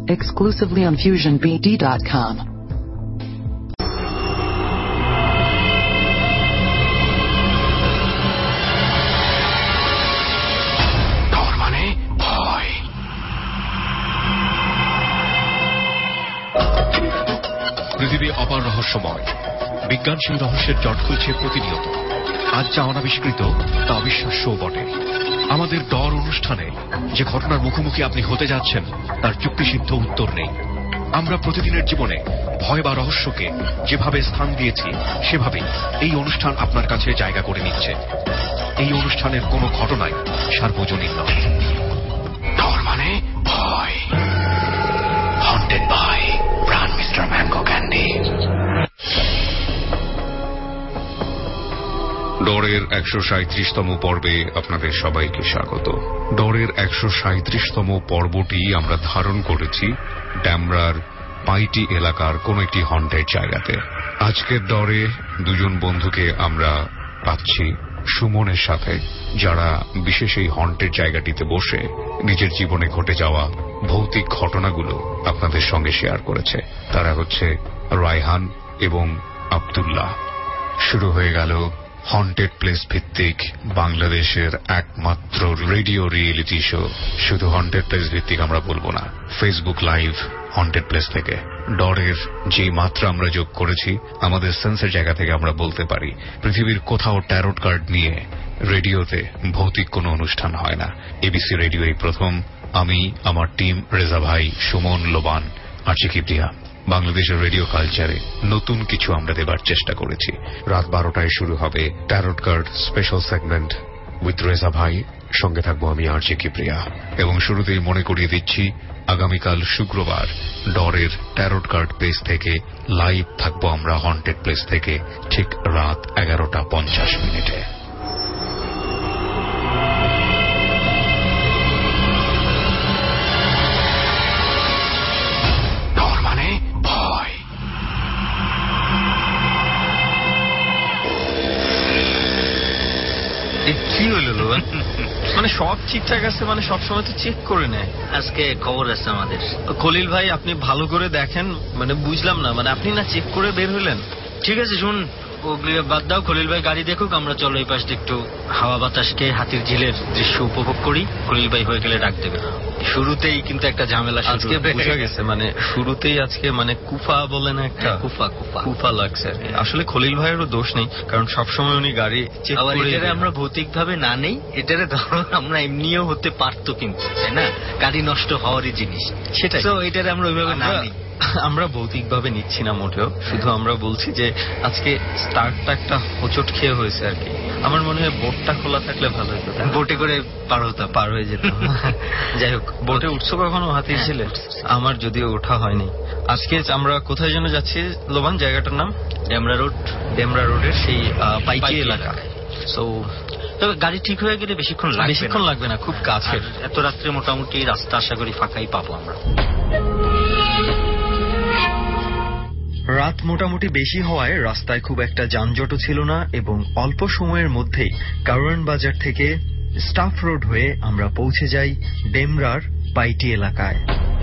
exclusively on FusionBD.com. পৃথিবী অপার রহস্যময়, বিজ্ঞান সেই রহস্যের জট খুলছে প্রতিনিয়ত। আজ যা অনাবিষ্কৃত তা অবিশ্বাস্যও বটে। আমাদের ডর অনুষ্ঠানে যে ঘটনার মুখোমুখি আপনি হতে যাচ্ছেন তার যুক্তিসিদ্ধ উত্তর নেই। আমরা প্রতিদিনের জীবনে ভয় বা রহস্যকে যেভাবে স্থান দিয়েছি সেভাবেই এই অনুষ্ঠান আপনার কাছে জায়গা করে নিচ্ছে। এই অনুষ্ঠানের কোনো ঘটনাই সার্বজনীন নয়। ডর মানে ভয়। Haunted by Pran mister mango candy. ডরের 137তম পর্বে আপনাদের সবাইকে স্বাগত। ডরের 137তম পর্বটি আমরা ধারণ করেছি ড্যামরার পাইটি এলাকার কোন একটি হন্টেড জায়গাতে। আজকের ডরে দুজন বন্ধুকে আমরা পাচ্ছি সুমনের সাথে, যারা বিশেষ এই হন্টেড জায়গাটিতে বসে নিজের জীবনে ঘটে যাওয়া ভৌতিক ঘটনাগুলো আপনাদের সঙ্গে শেয়ার করেছে। তারা হচ্ছে রায়হান এবং আব্দুল্লাহ। শুরু হয়ে গেল হন্টেড প্লেস ভিত্তিক বাংলাদেশের একমাত্র রেডিও রিয়েলিটি শো। শুধু হন্টেড প্লেস ভিত্তিক আমরা বলবো না, ফেসবুক লাইভ হন্টেড প্লেস থেকে ডরের যে মাত্রা আমরা যোগ করেছি, আমাদের সেন্সের জায়গা থেকে আমরা বলতে পারি পৃথিবীর কোথাও ট্যারোট কার্ড নিয়ে রেডিওতে ভৌতিক কোনো অনুষ্ঠান হয় না। এবিসি রেডিও এই প্রথম। আমি, আমার টিম, রেজা ভাই, সুমন, লোবান, আরজি কিবরিয়া বাংলাদেশের রেডিও কালচারে নতুন কিছু আমরা দেবার চেষ্টা করেছি। রাত 12টায় শুরু হবে tarot card special segment with Reza ভাই। সঙ্গে থাকবো আমি, আরজি কিবরিয়া। এবং শুরুতেই মনে করিয়ে দিচ্ছি, আগামীকাল শুক্রবার ডরের ট্যারোট কার্ড প্লেস থেকে লাইভ থাকবো আমরা হন্টেড প্লেস থেকে ঠিক রাত 11:50। কি হইল লোবান? মানে সব ঠিকঠাক আছে? মানে সবসময় তো চেক করে নেয়। আজকে খবর আছে আমাদের। খলিল ভাই, আপনি ভালো করে দেখেন। মানে বুঝলাম না, মানে আপনি না চেক করে বের হইলেন? ঠিক আছে, শুন, ওগুলি বাদ দাও। খলিল ভাই গাড়ি দেখুক, আমরা চলো এই পাশে একটু হাওয়া বাতাসকে হাতির ঝিলের দৃশ্য উপভোগ করি। খলিল ভাই হয়ে গেলে ডাক দেবে। শুরুতেই কিন্তু একটা ঝামেলা আজকে বুঝা গেছে। মানে শুরুতেই আজকে মানে কুফা বলে না একটা, কুফা লাগছে। আসলে খলিল ভাইয়েরও দোষ নেই, কারণ সবসময় উনি গাড়ি চেক করে। এটারে আমরা ভৌতিক ভাবে না নেই, এটারে ধরো আমরা এমনিও হতে পারতো, কিন্তু তাই না, গাড়ি নষ্ট হওয়ারই জিনিস সেটা। তো এটারে আমরা ওইভাবে না নেই। আমরা ভৌতিক ভাবে নিচ্ছি না মোটেও, শুধু আমরা বলছি যে আজকে স্টার্টটা একটা হোঁচট খেয়ে হয়েছে আর কি। আমার মনে হয় বোটটা খোলা থাকলে ভালো হতো, বোটে করে পার হয়ে যেত। যাই হোক, বোটে উঠছো কখনো হাতির ঝিলে? আমার যদিও ওঠা হয়নি। আজকে আমরা কোথায় যেন যাচ্ছি লোবান? জায়গাটার নাম ডেমরা রোডের সেই পাইকি এলাকা। সো তবে গাড়ি ঠিক হয়ে গেলে বেশিক্ষণ লাগবে না, খুব কাছের। এত রাত্রে মোটামুটি রাস্তা আশা করি ফাঁকাই পাবো আমরা। রাত মোটামুটি বেশি হওয়ায় রাস্তায় খুব একটা যানজটও ছিল না, এবং অল্প সময়ের মধ্যেই কারওয়ান বাজার থেকে স্টাফ রোড হয়ে আমরা পৌঁছে যাই ডেমরার পাইটি এলাকায়।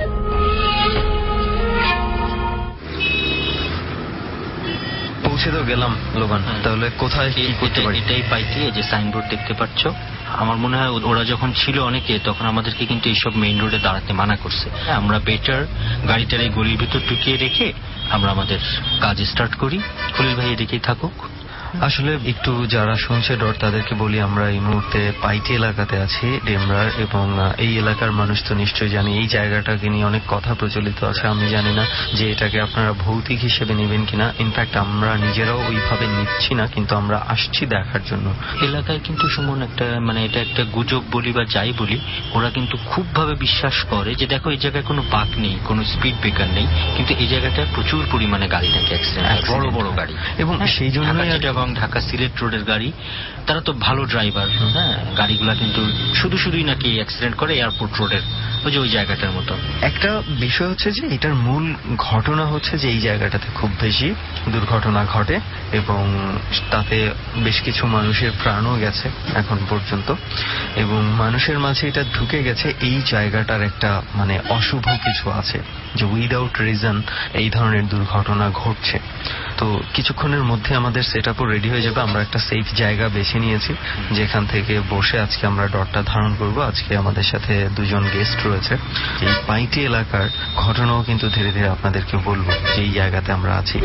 পৌঁছে তো গেলাম লোবান, তাহলে কোথায় কি করতে পারি? এটাই পাইটি, এই যে সাইনবোর্ড দেখতে পাচ্ছ। আমার মনে হয় ওরা যখন ছিল অনেকে, তখন আমাদেরকে কিন্তু এইসব মেইন রোডে দাঁড়াতে মানা করছে। আমরা বেটার গাড়িটার এই গলির ভিতর ঢুকিয়ে রেখে আমরা আমাদের কাজ স্টার্ট করি। খলিল ভাই এদিকেই থাকুক। আসলে একটু যারা শুনছে ডর, তাদেরকে বলি আমরা এই মুহূর্তে পাইটি এলাকাতে আছি ডেমরার, এবং এই এলাকার মানুষ তো নিশ্চয়ই জানে এই জায়গাটাকে নিয়ে অনেক কথা প্রচলিত আছে। আমি জানি না যে এটাকে আপনারা ভৌতিক হিসেবে নেবেন কিনা। ইনফ্যাক্ট আমরা নিজেরাও ওইভাবে নিচ্ছি না, কিন্তু আমরা আসছি দেখার জন্য। এলাকায় কিন্তু সুমন একটা মানে এটা একটা গুজব বলি বা যাই বলি, ওরা কিন্তু খুব ভাবে বিশ্বাস করে যে দেখো এই জায়গায় কোনো বাঁক নেই, কোনো স্পিড ব্রেকার নেই, কিন্তু এই জায়গাটা প্রচুর পরিমাণে গাড়ি থাকে, অ্যাক্সিডেন্ট, বড় বড় গাড়ি। এবং সেই জন্যই চিটাগং ঢাকা সিলেট রোডের গাড়ি, তারা তো ভালো ড্রাইভার, হ্যাঁ, গাড়িগুলা কিন্তু শুধুই নাকি অ্যাক্সিডেন্ট করে এয়ারপোর্ট রোডের ওই জায়গাটার মতো। একটা বিষয় হচ্ছে যে এটার মূল ঘটনা হচ্ছে যে এই জায়গাটাতে খুব বেশি দুর্ঘটনা ঘটে এবং তাতে বেশ কিছু মানুষের প্রাণও গেছে এখন পর্যন্ত, এবং মানুষের মাঝে এটা ঢুকে গেছে এই জায়গাটার একটা মানে অশুভ কিছু আছে যে উইদাউট রিজন এই ধরনের দুর্ঘটনা ঘটছে। তো কিছুক্ষণের মধ্যে আমাদের সেট আপও রেডি হয়ে যাবে। আমরা একটা সেফ জায়গা বেছে নিয়েছি যেখান থেকে বসে আজকে আমরা ডটটা ধারণ করব। আজকে আমাদের সাথে দুজন গেস্ট রয়েছে। এই পাইটি এলাকার ঘটনাও কিন্তু ধীরে ধীরে আপনাদেরকে বলবো যে এই জায়গাতে আমরা আছি।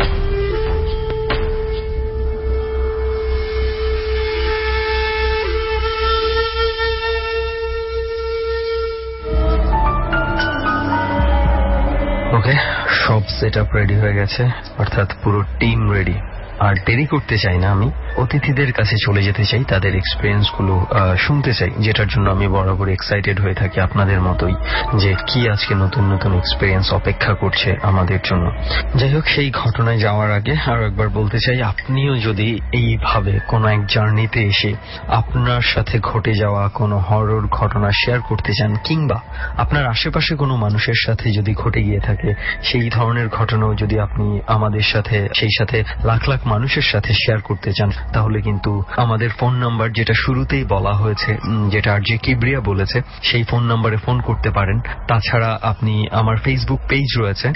ওকে, সব সেট আপ রেডি হয়ে গেছে, অর্থাৎ পুরো টিম রেডি। আর দেরি করতে চাই না, আমি অতিথিদের কাছে চলে যেতে চাই, তাদের এক্সপিরিয়েন্স গুলো শুনতে চাই, যেটার জন্য আমি বরাবর এক্সাইটেড হয়ে থাকি আপনাদের মতোই, যে কি আজকে নতুন নতুন এক্সপিরিয়েন্স অপেক্ষা করছে আমাদের জন্য। যাই হোক, সেই ঘটনায় যাওয়ার আগে আরো একবার বলতে চাই, আপনিও যদি এইভাবে কোনো এক জার্নিতে এসে আপনার সাথে ঘটে যাওয়া কোনো হরর ঘটনা শেয়ার করতে চান, কিংবা আপনার আশেপাশে কোনো মানুষের সাথে যদি ঘটে গিয়ে থাকে সেই ধরনের ঘটনাও যদি আপনি আমাদের সাথে, সেই সাথে লাখ লাখ মানুষের সাথে শেয়ার করতে চান, তাহলে কিন্তু আমাদের ফোন নাম্বার যেটা শুরুতেই বলা হয়েছে, যেটা আরজে কিবরিয়া বলেছে, সেই ফোন নাম্বারে ফোন করতে পারেন। তাছাড়া আপনি আমার ফেসবুক পেজ রয়েছে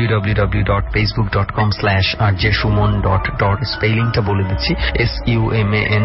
www.facebook.com/rjsuman. স্পেলিংটা বলে দিচ্ছি, SUMAN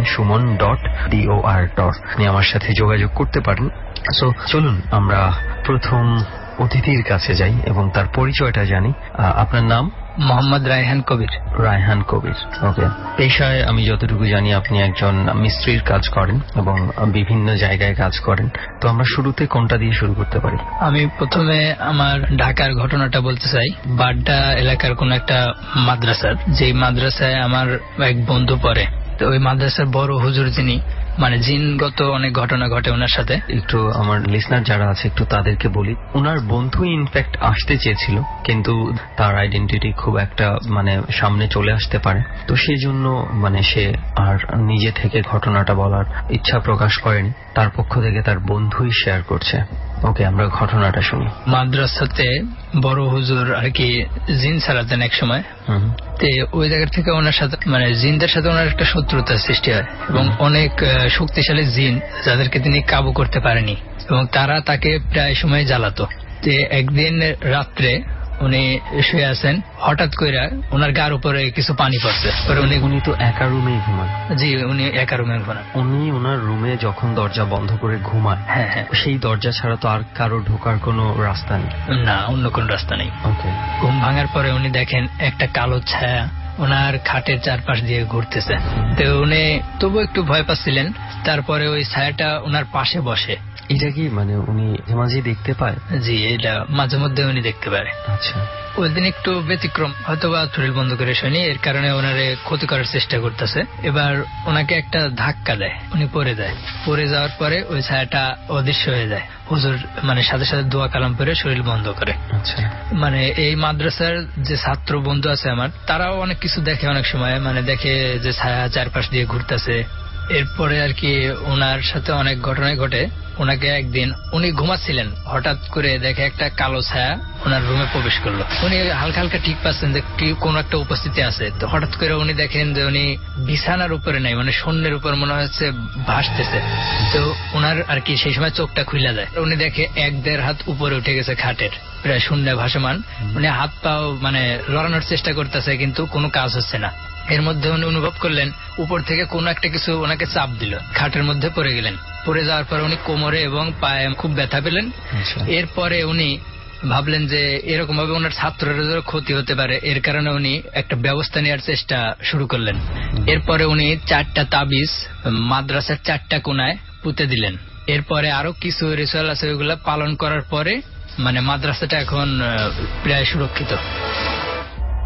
suman.dor. আপনি আমার সাথে যোগাযোগ করতে পারেন। সো চলুন আমরা প্রথম অতিথির কাছে যাই এবং তার পরিচয়টা জানি। আপনার নাম? মোহাম্মদ রায়হান কবির। রায়হান কবির, ওকে। পেশায় আমি যতটুকু জানি আপনি একজন মিস্ত্রির কাজ করেন এবং বিভিন্ন জায়গায় কাজ করেন। তো আমরা শুরুতে কোনটা দিয়ে শুরু করতে পারি? আমি প্রথমে আমার ঢাকার ঘটনাটা বলতে চাই। বাড্ডা এলাকার কোন একটা মাদ্রাসার, যে মাদ্রাসায় আমার এক বন্ধু পড়ে, তো ওই মাদ্রাসার বড় হুজুর যিনি, মানে জিনগত অনেক ঘটনা ঘটে ওনার সাথে। একটু আমার লিসনার যারা আছে একটু তাদেরকে বলি, ওনার বন্ধু ইনফ্যাক্ট আসতে চেয়েছিল কিন্তু তার আইডেন্টিটি খুব একটা মানে সামনে চলে আসতে পারে, তো সেই জন্য মানে সে আর নিজে থেকে ঘটনাটা বলার ইচ্ছা প্রকাশ করেনি, তার পক্ষ থেকে তার বন্ধুই শেয়ার করছে। ওকে, আমরা ঘটনাটা শুনি। মাদ্রাসাতে বড় হুজুর আর কি জিন ছাড়াতেন এক সময়। তে ওই জায়গা থেকে ওনার সাথে মানে জিনদের সাথে ওনার একটা শত্রুতার সৃষ্টি হয় এবং অনেক শক্তিশালী জিন যাদেরকে তিনি কাবু করতে পারেনি এবং তারা তাকে প্রায় সময় জ্বালাতো। তে একদিন রাত্রে উনি শুয়ে আছেন, হঠাৎ করে ওনার গার উপরে কিছু পানি পড়ছে। উনি তো একা রুমেই ঘুমান? জি, উনি একা রুমে ঘুমান। উনি ওনার রুমে যখন দরজা বন্ধ করে ঘুমান, হ্যাঁ, সেই দরজা ছাড়া তো আর কারো ঢোকার কোনো রাস্তা নেই? না, অন্য কোন রাস্তা নেই। ওকে। ঘুম ভাঙার পরে উনি দেখেন একটা কালো ছায়া ওনার খাটের চারপাশ দিয়ে ঘুরতেছে। তো উনি তবু একটু ভয় পাচ্ছিলেন। তারপরে ওই ছায়াটা ওনার পাশে বসে। এটা কি মানে উনি মাঝে দেখতে পায়? জি, এটা মাঝে মধ্যে উনি দেখতে পারে। আচ্ছা। ওই দিন একটু ব্যতিক্রম, হয়তোবা থ্রিল বন্ধ করে শোনি, এর কারণে ওনারে ক্ষতি করার চেষ্টা করতেছে। এবার ওনাকে একটা ধাক্কা দেয়, উনি পড়ে যায়। পড়ে যাওয়ার পরে ওই ছায়াটা অদৃশ্য হয়ে যায়। হুজুর মানে সাথে সাথে দোয়া কালাম করে শরীর বন্ধ করে। আচ্ছা। মানে এই মাদ্রাসার যে ছাত্র বন্ধু আছে আমার, তারাও অনেক কিছু দেখে, অনেক সময় মানে দেখে যে ছায়া চারপাশ দিয়ে ঘুরতেছে। এরপরে আর কি ওনার সাথে অনেক ঘটনায় ঘটে। ওনাকে একদিন উনি ঘুমাচ্ছিলেন, হঠাৎ করে দেখে একটা কালো ছায়া ওনার রুমে প্রবেশ করলো। উনি হালকা হালকা ঠিক পাচ্ছেন যে কোন একটা উপস্থিতি আছে। তো হঠাৎ করে উনি দেখেন যে উনি বিছানার উপরে নাই, মানে শূন্যের উপর মনে হচ্ছে ভাসতেছে। তো ওনার আর কি সেই সময় চোখটা খুলে যায়। উনি দেখে 1-1.5 হাত উপরে উঠে গেছে খাটের, প্রায় শূন্য ভাসমান। উনি হাত পাও মানে লড়ানোর চেষ্টা করতেছে কিন্তু কোনো কাজ হচ্ছে না। এর মধ্যে উনি অনুভব করলেন উপর থেকে কোন একটা কিছু ওনাকে চাপ দিল, খাটের মধ্যে পড়ে গেলেন। পড়ে যাওয়ার পর উনি কোমরে এবং পায়ে খুব ব্যথা পেলেন। এরপরে উনি ভাবলেন যে এরকম ভাবে ওনার ছাত্রের ক্ষতি হতে পারে, এর কারণে উনি একটা ব্যবস্থা নেওয়ার চেষ্টা শুরু করলেন। এরপরে উনি 4টা তাবিজ মাদ্রাসার 4টা কোনায় পুঁতে দিলেন। এরপরে আরো কিছু রিচুয়াল আছে, ওইগুলা পালন করার পরে মানে মাদ্রাসাটা এখন প্রায় সুরক্ষিত।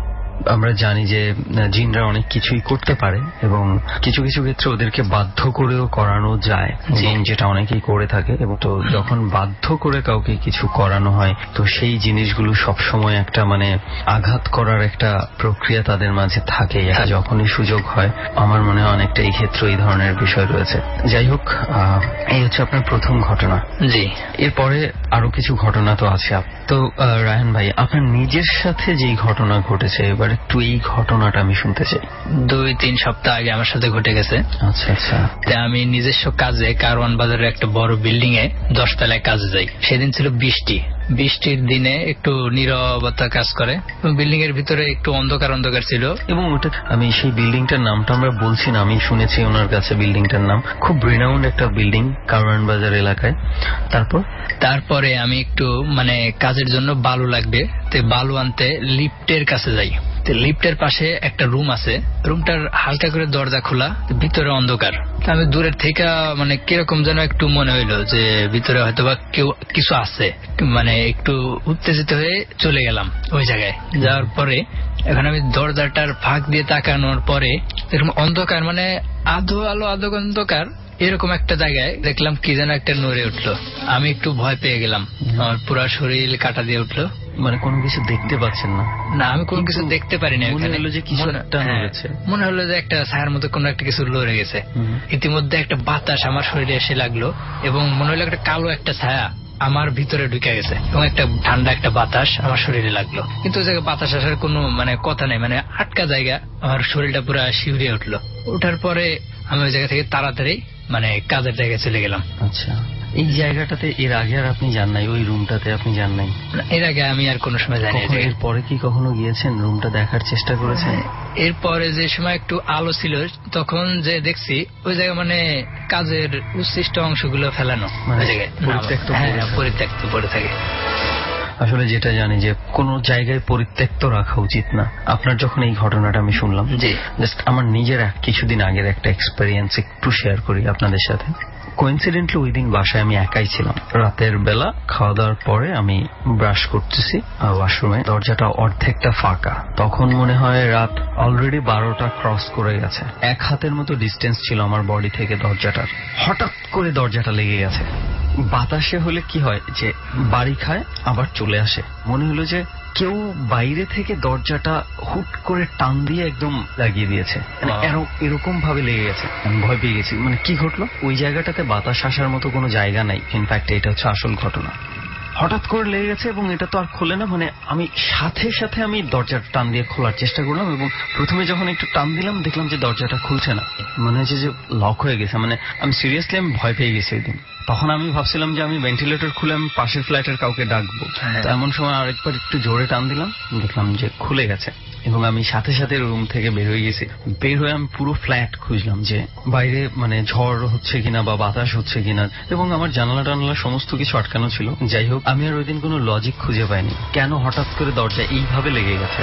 আমরা জানি যে জিনরা অনেক কিছুই করতে পারে এবং কিছু কিছু ক্ষেত্রে ওদেরকে বাধ্য করেও করানো যায়, এবং যেটা অনেকেই করে থাকে। এবং তো যখন বাধ্য করে কাউকে কিছু করানো হয় তো সেই জিনিসগুলো সবসময় একটা মানে আঘাত করার একটা প্রক্রিয়া তাদের মাঝে থাকে। যখনই সুযোগ হয় আমার মনে হয় অনেকটা এই ক্ষেত্রে এই ধরনের বিষয় রয়েছে। যাই হোক, এই হচ্ছে আপনার প্রথম ঘটনা। জি, এরপরে আরো কিছু ঘটনা তো আছে। তো রায়হান ভাই, আপনার নিজের সাথে যেই ঘটনা ঘটেছে এবার একটু এই ঘটনাটা আমি শুনতে চাই। 2-3 সপ্তাহ আগে আমার সাথে ঘটে গেছে। আচ্ছা আচ্ছা। আমি নিজস্ব কাজে কারওয়ান বাজারের একটা বড় বিল্ডিং এ 10 তলায় কাজে যাই। সেদিন ছিল বৃষ্টির দিনে একটু নীরবতা কাজ করে। বিল্ডিং এর ভিতরে একটু অন্ধকার অন্ধকার ছিল। এবং ওটা আমি সেই বিল্ডিংটার নামটা আমরা বলছি না, আমি শুনেছি ওনার কাছে বিল্ডিংটার নাম খুব রিনাউন্ড একটা বিল্ডিং কারওয়ান বাজার এলাকায়। তারপরে আমি একটু মানে কাজের জন্য বালু লাগবে, তো বালু আনতে লিফটের কাছে যাই। লিফটের পাশে একটা রুম আছে, রুমটার হালকা করে দরজা খোলা, ভিতরে অন্ধকার। আমি দূরের থেকে মানে কিরকম যেন একটু মনে হইলো যে ভিতরে হয়তো বা কেউ কিছু আছে, মানে একটু উত্তেজিত হয়ে চলে গেলাম ওই জায়গায়। যাওয়ার পরে এখন আমি দরজাটার ফাঁক দিয়ে তাকানোর পরে এরকম অন্ধকার, মানে আধো আলো আধো অন্ধকার, এরকম একটা জায়গায় দেখলাম কি যেন একটা নড়ে উঠলো। আমি একটু ভয় পেয়ে গেলাম, আমার পুরো শরীর কাটা দিয়ে উঠলো। মানে কোনো কিছু দেখতে পাচ্ছেন না? না, আমি কোনো কিছু দেখতে পারি না। মনে হলো যে একটা ছায়ার মতো কোনো একটা কিছু লড়ে গেছে। ইতিমধ্যে একটা বাতাস আমার শরীরে এসে লাগলো এবং মনে হলো একটা কালো একটা ছায়া আমার ভিতরে ঢুকে গেছে এবং একটা ঠান্ডা একটা বাতাস আমার শরীরে লাগলো। কিন্তু ওই জায়গায় বাতাস আসার কোনো মানে কথা নেই, মানে আটকা জায়গা। আমার শরীরটা পুরো শিউরে উঠলো। ওঠার পরে আমি ওই জায়গা থেকে তাড়াতাড়ি মানে কাজের জায়গায় চলে গেলাম। আচ্ছা, এই জায়গাটাতে এর আগে আর আপনি যান নাই? ওই রুমটাতে আপনি যান নাই? এর আগে আমি আর কোনো সময় যাইনি। এরপরে কি কখনো গিয়েছেন, রুমটা দেখার চেষ্টা করেছেন? এরপরে যে সময় একটু আলো ছিল তখন যে দেখছি ওই জায়গায় মানে কাজের উচ্ছিষ্ট অংশগুলো ফেলানো, পরিত্যক্ত পড়ে থাকে। আসলে যেটা জানি যে কোন জায়গায় পরিত্যক্ত রাখা উচিত না। আপনার যখন এই ঘটনাটা আমি শুনলাম, জাস্ট আমার নিজের কিছুদিন আগের একটা এক্সপেরিয়েন্স একটু শেয়ার করি আপনাদের সাথে। কোইন্সিডেন্টলি ওই দিন বাসায় আমি একাই ছিলাম। রাতের বেলা খাওয়া দাওয়ার পরে আমি ব্রাশ করতেছি ওয়াশরুমে, দরজাটা অর্ধেকটা ফাঁকা। তখন মনে হয় রাত অলরেডি 12টা ক্রস করে গেছে। 1 হাতের মতো ডিস্টেন্স ছিল আমার বডি থেকে দরজাটার। হঠাৎ করে দরজাটা লেগে গেছে। বাতাসে হলে কি হয় যে বাড়ি খায় আবার চলে আসে। মনে হলো যে কেউ বাইরে থেকে দরজাটা হুট করে টান দিয়ে একদম লাগিয়ে দিয়েছে, এরকম ভাবে লেগে গেছে। আমি ভয় পেয়ে গেছি। মানে কি ঘটলো, ওই জায়গাটাতে বাতাস আসার মতো কোনো জায়গা নাই। ইনফ্যাক্ট এটা হচ্ছে আসল ঘটনা। হঠাৎ করে লেগে গেছে এবং এটা তো আর খোলে না। মানে আমি সাথে আমি দরজাটা টান দিয়ে খোলার চেষ্টা করলাম এবং প্রথমে যখন একটু টান দিলাম দেখলাম যে দরজাটা খুলছে না, মনে হচ্ছে যে লক হয়ে গেছে। মানে আমি সিরিয়াসলি আমি ভয় পেয়ে গেছি ওই দিন। তখন আমি ভাবছিলাম যে আমি ভেন্টিলেটর খুলে আমি পাশের ফ্ল্যাটের কাউকে ডাকবো। তো এমন সময় আরেকবার একটু জোরে টান দিলাম, দেখলাম যে খুলে গেছে এবং আমি সাথে রুম থেকে বের হয়ে গেছি। বের হয়ে আমি পুরো ফ্ল্যাট খুঁজলাম যে বাইরে মানে ঝড় হচ্ছে কিনা বা বাতাস হচ্ছে কিনা, এবং আমার জানালা টানালা সমস্ত কিছু আটকানো ছিল। যাই হোক, আমি আর ওই দিন কোনো লজিক খুঁজে পাইনি কেন হঠাৎ করে দরজা এইভাবে লেগে গেছে।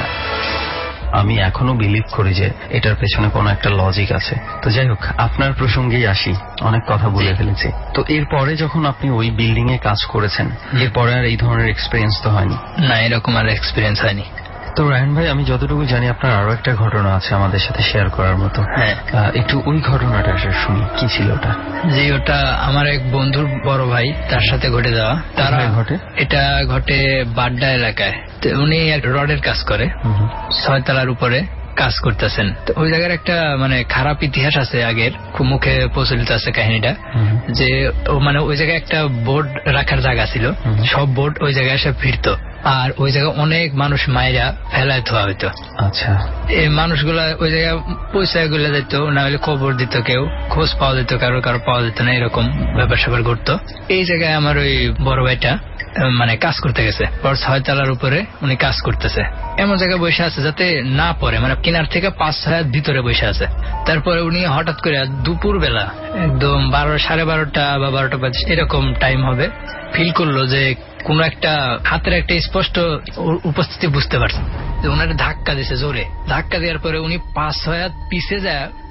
আমি এখনো বিলিভ করি যে এটার পেছনে কোনো একটা লজিক আছে। তো যাই হোক, আপনার প্রসঙ্গেই আসি, অনেক কথা বলে ফেলেছি। তো এরপরে যখন আপনি ওই বিল্ডিং এ কাজ করেছেন, এরপরে আর এই ধরনের এক্সপিরিয়েন্স তো হয়নি? না, এরকম আর এক্সপিরিয়েন্স হয়নি। তো রায়হান ভাই, আমি যতটুকু জানি আপনার আরো একটা ঘটনা আছে আমাদের সাথে শেয়ার করার মতো। হ্যাঁ, একটু ওই ঘটনাটা শুনি, কি ছিল ওটা? যে ওটা আমার এক বন্ধুর বড় ভাই, তার সাথে ঘটে যাওয়া। তারা ঘটে, এটা ঘটে বাড্ডা এলাকায়। উনি এক রডের কাজ করে, 6 তলার উপরে কাজ করতেছেন। তো ওই জায়গার একটা মানে খারাপ ইতিহাস আছে আগের, খুব মুখে প্রচলিত আছে কাহিনীটা, যে মানে ওই জায়গায় একটা বোর্ড রাখার জায়গা ছিল, সব বোর্ড ওই জায়গায় এসে ফিরতো, আর ওই জায়গায় অনেক মানুষ মায়েরা ফেলায় থোয়া হইতো। আচ্ছা, এই মানুষগুলা ওই জায়গায় পয়সা গুলা যেত, না হলে খবর দিত, কেউ খোঁজ পাওয়া যেত, কারো পাওয়া যেত না, এরকম ব্যাপার স্যাপার ঘটতো। এই জায়গায় আমার ওই বড় ভাইটা মানে কাজ করতে গেছে, 6 তলার উপরে উনি কাজ করতেছে। এমন জায়গায় বসে আছে যাতে না পড়ে, মানে কিনার থেকে 5-6 হাত ভিতরে বসে আছে। তারপরে উনি হঠাৎ করে দুপুর বেলা একদম 12-12:30 বা 12:25 এরকম টাইম হবে, ফিল করলো যে কোন একটা হাতের একটা স্পষ্ট উপস্থিতি বুঝতে পারছে। ওনার ধাক্কা দিছে জোরে। ধাক্কা দেওয়ার পরে উনি 5-6 হাত পিছে যায়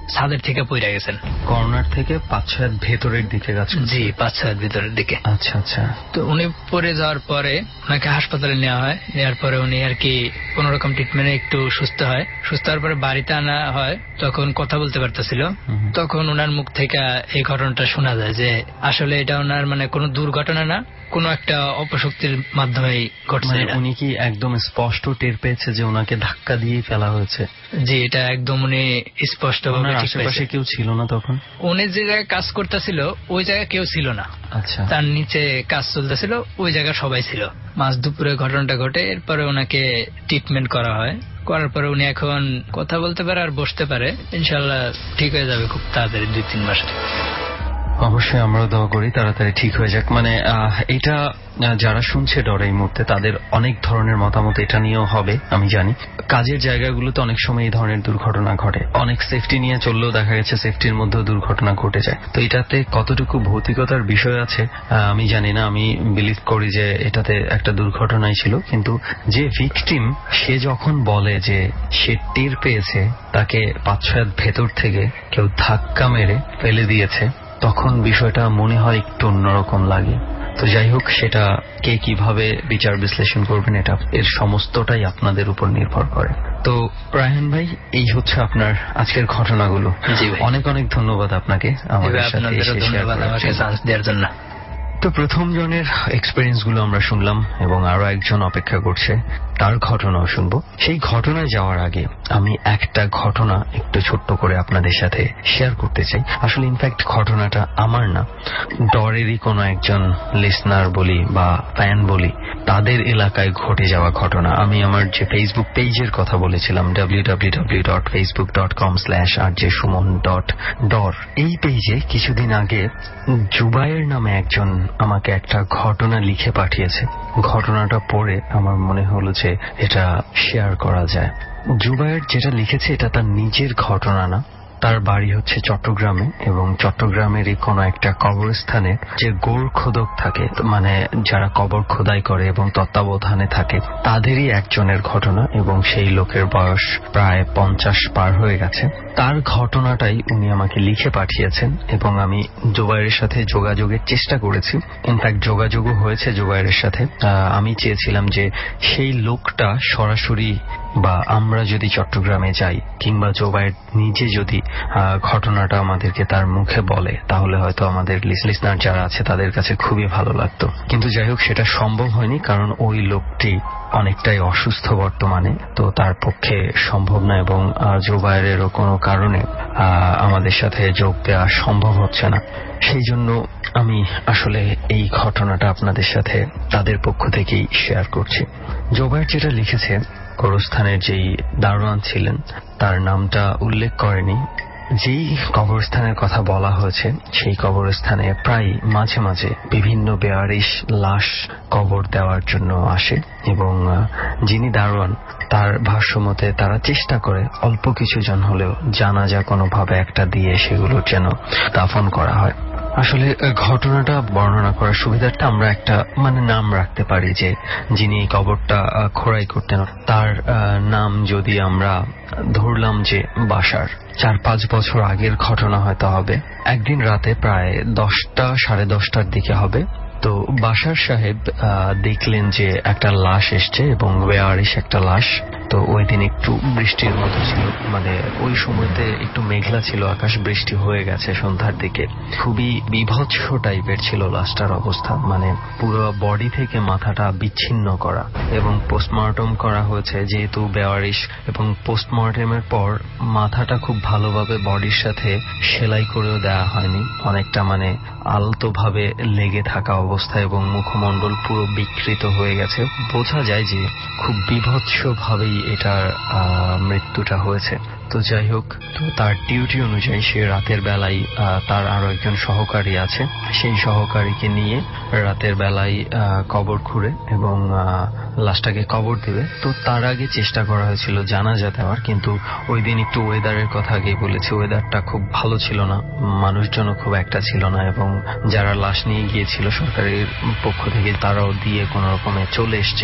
ছাদের থেকে পড়ে গেছেন। কর্নার থেকে 5-6 হাত ভেতরের দিকে গেছেন? জি, 5-6 হাত ভেতরের দিকে। আচ্ছা আচ্ছা। তো উনি পড়ে যাওয়ার পরে ওনাকে হাসপাতালে নেওয়া হয়। নেওয়ার পরে উনি আর কি কোন রকম ট্রিটমেন্টে একটু সুস্থ হয়। সুস্থ হওয়ার পরে বাড়িতে আনা হয়, তখন কথা বলতে পারতেছিল। তখন ওনার মুখ থেকে এই ঘটনাটা শোনা যায় যে আসলে এটা ওনার মানে কোনো দুর্ঘটনা না, কোনো একটা অপশক্তির মাধ্যমে ঘটছে। উনি কি একদম স্পষ্ট টের পেয়েছে যে ওনাকে ধাক্কা দিয়ে ফেলা হয়েছে? জি, এটা একদম উনি স্পষ্ট ভাবে। আশেপাশে কেউ ছিল না তখন? উনি যে জায়গায় কাজ করতেছিল ওই জায়গায় কেউ ছিল না। আচ্ছা। তার নিচে কাজ চলতেছিল, ওই জায়গায় সবাই ছিল। মাঝ দুপুরে ঘটনাটা ঘটে, এরপরে ওনাকে ট্রিটমেন্ট করা হয়। করার পরে উনি এখন কথা বলতে পারে আর বসতে পারে। ইনশাল্লাহ ঠিক হয়ে যাবে খুব তাড়াতাড়ি, 2-3 মাসে। অবশ্যই আমরাও দোয়া করি তাড়াতাড়ি ঠিক হয়ে যাক। মানে এটা যারা শুনছে ডর এই মুহূর্তে তাদের অনেক ধরনের মতামত এটা নিয়েও হবে আমি জানি। কাজের জায়গাগুলোতে অনেক সময় এই ধরনের দুর্ঘটনা ঘটে, অনেক সেফটি নিয়ে চললেও দেখা গেছে সেফটির মধ্যেও দুর্ঘটনা ঘটে যায়। তো এটাতে কতটুকু ভৌতিকতার বিষয় আছে আমি জানি না, আমি বিলিভ করি যে এটাতে একটা দুর্ঘটনাই ছিল। কিন্তু যে ভিকটিম সে যখন বলে যে সে টের পেয়েছে তাকে 5-6 হাত ভেতর থেকে কেউ ধাক্কা মেরে ফেলে দিয়েছে, তখন বিষয়টা মনে হয় একটু অন্যরকম লাগে। তো যাই হোক, সেটা কে কিভাবে বিচার বিশ্লেষণ করবেন এটা এর সমস্তটাই আপনাদের উপর নির্ভর করে। তো রায়হান ভাই, এই হচ্ছে আপনার আজকের ঘটনাগুলো। অনেক অনেক ধন্যবাদ আপনাকে আমাদের সাথে চান্স দেওয়ার জন্য। তো প্রথম জনের এক্সপেরিয়েন্স গুলো আমরা শুনলাম এবং আরো একজন অপেক্ষা করছে, তার ঘটনাও শুনবো। সেই ঘটনায় যাওয়ার আগে আমি একটা ঘটনা একটু ছোট্ট করে আপনাদের সাথে শেয়ার করতে চাই। আসলে ইনফ্যাক্ট ঘটনাটা আমার না, ডরেরই কোনো একজন লিসনার বলি বা ফ্যান বলি, তাদের এলাকায় ঘটে যাওয়া ঘটনা। আমি আমার যে ফেসবুক পেজের কথা বলেছিলাম, www.facebook.com/rjsuman.dor, এই পেজে কিছুদিন আগে জুবায়ের নামে একজন আমাকে একটা ঘটনা লিখে পাঠিয়েছে। ঘটনাটা পড়ে আমার মনে হলো যে এটা শেয়ার করা যায়। জুবায়ের যেটা লিখেছে এটা তার নিজের ঘটনা না, তার বাড়ি হচ্ছে চট্টগ্রামে এবং চট্টগ্রামেরই কোনো একটা কবরস্থানে যে গোরখোদক থাকে, মানে যারা কবর খোদাই করে এবং তত্ত্বাবধানে থাকে, তাদেরই একজনের ঘটনা এবং সেই লোকের বয়স প্রায় 50 পার হয়ে গেছে। তার ঘটনাটাই উনি আমাকে লিখে পাঠিয়েছেন এবং আমি জুবায়েরের সাথে যোগাযোগের চেষ্টা করেছি। ইনফ্যাক্ট যোগাযোগও হয়েছে জুবায়েরের সাথে। আমি চেয়েছিলাম যে সেই লোকটা সরাসরি বা আমরা যদি চট্টগ্রামে যাই কিংবা জুবায়ের নিজে যদি ঘটনাটা আমাদেরকে তার মুখে বলে, তাহলে হয়তো আমাদের লিসনার যারা আছে তাদের কাছে খুবই ভালো লাগতো। কিন্তু যাই হোক, সেটা সম্ভব হয়নি, কারণ ওই লোকটি অনেকটাই অসুস্থ বর্তমানে, তো তার পক্ষে সম্ভব না এবং জুবায়েরেরও কোনো কারণে আমাদের সাথে যোগ দেওয়া সম্ভব হচ্ছে না। সেই জন্য আমি আসলে এই ঘটনাটা আপনাদের সাথে তাদের পক্ষ থেকেই শেয়ার করছি। জুবায়ের যেটা লিখেছে, কবরস্থানের যেই দারোয়ান ছিলেন তার নামটা উল্লেখ করেনি। যেই কবরস্থানের কথা বলা হয়েছে সেই কবরস্থানে প্রায় মাঝে মাঝে বিভিন্ন বেওয়ারিশ লাশ কবর দেওয়ার জন্য আসে এবং যিনি দারোয়ান তার ভাষ্যমতে তারা চেষ্টা করে অল্প কিছু জন হলেও জানাজা কোনোভাবে একটা দিয়ে সেগুলো যেন দাফন করা হয়। আসলে ঘটনাটা বর্ণনা করার সুবিধাটা আমরা একটা নাম রাখতে পারি যে যিনি কবরটা খোঁড়াই করতেন তার নাম যদি আমরা ধরলাম যে বাশার। 4-5 বছর আগের ঘটনা হয়তো হবে। একদিন রাতে প্রায় 10টা সাড়ে 10টার দিকে হবে, তো বাশার সাহেব দেখলেন যে একটা লাশ এসছে এবং বেওয়ারিশ একটা লাশ। তো ওই দিন একটু বৃষ্টির মতো ছিল, ওই সময়তে একটু মেঘলা ছিল আকাশ, বৃষ্টি হয়ে গেছে সন্ধ্যার দিকে। খুবই বিভৎস টাইপের ছিল লাশটার অবস্থা, পুরো বডি থেকে মাথাটা বিচ্ছিন্ন করা এবং পোস্টমর্টম করা হয়েছে যেহেতু বেওয়ারিশ, এবং পোস্টমর্টমের পর মাথাটা খুব ভালোভাবে বডির সাথে সেলাই করেও দেওয়া হয়নি, অনেকটা আলতো ভাবে লেগে থাকা অবস্থা এবং মুখমণ্ডল পুরো বিকৃত হয়ে গেছে। বোঝা যায় যে খুব বিভৎস ভাবেই এটার মৃত্যুটা হয়েছে। তো যাই হোক, তো তার ডিউটি অনুযায়ী সে রাতের বেলায় তার আরো একজন সহকারী আছে, সেই সহকারীকে নিয়ে রাতের বেলায় কবর খুঁড়ে এবং লাশটাকে কবর দেবে। তো তার আগে চেষ্টা করা হয়েছিল জানাজা দেওয়ার, কিন্তু ওই দিন একটু ওয়েদারের কথা আগেই বলেছি, ওয়েদারটা খুব ভালো ছিল না, মানুষজনও খুব একটা ছিল না এবং যারা লাশ নিয়ে গিয়েছিল সরকারের পক্ষ থেকে তারাও দিয়ে কোনো রকমে চলে এসছে।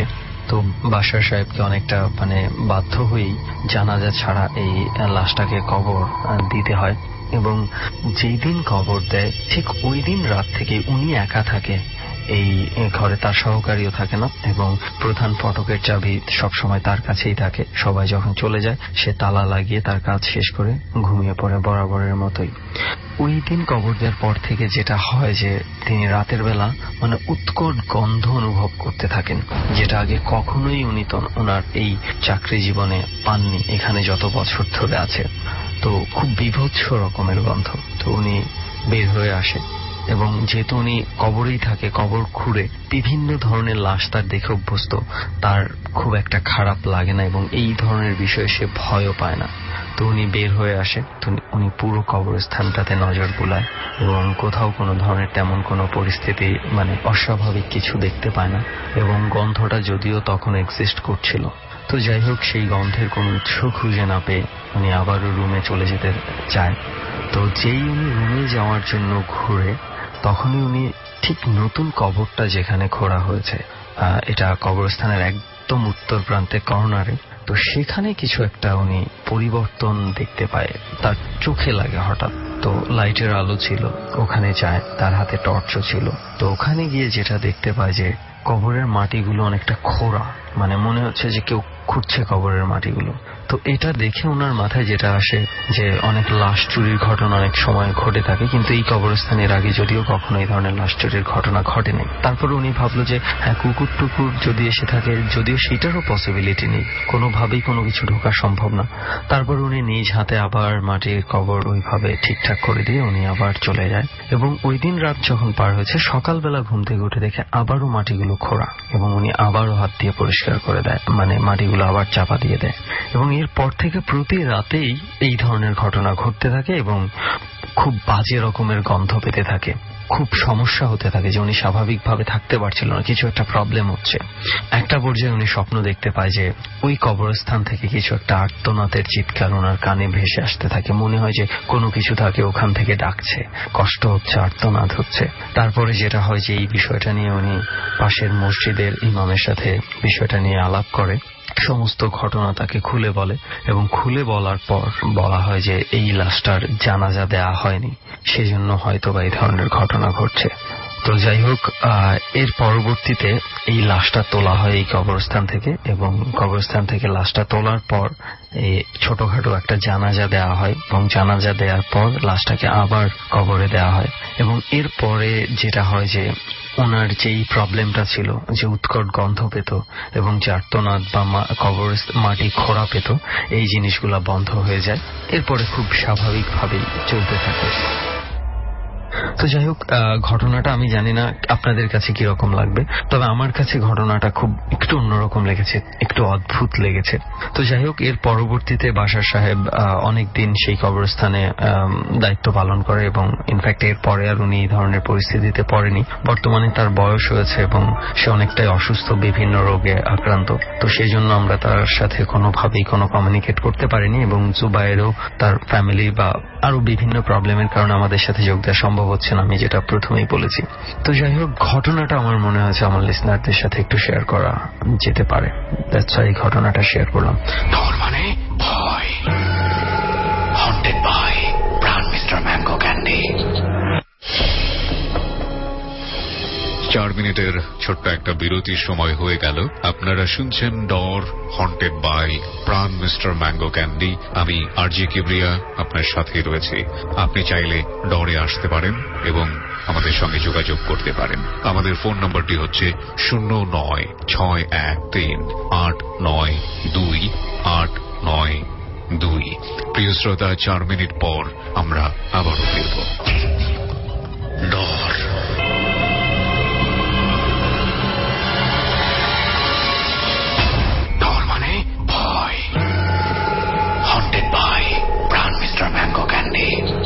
তো বাশার সাহেবকে অনেকটা মানে বাধ্য হয়েই জানাজা ছাড়া এই লাশটাকে কবর দিতে হয়, এবং যেই দিন কবর দেয় ঠিক ওই দিন রাত থেকে উনি একা থাকে এই ঘরে, তার সহকারীও থাকে না, এবং প্রধান ফটকের চাবি সবসময় তার কাছেই থাকে। সবাই যখন চলে যায় সে তালা লাগিয়ে তার কাজ শেষ করে ঘুমিয়ে পড়ে বরাবরের মতোই। ওই দিন কবর দেওয়ার পর থেকে যেটা হয় যে তিনি রাতের বেলা মানে উৎকট গন্ধ অনুভব করতে থাকেন, যেটা আগে কখনোই উনি তো ওনার এই চাকরি জীবনে পাননি এখানে যত বছর ধরে আছে। তো খুব বিভৎস রকমের গন্ধ। তো উনি বের হয়ে আসে, এবং যেহেতু উনি কবরেই থাকে, কবর খুঁড়ে বিভিন্ন ধরনের লাশ তার দেখে অভ্যস্ত, তার খুব একটা খারাপ লাগে না এবং এই ধরনের বিষয়ে সে ভয়ও পায় না। তো উনি বের হয়ে আসে, তো উনি পুরো কবরস্থানটাতে নজর বুলায় এবং কোথাও কোনো ধরনের তেমন কোনো পরিস্থিতি মানে অস্বাভাবিক কিছু দেখতে পায় না, এবং গন্ধটা যদিও তখন এক্সিস্ট করছিল। তো যাই হোক, সেই গন্ধের কোনো উৎস খুঁজে না পেয়ে উনি আবারও রুমে চলে যেতে চায়। তো যেই উনি রুমে যাওয়ার জন্য ঘুরে, তখনই উনি ঠিক নতুন কবরটা যেখানে খোঁড়া হয়েছে, এটা কবরস্থানের একদম উত্তর প্রান্তে কর্নারে, তো সেখানে কিছু একটা উনি পরিবর্তন দেখতে পায়, তার চোখে লাগে হঠাৎ। তো লাইটের আলো ছিল, ওখানে যায়, তার হাতে টর্চও ছিল। তো ওখানে গিয়ে যেটা দেখতে পায় যে কবরের মাটিগুলো অনেকটা খোঁড়া, মানে মনে হচ্ছে যে কেউ খুঁড়ছে কবরের মাটিগুলো। তো এটা দেখে ওনার মাথায় যেটা আসে যে অনেক লাশ চুরির ঘটনা অনেক সময় ঘটে থাকে, কিন্তু এই কবরস্থানের আগে যদিও কখনো এই ধরনের লাশ চুরির ঘটনা ঘটেনি। তারপরে উনি ভাবলো যে হ্যাঁ, কুকুর টুকুর যদি এসে থাকে, যদিও সেটারও পসিবিলিটি নেই, কোনোভাবেই কোনো কিছু ঢোকা সম্ভব না। তারপর উনি নিজ হাতে আবার মাটির কবর ওইভাবে ঠিকঠাক করে দিয়ে উনি আবার চলে যায়, এবং ওই দিন রাত যখন পার হয়েছে, সকালবেলা ঘুম থেকে উঠে দেখে আবারও মাটিগুলো খোঁড়া, এবং উনি আবারও হাত দিয়ে পরিষ্কার করে দেয়, মানে মাটিগুলো আবার চাপা দিয়ে দেয়। এবং এরপর থেকে প্রতি রাতেই এই ধরনের ঘটনা ঘটতে থাকে এবং খুব বাজে রকমের গন্ধ পেতে থাকে, খুব সমস্যা হতে থাকে যে উনি স্বাভাবিকভাবে থাকতে পারছিল না, কিছু একটা প্রবলেম হচ্ছে। একটা পর্যায়ে উনি স্বপ্ন দেখতে পায় যে ওই কবরস্থান থেকে কিছু একটা আর্তনাদের চিৎকার ওনার কানে ভেসে আসতে থাকে, মনে হয় যে কোনো কিছু তাকে ওখান থেকে ডাকছে, কষ্ট হচ্ছে, আর্তনাদ হচ্ছে। তারপরে যেটা হয় যে এই বিষয়টা নিয়ে উনি পাশের মসজিদের ইমামের সাথে বিষয়টা নিয়ে আলাপ করে, সমস্ত ঘটনা তাকে খুলে বলে, এবং খুলে বলার পর বলা হয় যে এই লাশটার জানাজা দেয়া হয়নি, সেজন্য হয়তো বা এই ধরনের ঘটনা ঘটছে। তো যাই হোক, এর পরবর্তীতে এই লাশটা তোলা হয় এই কবরস্থান থেকে, এবং কবরস্থান থেকে লাশটা তোলার পর এই ছোটখাটো একটা জানাজা দেওয়া হয়, এবং জানাজা দেওয়ার পর লাশটাকে আবার কবরে দেওয়া হয়। এবং এরপরে যেটা হয় যে ওনার যেই প্রবলেমটা ছিল যে উৎকট গন্ধ পেত এবং যে আর্তনাদ বা কবর মাটি খোঁড়া পেত, এই জিনিসগুলা বন্ধ হয়ে যায়। এরপরে খুব স্বাভাবিকভাবেই চলতে থাকে। তো যাই হোক, ঘটনাটা আমি জানি না আপনাদের কাছে কিরকম লাগবে, তবে আমার কাছে ঘটনাটা খুব একটু অন্যরকম লেগেছে, একটু অদ্ভুত লেগেছে। তো যাই হোক, এর পরবর্তীতে বাশার সাহেব অনেকদিন সেই কবরস্থানে দায়িত্ব পালন করে, এবং ইনফ্যাক্ট এর পরে আর উনি এই ধরনের পরিস্থিতিতে পড়েনি। বর্তমানে তার বয়স হয়েছে এবং সে অনেকটাই অসুস্থ, বিভিন্ন রোগে আক্রান্ত। তো সেই জন্য আমরা তার সাথে কোনোভাবেই কোনো কমিউনিকেট করতে পারিনি, এবং জুবায়েরও তার ফ্যামিলি বা আরো বিভিন্ন প্রবলেমের কারণে আমাদের সাথে যোগ দেওয়া সম্ভব হচ্ছে না, আমি যেটা প্রথমেই বলেছি। তো যাই হোক, ঘটনাটা আমার মনে হয়েছে আমার লিসনারদের সাথে একটু শেয়ার করা যেতে পারে, দ্যাটস এই ঘটনাটা শেয়ার করলাম। ডর মানে ভয়, haunted by Pran mister mango candy. 4 মিনিটের ছোট্ট একটা বিরতির সময় হয়ে গেল। আপনারা শুনছেন Dor, haunted by Pran mister mango candy. আমি আরজি কিবরিয়া আপনার সাথেই রয়েছি। আপনি চাইলে ডরে আসতে পারেন এবং আমাদের সঙ্গে যোগাযোগ করতে পারেন। আমাদের ফোন নম্বরটি হচ্ছে 0963892892। প্রিয় শ্রোতা, 4 মিনিট পর আমরা আবারও ফিরব। ডর। ডর মানে ভয়, haunted by Pran mister mango candy.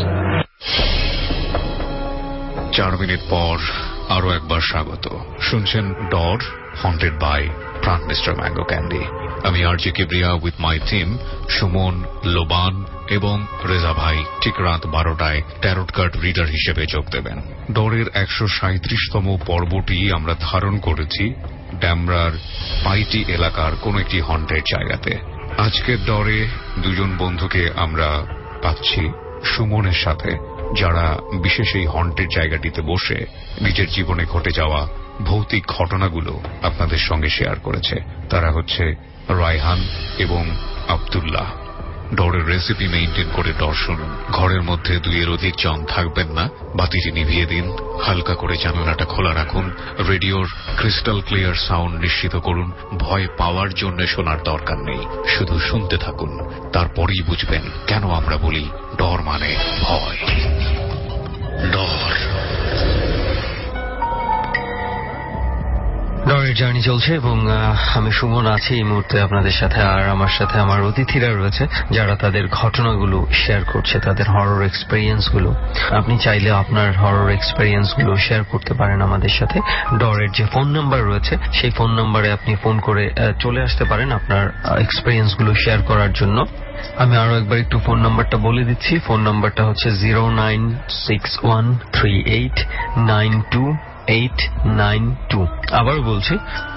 4 মিনিট পর আরো একবার স্বাগত। শুনছেন Dor, haunted by Pran mister mango candy. আমি RJ Kibria with my team Suman, Loban এবং রেজা ভাই ঠিক রাত 12টায় ট্যারট কার্ড রিডার হিসেবে যোগ দেবেন। ডরের 137তম পর্বটি আমরা ধারণ করেছি ড্যামরার পাইটি এলাকার কোন একটি হন্টেড জায়গাতে। আজকের ডরে দুজন বন্ধুকে আমরা পাচ্ছি সুমনের সাথে, যারা বিশেষ এই হন্টেড জায়গাটিতে বসে নিজের জীবনে ঘটে যাওয়া ভৌতিক ঘটনাগুলো আপনাদের সঙ্গে শেয়ার করেছে। তারা হচ্ছে রায়হান এবং আব্দুল্লাহ। ডরের রেসিপি মেইনটেইন করে ডর শুনুন। ঘরের মধ্যে 2 এর অধিক জন থাকবেন না। বাতিটি নিভিয়ে দিন, হালকা করে জানালাটা খোলা রাখুন, রেডিওর ক্রিস্টাল ক্লিয়ার সাউন্ড নিশ্চিত করুন। ভয় পাওয়ার জন্য শোনার দরকার নেই, শুধু শুনতে থাকুন, তারপরেই বুঝবেন কেন আমরা বলি ডর মানে ভয়। ডর। ডরের জার্নি চলছে এবং আমি সুমন আছি এই মুহূর্তে আপনাদের সাথে, আর আমার সাথে আমার অতিথিরা রয়েছে যারা তাদের ঘটনাগুলো শেয়ার করছে, তাদের হরর এক্সপেরিয়েন্স গুলো। আপনি চাইলে আপনার হরর এক্সপেরিয়েন্স গুলো শেয়ার করতে পারেন আমাদের সাথে। ডরের যে ফোন নাম্বার রয়েছে সেই ফোন নাম্বারে আপনি ফোন করে চলে আসতে পারেন আপনার এক্সপেরিয়েন্স গুলো শেয়ার করার জন্য। আমি আরো একবার একটু ফোন নাম্বারটা বলে দিচ্ছি। ফোন নাম্বারটা হচ্ছে 09613892892। আবার বলছি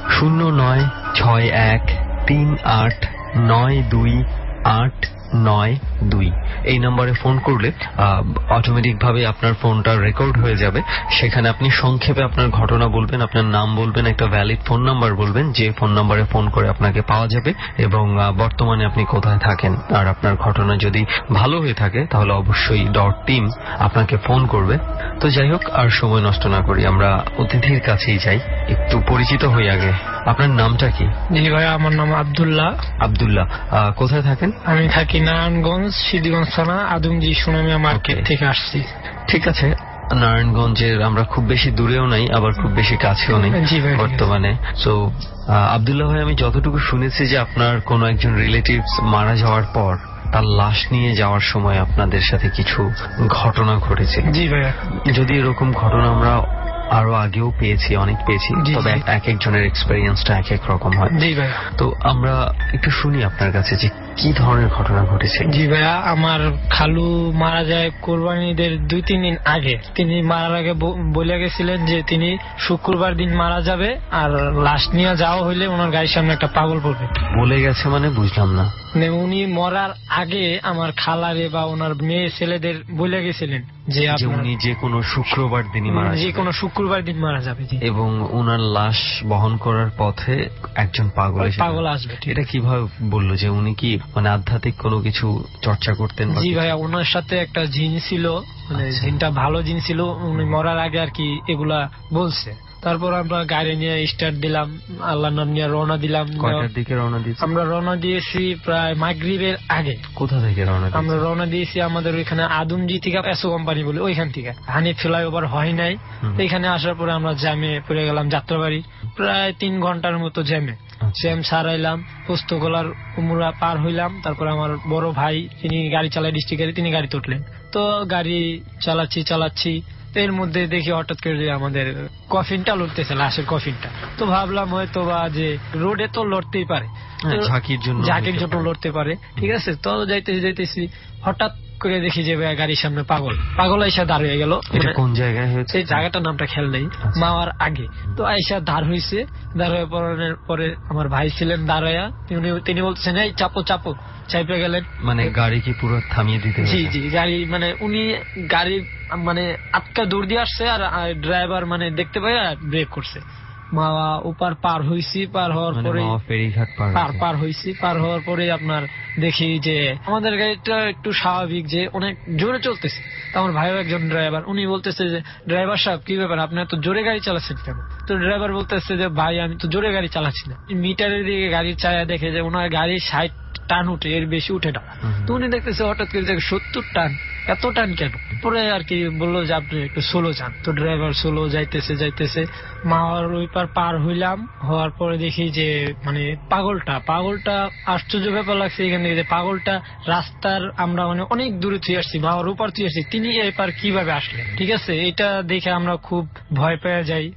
096138928992। এই নম্বরে ফোন করলে অটোমেটিক ভাবে আপনার ফোনটা রেকর্ড হয়ে যাবে। সেখানে আপনি সংক্ষেপে আপনার ঘটনা বলবেন, আপনার নাম বলবেন, একটা ভ্যালিড ফোন নাম্বার বলবেন, যে ফোন নাম্বারে ফোন করে আপনাকে পাওয়া যাবে, এবং বর্তমানে আপনি কোথায় থাকেন। আর আপনার ঘটনা যদি ভালো হয়ে থাকে তাহলে অবশ্যই ডট টিম আপনাকে ফোন করবে। তো যাই হোক, আর সময় নষ্ট না করি, আমরা অতিথির কাছেই যাই, একটু পরিচিত হই আগে। আপনার নামটা কি? জি ভাই, আমার নাম আব্দুল্লাহ। আব্দুল্লাহ, কোথায় থাকেন? আমি থাকি নারায়ণগঞ্জ, সিদ্ধিগঞ্জ থানা, আদমজি সুনামিয়া মার্কেট থেকে আসছি। ঠিক আছে, নারায়ণগঞ্জের আমরা খুব বেশি দূরেও নাই, আবার খুব বেশি কাছেও নেই বর্তমানে। তো আব্দুল্লাহ ভাই, আমি যতটুকু শুনেছি যে আপনার কোন একজন রিলেটিভস মারা যাওয়ার পর তার লাশ নিয়ে যাওয়ার সময় আপনাদের সাথে কিছু ঘটনা ঘটেছে। জি ভাইয়া। যদি এরকম ঘটনা আমরা আরো আগেও পেয়েছি, অনেক পেয়েছি, তবে এক একজনের এক্সপেরিয়েন্সটা এক এক রকম হয়। জি ভাই। তো আমরা একটু শুনি আপনার কাছে যে কি ধরনের ঘটনা ঘটেছে। জি ভাইয়া, আমার খালু মারা যায় কোরবানিদের 2-3 দিন আগে। তিনি মারার আগে বলে গেছিলেন যে তিনি শুক্রবার দিন মারা যাবে, আর লাশ নিয়ে যাওয়া হইলে ওনার গাড়ির সামনে একটা পাগল পড়বে। বলে গেছে মানে বুঝলাম না। উনি মরার আগে আমার খালারে বা ওনার মেয়ে ছেলেদের বলে গেছিলেন যে উনি যে কোনো শুক্রবার দিনই মারা যাবে, যে কোনো শুক্রবার দিন মারা যাবে, এবং ওনার লাশ বহন করার পথে একজন পাগল আসবে। এটা কিভাবে বললো? যে উনি কি মানে আধ্যাত্মিক কোনো কিছু চর্চা করতেন? জি ভাইয়া, ওনার সাথে একটা জিন ছিল, মানে জিনটা ভালো জিন ছিল। উনি মরার আগে আর কি এগুলা বলছে। তারপর আমরা গাড়ি নিয়ে স্টার্ট দিলাম, আল্লাহর নাম নিয়ে রওনা দিলাম। কয়টার দিকে রওনা দিয়েছি? আমরা রওনা দিয়েছি প্রায় মাগরিবের আগে। কোথা থেকে রওনা? আমরা রওনা দিয়েছি আমাদের ওইখানে আদমজি থেকে, এসো কোম্পানি বলে ওইখান থেকে। হানিফ ফ্লাইওভার হয় নাই, এখানে আসার পরে আমরা জ্যামে পড়ে গেলাম যাত্রাবাড়ি। প্রায় 3 ঘন্টার মতো জ্যামে জ্যাম সারাইলাম, পোস্তগোলার উমরা পার হইলাম। তারপর আমার বড় ভাই, তিনি গাড়ি চালায় ডিস্ট্রিক্টে, তিনি গাড়িতে উঠলেন। তো গাড়ি চালাচ্ছি এর মধ্যে দেখি হঠাৎ করে আমাদের কফিনটা লড়তেছে, লাশের কফিনটা। তো ভাবলাম হয়তো বা যে রোডে তো লড়তেই পারে, ঝাঁকির জন্য লড়তে পারে, ঠিক আছে। তো যাইতেছি হঠাৎ করে দেখি যে গাড়ির সামনে পাগল আইসা দাঁড় হয়ে গেল। কোন জায়গায় হয়েছে সেই জায়গাটার নামটা খেয়াল নেই, মাওয়ার আগে। তো আইসা দাঁড় হয়েছে, দাঁড় হয়ে পরে আমার ভাই ছিলেন দাঁড়ায়া, তিনি বলছেন এই চাপো চাইপে গেলেন। মানে গাড়ি কি পুরো থামিয়ে দিতে? জি, গাড়ি মানে উনি গাড়ি মানে আটকা দৌড় দিয়ে আসছে, আর ড্রাইভার মানে দেখতে পাই ব্রেক করছে। মাওয়া ওপার পার হয়েছি, পার হওয়ার পরে ফেরিঘাট পার হয়েছি। পার হওয়ার পরে আপনার দেখি যে আমাদের গাড়িটা একটু স্বাভাবিক যে অনেক জোরে চলতেছে। তো আমার ভাইও একজন ড্রাইভার, উনি বলতেছে যে ড্রাইভার সাহেব কি ব্যাপার, আপনি এত জোরে গাড়ি চালাচ্ছেন কেন? তো ড্রাইভার বলতেছে যে ভাই আমি তো জোরে গাড়ি চালাচ্ছি না। মিটারের দিকে গাড়ি চায়া দেখে যে ওনার গাড়ি 60 টান উঠে, এর বেশি উঠে না। তো উনি দেখতেছে হঠাৎ করে 70 টান, এত টান কেন? পরে আর কি বললো যে আপনি একটু সোলো যান। তো ড্রাইভার সোলো যাইতেছে মাওয়ার ওই পার হইলাম। হওয়ার পরে দেখি যে মানে পাগলটা আশ্চর্য ব্যাপার লাগছে এখান থেকে, যে পাগলটা রাস্তার আমরা মানে অনেক দূরে থুয়ে আসছি, মাওয়ার ওপার থুয়ে আসছি, তিনি এপার কিভাবে আসলেন? ঠিক আছে, এটা দেখে আমরা খুব ভয় পেয়ে যাই।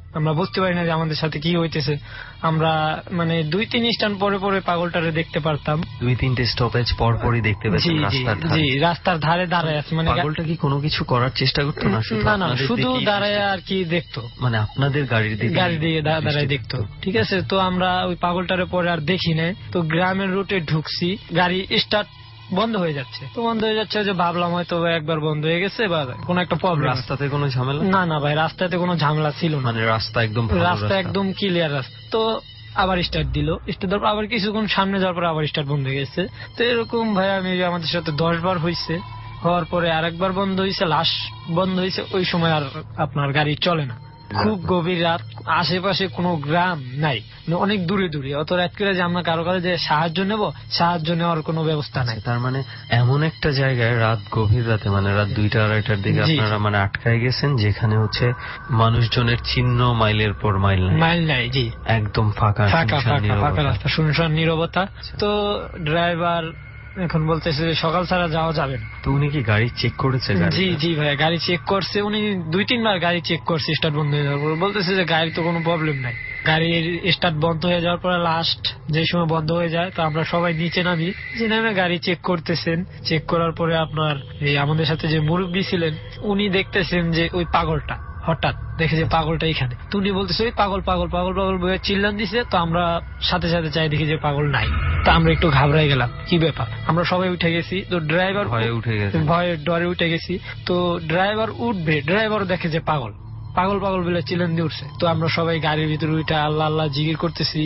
আমরা বুঝতে পারি না যে আমাদের সাথে কি হইতেছে। আমরা মানে 2-3 স্ট্যান্ড পরে পরে পাগলটারে দেখতে পারতাম, 2-3টে স্টপেজ পর পরই দেখতে পেতাম রাস্তার ধারে। জি, রাস্তার ধারে দাঁড়ায় আছে। মানে পাগলটা কি কোনো কিছু করার চেষ্টা করতো না? না, শুধু দাঁড়ায় আর কি দেখতো, মানে আপনাদের গাড়ির দিকে দাঁড়ায় দেখতো। ঠিক আছে, তো আমরা ওই পাগলটারে পরে আর দেখি নাই। তো গ্রামের রুটে ঢুকছি, গাড়ি স্টার্ট বন্ধ হয়ে যাচ্ছে। তো বন্ধ হয়ে যাচ্ছে যে ভাবলাম হয়তো একবার বন্ধ হয়ে গেছে বা কোন একটা প্রবলেম। রাস্তাতে কোনো ঝামেলা? না ভাই, রাস্তাতে কোনো ঝামেলা ছিল না, মানে রাস্তা একদম ক্লিয়ার রাস্তা। তো আবার স্টার্ট দিল, স্টার্ট দেওয়ার পর আবার কিছুক্ষণ সামনে যাওয়ার পর আবার স্টার্ট বন্ধ হয়ে গেছে। তো এরকম ভাই আমি আমাদের সাথে 10 বার হয়েছে। হওয়ার পরে আরেকবার বন্ধ হয়েছে, লাস্ট বন্ধ হয়েছে। ওই সময় আর আপনার গাড়ি চলে না। খুব গভীর রাত, আশেপাশে কোনো গ্রাম নাই, অনেক দূরে দূরে। অত রাত করে যে আমরা কারো কাছে যে সাহায্য নেব, সাহায্য নেওয়ার কোনো ব্যবস্থা নাই। তার মানে এমন একটা জায়গায় রাত গভীর রাতে, মানে রাত 2টা-2:30টার দিকে আপনারা মানে আটকায় গেছেন, যেখানে হচ্ছে মানুষজনের চিহ্ন মাইলের পর মাইল নাই। জি, একদম ফাঁকা রাস্তা, শুনশান নীরবতা। তো ড্রাইভার এখন বলতেছে সকাল ছাড়া যাওয়া যাবে না। তো উনি কি গাড়ি চেক করেছে? জি ভাই, গাড়ি চেক করছে। উনি 2-3 বার গাড়ি চেক করছে স্টার্ট বন্ধ হয়ে যাওয়ার পর। বলতেছে যে গাড়ি তো কোনো প্রবলেম নাই। গাড়ির স্টার্ট বন্ধ হয়ে যাওয়ার পরে লাস্ট যে সময় বন্ধ হয়ে যায়, তো আমরা সবাই নিচে নামি। যে নামে গাড়ি চেক করতেছেন, চেক করার পরে আপনার এই আমাদের সাথে যে মুরব্বী ছিলেন উনি দেখতেছেন যে ওই পাগলটা, হঠাৎ দেখে যে পাগলটা এখানে। তো উনি বলতেছে ওই পাগল বলে চিল্লান দিছে। তো আমরা সাথে সাথে চাই দেখি যে পাগল নাই। তো আমরা একটু ঘাবড়াই গেলাম, কি ব্যাপার। আমরা সবাই উঠে গেছি। তো ড্রাইভার ভয়ে ডরে উঠে গেছি। তো ড্রাইভার উঠবে, ড্রাইভার দেখে যে পাগল বলে চিল্লান দিয়ে উঠছে। তো আমরা সবাই গাড়ির ভিতরে উঠে আল্লাহ আল্লাহ জিকির করতেছি।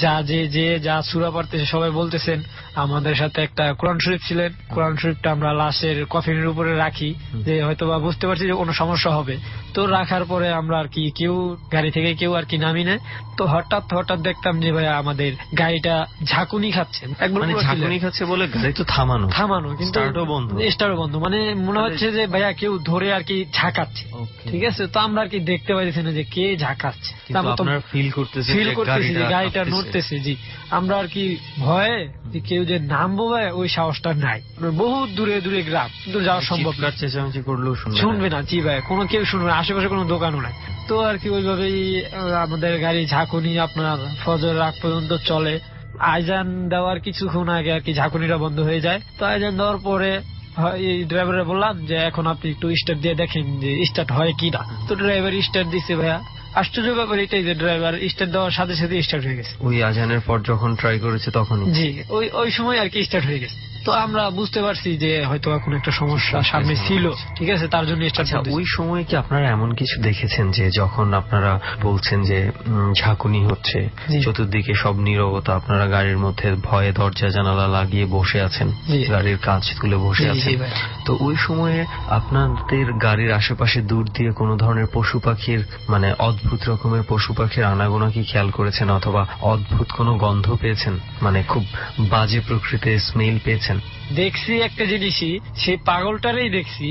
যা সূরা পড়তেছে সবাই বলতেছেন। আমাদের সাথে একটা কোরআন শরীফ ছিলেন, কোরআন শরীফটা আমরা লাশের কফিনের উপরে রাখি, যে হয়তো বা বুঝতে পারছি যে কোনো সমস্যা হবে। তো রাখার পরে আমরা আর কি কেউ গাড়ি থেকে কেউ আর কি নামি নেয়। তো হঠাৎ দেখতাম যে ভাইয়া আমাদের গাড়িটা ঝাঁকুনি খাচ্ছে। ঝাঁকুনি খাচ্ছে বলে গাড়ি তো থামানো, কিন্তু স্টার্টও বন্ধ। মানে মনে হচ্ছে যে ভাইয়া কেউ ধরে আর কি ঝাঁকাচ্ছে। ঠিক আছে, তো আমরা আর কি দেখতে পাইতেছি না যে কে ঝাঁকাচ্ছে, ফিল করতেছি যে গাড়িটা নড়তেছে। জি, আমরা আর কি ভয়ে যে কেউ যে নামবো ভাই ওই সাহসটা নাই। বহুত দূরে গ্রাম, কিন্তু যাওয়া সম্ভব না, চেঁচামেচি করলেও শুনবে না। জি ভাই, কোনো কেউ শুনবে না, আশেপাশে কোনো দোকানও নাই। তো আর কি ওইভাবেই আমাদের গাড়ি ঝাঁকুনি আপনার ফজর আগ পর্যন্ত চলে। আইজান দেওয়ার কিছুক্ষণ আগে আর কি ঝাঁকুনিটা বন্ধ হয়ে যায়। তো আইজান দেওয়ার পরে ড্রাইভারে বললাম যে এখন আপনি একটু স্টার্ট দিয়ে দেখেন যে স্টার্ট হয় কিনা। তো ড্রাইভার স্টার্ট দিচ্ছে। ভাইয়া আশ্চর্য ব্যাপার এটাই যে ড্রাইভার স্টার্ট দেওয়ার সাথে সাথে স্টার্ট হয়ে গেছে। ওই আজানের পর যখন ট্রাই করেছে তখন? জি, ওই সময় আর কি স্টার্ট হয়ে গেছে। তো আমরা বুঝতে পারছি যে হয়তো এখন একটা সমস্যা সামনে ছিল। ঠিক আছে, তার জন্য ওই সময় কি আপনারা এমন কিছু দেখেছেন যে যখন আপনারা বলছেন যে ঝাঁকুনি হচ্ছে, চতুর্দিকে সব নীরবতা, আপনারা গাড়ির মধ্যে ভয়ে দরজা জানালা লাগিয়ে বসে আছেন, গাড়ির কাঁচ তুলে বসে আছেন, তো ওই সময়ে আপনাদের গাড়ির আশেপাশে দূর দিয়ে কোনো ধরনের পশু পাখির, মানে অদ্ভুত রকমের পশু পাখির আনাগোনা কি খেয়াল করেছেন, অথবা অদ্ভুত কোনো গন্ধ পেয়েছেন, মানে খুব বাজে প্রকৃতির স্মেল পেয়েছেন? দেখছি একটা জিনিসই, সেই পাগলটারেই দেখছি,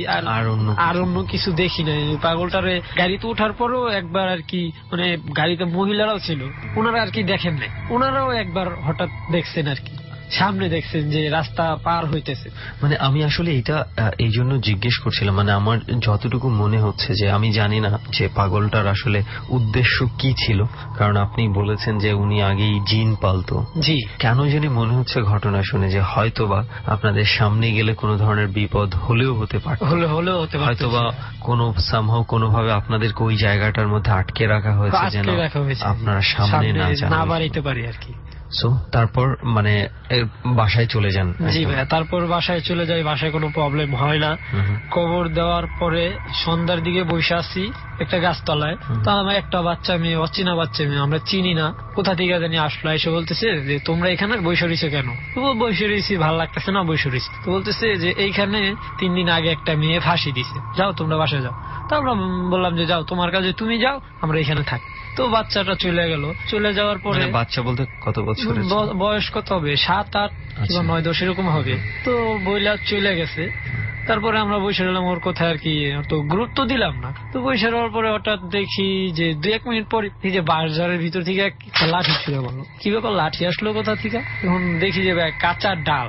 আর অন্য কিছু দেখি নাই। পাগলটারে গাড়িতে ওঠার পরও একবার আর কি, মানে গাড়িতে মহিলারাও ছিল, ওনারা আর কি দেখেন নাই, ওনারাও একবার হঠাৎ দেখছেন আর কি, সামনে দেখছেন যে রাস্তা পার হইতেছে। মানে আমি আসলে এটা এই জন্য জিজ্ঞেস করছিলাম, মানে আমার যতটুকু মনে হচ্ছে যে আমি জানি না যে পাগলটার আসলে উদ্দেশ্য কি ছিল, কারণ আপনি বলেছেন যে উনি আগেই জিন পালতো। জি, কেন জানি মনে হচ্ছে ঘটনা শুনে যে হয়তোবা আপনাদের সামনে গেলে কোনো ধরনের বিপদ হলেও হতে পারত, হয়তোবা কোনো সামহাও কোনোভাবে আপনাদেরকে ওই জায়গাটার মধ্যে আটকে রাখা হয়েছে যেন আপনারা সামনে না বাড়িতে পারি আর কি। তারপর মানে বাসায় চলে যান? জি ভাইয়া, তারপর বাসায় চলে যাই, বাসায় কোনো প্রবলেম হয় না। কবর দেওয়ার পরে সন্ধ্যার দিকে বসে আসি একটা গাছতলায়। তো আমার একটা বাচ্চা মেয়ে, অচেনা বাচ্চা মেয়ে, আমরা চিনি না, কোথা থেকে জানি আসলো, এসে বলতেছে যে তোমরা এখানে বসে রয়েছো কেন? বসে রয়েছি, ভালো লাগতেছে না, বসে রয়েছি। তো বলতেছে যে এইখানে 3 দিন আগে একটা মেয়ে ফাঁসি দিছে, যাও তোমরা বাসায় যাও। তো আমরা বললাম যে যাও, তোমার কাজে তুমি যাও, আমরা এখানে থাকি। তো বাচ্চাটা চলে গেল। চলে যাওয়ার পরে, বাচ্চা বলতে কত বছর বয়স? কত হবে, 7-8 কিংবা 9-10 এরকম হবে। তো বইলা চলে গেছে। তারপরে আমরা বসে রইলাম, ওর কোথায় আর কি তো গুরুত্ব দিলাম না। তো বসে রওয়ার পরে হঠাৎ দেখি যে 2-1 মিনিট পর এই যে বাজারের ভিতর থেকে লাঠি ছিল। বলো কি ব্যাপার, লাঠি আসলো কোথা থেকে? এখন দেখি যে কাঁচা ডাল,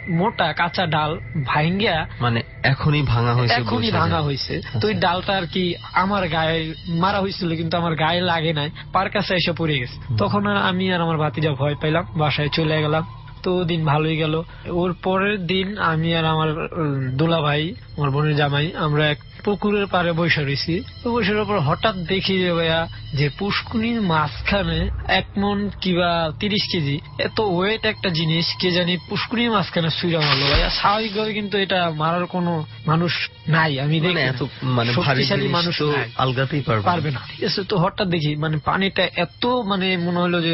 মোটা কাঁচা ডাল ভাঙ্গিয়া মানে এখনই ভাঙা হয়েছে। তো ওই ডালটা আর কি আমার গায়ে মারা হয়েছিল, কিন্তু আমার গায়ে লাগে নাই, পার কাছে এসে পড়ে গেছে। তখন আমি আর আমার ভাতিজা ভয় পাইলাম, বাসায় চলে গেলাম। তো দিন ভালোই গেল। ওর পরের দিন আমি আর আমার দুলা ভাই, আমার বোনের জামাই, আমরা এক পুকুরের পাড়ে বসে রয়েছি। তো বসে পর হঠাৎ দেখি ভাইয়া যে পুষ্কুনির মাঝখানে 1 মণ কিবা 30 কেজি এত ওয়েট একটা জিনিস কে জানি পুষ্কুনির মাঝখানে ছুঁড়া মারলো ভাইয়া। স্বাভাবিকভাবে কিন্তু এটা মারার কোনো মানুষ নাই, আমি দেখি এত শক্তিশালী মানুষ আলগাতেই পারবে না। ঠিক আছে, তো হঠাৎ দেখি মানে পানিটা এত মানে মনে হলো যে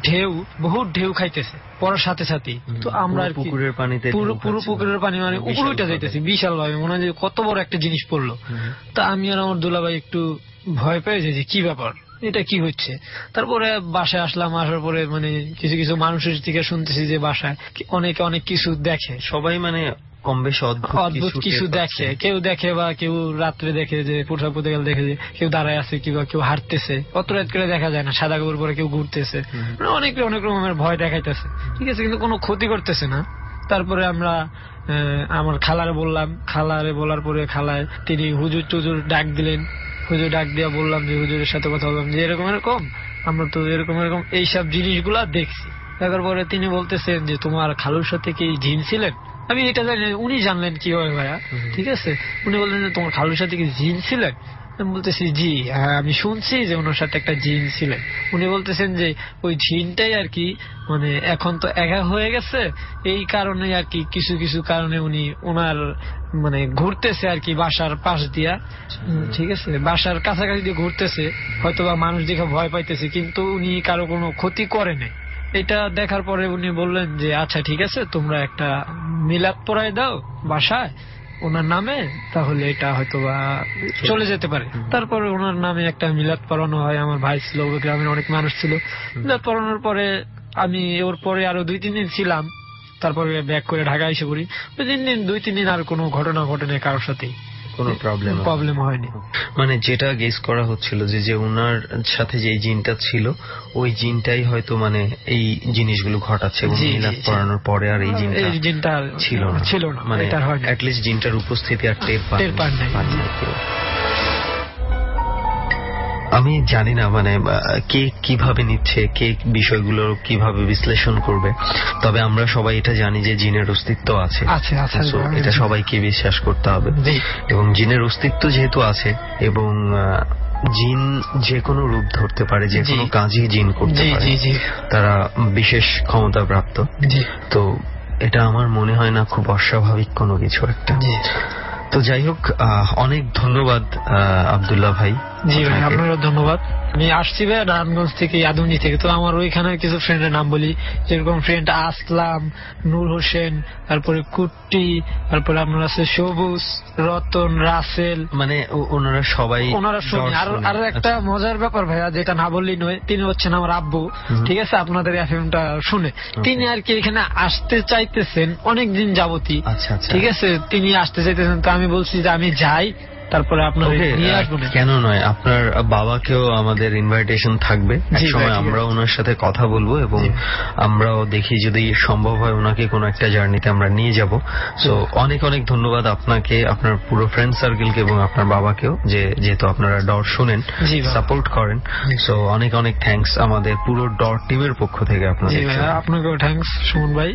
বহুত ঢেউ খাইতেছে পড়ার সাথে সাথে। তো আমরা পুকুরের পানিতে পুরো পুকুরের পানি মানে উপরে উঠে যাইতেছি বিশাল ভাবে, মনে হয় যে কত বড় একটা জিনিস পড়লো। তা আমি আর আমার দুলাভাই একটু ভয় পেয়েছি যে কি ব্যাপার, এটা কি হচ্ছে। তারপরে বাসায় আসলাম, আসার পরে মানে কিছু কিছু মানুষের থেকে শুনতেছি যে বাসায় অনেকে অনেক কিছু দেখে, সবাই মানে কম বেশি অদ্ভুত কিছু দেখে। কেউ দেখে বা কেউ রাত্রে দেখে যে পোশাক পরতে গেলে দেখে যে কেউ দাঁড়ায় আছে, কিংবা কেউ হাঁটতেছে, অত রাত করে দেখা যায় না, সাদা কাপড় পরে কেউ ঘুরতেছে, অনেক অনেক রকমের ভয় দেখাইতেছে। ঠিক আছে, কিন্তু কোনো ক্ষতি করতেছে না। তারপরে আমরা আমার খালারে বললাম, খালারে বলার পরে খালায় তিনি হুজুর টুজুর ডাক দিলেন। হুজুর ডাক দিয়া বললাম যে হুজুরের সাথে কথা বললাম যে এরকম এরকম আমরা তো এরকম এরকম এইসব জিনিসগুলা দেখছি। দেখার পরে তিনি বলতেছেন যে তোমার খালুর সাথে কি জিন ছিলেন? আমি এটা জানি, উনি জানলেন কিভাবে ভাইয়া। ঠিক আছে, উনি বললেন যে তোমার খালুর সাথে কি জিন ছিলেন? আমি বলতেছি জি হ্যাঁ, আমি শুনছি যে ওনার সাথে একটা জিন ছিলেন। উনি বলতেছেন যে ওই জিনটাই আর কি মানে এখন তো একা হয়ে গেছে, এই কারণে আর কি কিছু কিছু কারণে উনি ওনার মানে ঘুরতেছে আর কি বাসার পাশ দিয়া। ঠিক আছে, বাসার কাছাকাছি দিয়ে ঘুরতেছে, হয়তোবা মানুষ দেখে ভয় পাইতেছে, কিন্তু উনি কারো কোনো ক্ষতি করে নাই। এটা দেখার পরে উনি বললেন যে আচ্ছা ঠিক আছে, তোমরা একটা মিলাদ পড়ায় দাও বাসায় ওনার নামে, তাহলে এটা হয়তোবা চলে যেতে পারে। তারপরে ওনার নামে একটা মিলাদ পড়ানো হয়। আমার ভাই ছিল, গ্রামের অনেক মানুষ ছিল। মিলাদ পড়ানোর পরে আমি ওর পরে আরো 2-3 দিন ছিলাম, তারপরে ব্যাক করে ঢাকা এসে পড়ি। 2-3 দিন আর কোনো ঘটনা ঘটেনি, কারোর সাথে কোনো প্রবলেম হয়নি। মানে যেটা গেস করা হচ্ছিল যে ওনার সাথে যে জিনটা ছিল ওই জিনটাই হয়তো মানে এই জিনিসগুলো ঘটাচ্ছে, এবং মিলাদ পড়ানোর পরে আর এই জিনটা ছিল না, মানে অ্যাটলিস্ট জিনটার উপস্থিতি আর টের পান নাই। আমি জানি না মানে কে কিভাবে নিচ্ছে, কে বিষয়গুলো কিভাবে বিশ্লেষণ করবে, তবে আমরা সবাই এটা জানি যে জিনের অস্তিত্ব আছে, এটা সবাইকে বিশ্বাস করতে হবে। এবং জিনের অস্তিত্ব যেহেতু আছে, এবং জিন যে কোনো রূপ ধরতে পারে, যে কোনো কাজই জিন করতে পারে, তারা বিশেষ ক্ষমতা প্রাপ্ত। তো এটা আমার মনে হয় না খুব অস্বাভাবিক কোনো কিছু একটা। তো যাই হোক, অনেক ধন্যবাদ আব্দুল্লাহ ভাই। জি ভাই, আপনারও ধন্যবাদ। আমি আসছি ভাই নারায়ণগঞ্জ থেকে, আদমজি থেকে। তো আমার ওইখানে কিছু ফ্রেন্ডের নাম বলি, যেরকম ফ্রেন্ড আসলাম, নূর হোসেন, তারপরে কুট্টি, তারপরে আপনার আছে সবুজ, রতন, রাসেল, মানে ওনারা সবাই আর একটা মজার ব্যাপার ভাইয়া, যেটা না বললেই নয়, তিনি হচ্ছেন আমার আব্বু। ঠিক আছে, আপনাদের এফএমটা শুনে তিনি আর কি এখানে আসতে চাইতেছেন অনেকদিন যাবতই। ঠিক আছে, তিনি আসতে চাইতেছেন। তো আমি বলছি যে আমি যাই, তারপরে আপনার কেন নয়, আপনার বাবাকেও আমাদের ইনভাইটেশন থাকবে, একসময় আমরা ওনার সাথে কথা বলবো, এবং আমরাও দেখি যদি সম্ভব হয় ওনাকে কোনো একটা জার্নিতে আমরা নিয়ে যাব। সো অনেক অনেক ধন্যবাদ আপনাকে, আপনার পুরো ফ্রেন্ড সার্কেলকে, এবং আপনার বাবাকেও, যেহেতু আপনারা ডর শুনেন, সাপোর্ট করেন। সো অনেক অনেক থ্যাঙ্কস আমাদের পুরো ডর টিমের পক্ষ থেকে আপনাকেও থ্যাঙ্কস সুমন ভাই।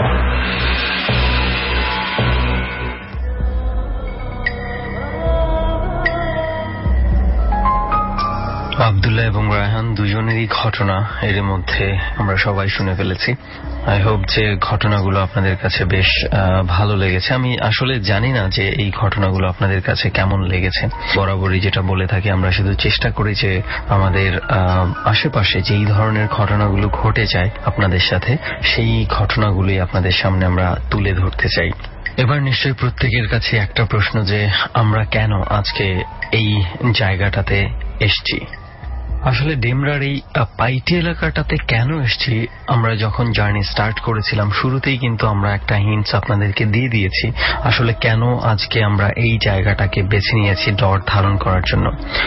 আব্দুল্লাহ এবং রায়হান দুজনেরই ঘটনা এর মধ্যে আমরা সবাই শুনে ফেলেছি। আই হোপ যে ঘটনাগুলো আপনাদের কাছে বেশ ভালো লেগেছে। আমি আসলে জানি না যে এই ঘটনাগুলো আপনাদের কাছে কেমন লেগেছে। বরাবরই যেটা বলে থাকি, আমরা শুধু চেষ্টা করি যে আমাদের আশেপাশে যেই ধরনের ঘটনাগুলো ঘটে যায় আপনাদের সাথে, সেই ঘটনাগুলি আপনাদের সামনে আমরা তুলে ধরতে চাই। এবার নিশ্চয়ই প্রত্যেকের কাছে একটা প্রশ্ন, যে আমরা কেন আজকে এই জায়গাটাতে এসছি। আসলে ডেমরার এই পাইটি এলাকাটাতে কেন এসেছি, আমরা যখন জার্নি স্টার্ট করেছিলাম শুরুতেই কিন্তু আমরা একটা হিন্টস আপনাদেরকে দিয়ে দিয়েছি আসলে কেন আজকে আমরা এই জায়গাটাকে বেছে নিয়েছি ডর ধারণ করার জন্য।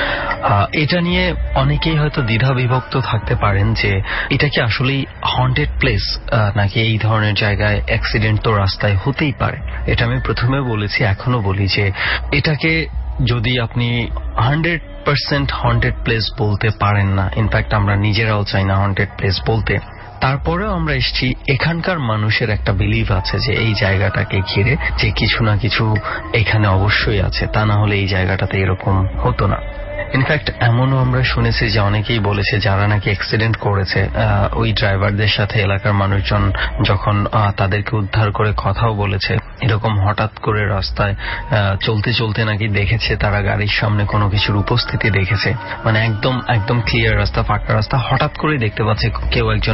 এটা নিয়ে অনেকেই হয়তো দ্বিধা বিভক্ত থাকতে পারেন যে এটা কি আসলেই হন্টেড প্লেস নাকি এই ধরনের জায়গায় অ্যাক্সিডেন্ট তো রাস্তায় হতেই পারে। এটা আমি প্রথমে বলেছি, এখনো বলি যে এটাকে যদি আপনি 100% হন্টেড প্লেস বলতে পারেন না, ইনফ্যাক্ট আমরা নিজেরাও চাই না হন্টেড প্লেস বলতে, তারপরেও আমরা এসেছি এখানকার মানুষের একটা বিলিভ আছে যে এই জায়গাটাকে ঘিরে যে কিছু না কিছু এখানে অবশ্যই আছে, তা না হলে এই জায়গাটাতে এরকম হতো না। ইনফ্যাক্ট এমনও আমরা শুনেছি যে অনেকেই বলেছে যারা নাকি অ্যাক্সিডেন্ট করেছে ওই ড্রাইভারদের সাথে এলাকার মানুষজন যখন তাদেরকে উদ্ধার করে কথাও বলেছে, এরকম হঠাৎ করে রাস্তায় চলতে চলতে নাকি দেখেছে তারা গাড়ির সামনে কোনো কিছুর উপস্থিতি দেখেছে, মানে একদম ক্লিয়ার রাস্তা, ফাঁকা রাস্তা, হঠাৎ করে দেখতে পাচ্ছে কেউ একজন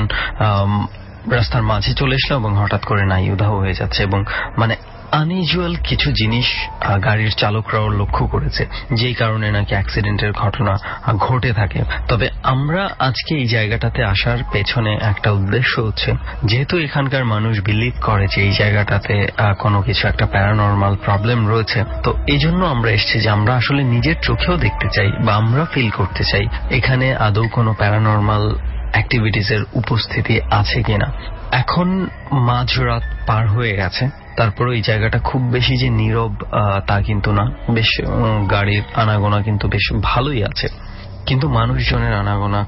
রাস্তার মাঝে চলে এসলো এবং হঠাৎ করে নাই উধাও হয়ে যাচ্ছে, এবং মানে আনইউজুয়াল কিছু জিনিস গাড়ির চালকরাও লক্ষ্য করেছে যেই কারণে নাকি অ্যাক্সিডেন্টের ঘটনা ঘটে থাকে। তবে আমরা আজকে এই জায়গাটাতে আসার পেছনে একটা উদ্দেশ্য হচ্ছে, যেহেতু এখানকার মানুষ বিলিভ করে যে এই জায়গাটাতে কোনো কিছু একটা প্যারানরমাল প্রবলেম রয়েছে, তো এই জন্য আমরা এসেছি যে আমরা আসলে নিজের চোখেও দেখতে চাই বা আমরা ফিল করতে চাই এখানে আদৌ কোনো প্যারানরমাল অ্যাক্টিভিটিস এর উপস্থিতি আছে কিনা। এখন মাঝরাত পার হয়ে গেছে, তারপরে এই জায়গাটা খুব বেশি যে নীরব তা কিন্তু না, বেশ গাড়ির আনাগোনা কিন্তু বেশ ভালোই আছে, কিন্তু মানুষজনের আনাগোনা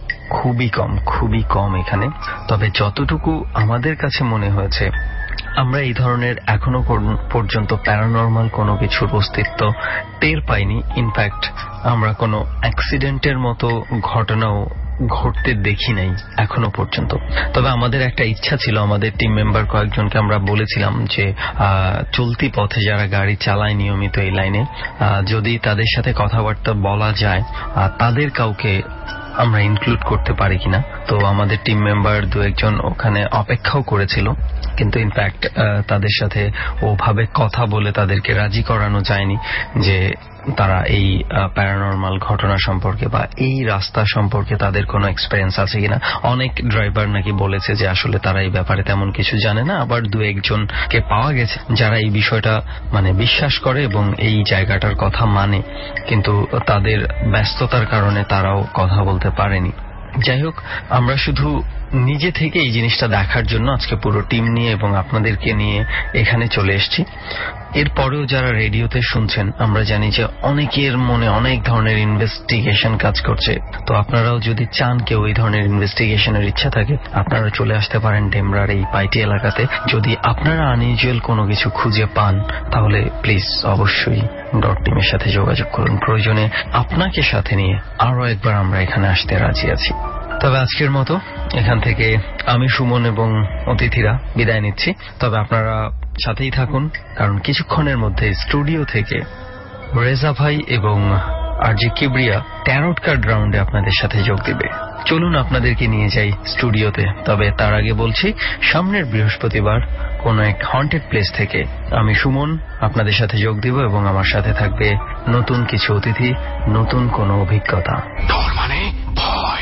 খুবই কম এখানে। তবে যতটুকু আমাদের কাছে মনে হয়েছে আমরা এই ধরনের এখনো পর্যন্ত প্যারানরমাল কোনো কিছুর অস্তিত্ব টের পাইনি। ইনফ্যাক্ট আমরা কোনো অ্যাক্সিডেন্টের মতো ঘটনাও ঘটতে দেখি নাই এখনো পর্যন্ত। তবে আমাদের একটা ইচ্ছা ছিল, আমাদের টিম মেম্বার কয়েকজনকে আমরা বলেছিলাম যে চলতি পথে যারা গাড়ি চালায় নিয়মিত এই লাইনে, যদি তাদের সাথে কথাবার্তা বলা যায় তাদের কাউকে আমরা ইনক্লুড করতে পারি কিনা। তো আমাদের টিম মেম্বার দু একজন ওখানে অপেক্ষাও করেছিল, কিন্তু ইনফ্যাক্ট তাদের সাথে ওভাবে কথা বলে তাদেরকে রাজি করানো যায়নি যে তারা এই প্যারানরমাল ঘটনা সম্পর্কে বা এই রাস্তা সম্পর্কে তাদের কোনো এক্সপেরিয়েন্স আছে কিনা। অনেক ড্রাইভার নাকি বলেছে যে আসলে তারা এই ব্যাপারে তেমন কিছু জানে না, আবার দু একজনকে পাওয়া গেছে যারা এই বিষয়টা মানে বিশ্বাস করে এবং এই জায়গাটার কথা মানে, কিন্তু তাদের ব্যস্ততার কারণে তারাও কথা বলতে পারেনি। যাই হোক, আমরা শুধু নিজে থেকে এই জিনিসটা দেখার জন্য আজকে পুরো টিম নিয়ে এবং আপনাদেরকে নিয়ে এখানে চলে এসেছি। এরপরেও যারা রেডিওতে শুনছেন, আমরা জানি যে অনেকের মনে অনেক ধরনের ইনভেস্টিগেশন কাজ করছে, তো আপনারাও যদি চান কেউ এই ধরনের ইনভেস্টিগেশনের ইচ্ছা থাকে আপনারা চলে আসতে পারেন ডেমরার এই পাইটি এলাকাতে। যদি আপনারা আনইউজুয়াল কোনো কিছু খুঁজে পান তাহলে প্লিজ অবশ্যই ডট টিমের সাথে যোগাযোগ করুন, প্রয়োজনে আপনাকে সাথে নিয়ে আরো একবার আমরা এখানে আসতে রাজি আছি। তবে আজকের মতো এখান থেকে আমি সুমন এবং অতিথিরা বিদায় নিচ্ছি। তবে আপনারা সাথেই থাকুন, কারণ কিছুক্ষণের মধ্যে স্টুডিও থেকে রেজা ভাই এবং আরজি কিবরিয়া ট্যারট কার্ড রাউন্ডে আপনাদের সাথে যোগ দিবে। চলুন আপনাদেরকে নিয়ে যাই স্টুডিওতে। তবে তার আগে বলছি, সামনের বৃহস্পতিবার কোন এক হন্টেড প্লেস থেকে আমি সুমন আপনাদের সাথে যোগ দিব এবং আমার সাথে থাকবে নতুন কিছু অতিথি, নতুন কোনো অভিজ্ঞতা। ডর মানে ভয়,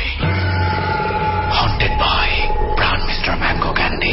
haunted by Pran mister mango candy.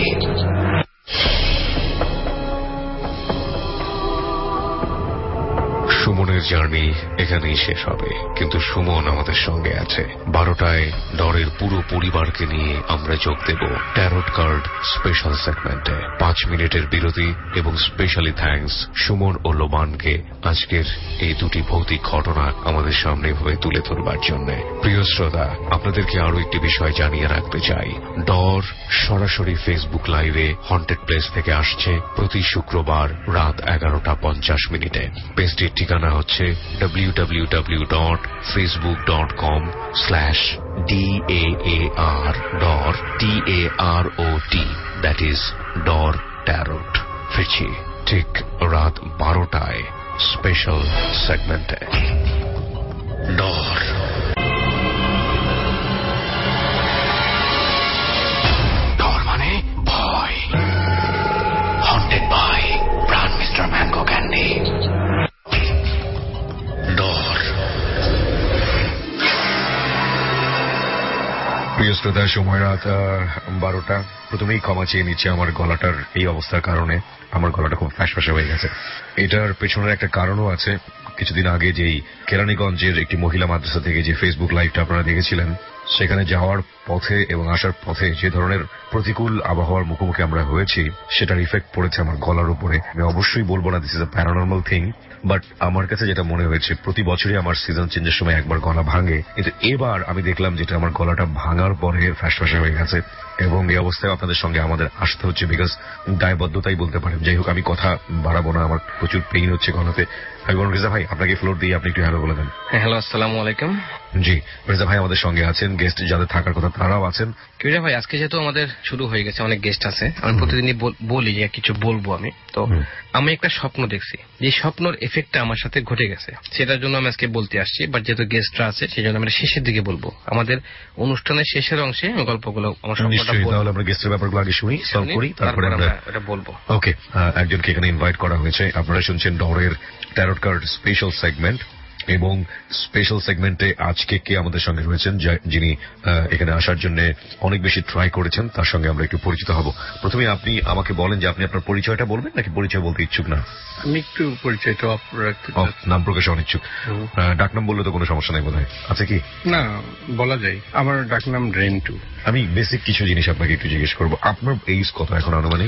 সুমনের জার্নি এখানেই শেষ হবে, কিন্তু সুমন আমাদের সঙ্গে আছে। 12টায় ডরের পুরো পরিবারকে নিয়ে আমরা যোগ দেব ট্যারট কার্ড স্পেশাল সেগমেন্টে। 5 মিনিটের বিরতি এবং স্পেশালি থ্যাঙ্কস সুমন ও লোবানকে আজকের এই দুটি ভৌতিক ঘটনা আমাদের সামনে হয়ে তুলে ধরবার জন্য। প্রিয় শ্রোতা, আপনাদেরকে আরো একটি বিষয় জানিয়ে রাখতে চাই। ডর সরাসরি ফেসবুক লাইভে হন্টেড প্লেস থেকে আসছে প্রতি শুক্রবার রাত 11:50 পেজটির ঠিকানা হচ্ছে www.facebook.com/DAAR.TAROT, that is ডর ট্যারট। ফিরছি ঠিক রাত 12টায় স্পেশাল সেগমেন্টে। ডর মানে ভয়, haunted by Pran mister mango candy. Dor শ্রোতা, সময় রাত 12টা। প্রথমেই ক্ষমা চেয়ে নিচ্ছে আমার গলাটার এই অবস্থার কারণে। আমার গলাটা খুব ফ্যাসফ্যাসা হয়ে গেছে। এটার পেছনের একটা কারণও আছে। কিছুদিন আগে যেই কেরানীগঞ্জের একটি মহিলা মাদ্রাসা থেকে যে ফেসবুক লাইভটা আপনারা দেখেছিলেন, সেখানে যাওয়ার পথে এবং আসার পথে যে ধরনের প্রতিকূল আবহাওয়ার মুখোমুখি আমরা হয়েছি, সেটার ইফেক্ট পড়েছে আমার গলার উপরে। আমি অবশ্যই বলবো না this is a paranormal thing, but আমার কাছে যেটা মনে হয়েছে, প্রতি বছরই আমার সিজন চেঞ্জের সময় একবার গলা ভাঙে, কিন্তু এবার আমি দেখলাম যেটা আমার গলাটা ভাঙার পরে ফ্যাসফ্যাসা হয়ে গেছে। এবং এই অবস্থায় আপনাদের সঙ্গে আমাদের আসতে হচ্ছে, বিকজ দায়বদ্ধতাই বলতে পারেন। যাই হোক, আমি কথা বাড়াবো না, আমার প্রচুর পেইন হচ্ছে গলাতে। আমি বলুন রেজা ভাই, আপনাকে ফ্লোর দিয়ে আপনি একটু হ্যালো বলে দেন। হ্যালো, আসসালামু আলাইকুম। জি, রেজা ভাই আমাদের সঙ্গে আছেন, গেস্ট যাদের থাকার কথা তারাও আছেন। কিউরিয়া ভাই, আজকে যেহেতু আমাদের শুরু হয়ে গেছে, অনেক গেস্ট আছে, আমি প্রতিদিনই বলি যে কিছু বলবো আমি। তো আমি একটা স্বপ্ন দেখছি, যে স্বপ্নের এফেক্টটা আমার সাথে ঘটে গেছে, সেটার জন্য আমি আজকে বলতে আসছি। বাট যেহেতু গেস্টরা আছে, সেই জন্য আমরা শেষের দিকে বলবো। আমাদের অনুষ্ঠানের শেষের অংশে আমি গল্পগুলো, আমার স্বপ্নটা বলবো। তাহলে আমরা গেস্টের ব্যাপারগুলো আগে শুনি, সলভ করি, তারপরে আমরা এটা বলবো। ওকে, একজনকে এখানে ইনভাইট করা হয়েছে। আপনারা শুনছেন ডরের ট্যারট কার্ড স্পেশাল সেগমেন্ট, এবং স্পেশাল সেগমেন্টে আজকে কে আমাদের সঙ্গে রয়েছেন, যিনি এখানে আসার জন্য অনেক বেশি ট্রাই করেছেন, তার সঙ্গে আমরা একটু পরিচিত হব। প্রথমে আপনি আমাকে বলেন যে আপনি আপনার পরিচয়টা বলবেন নাকি পরিচয় বলতে ইচ্ছুক না? আমি একটু পরিচয়টা নাম প্রকাশে অনিচ্ছুক। ডাকনাম বললে তো কোনো সমস্যা নাই বোধ হয়, আছে কি? না, বলা যায়। আমার ডাকনাম রেন্টু। আমি বেসিক কিছু জিনিস আপনাকে একটু জিজ্ঞেস করবো। আপনার এইজ কত এখন আনুমানিক?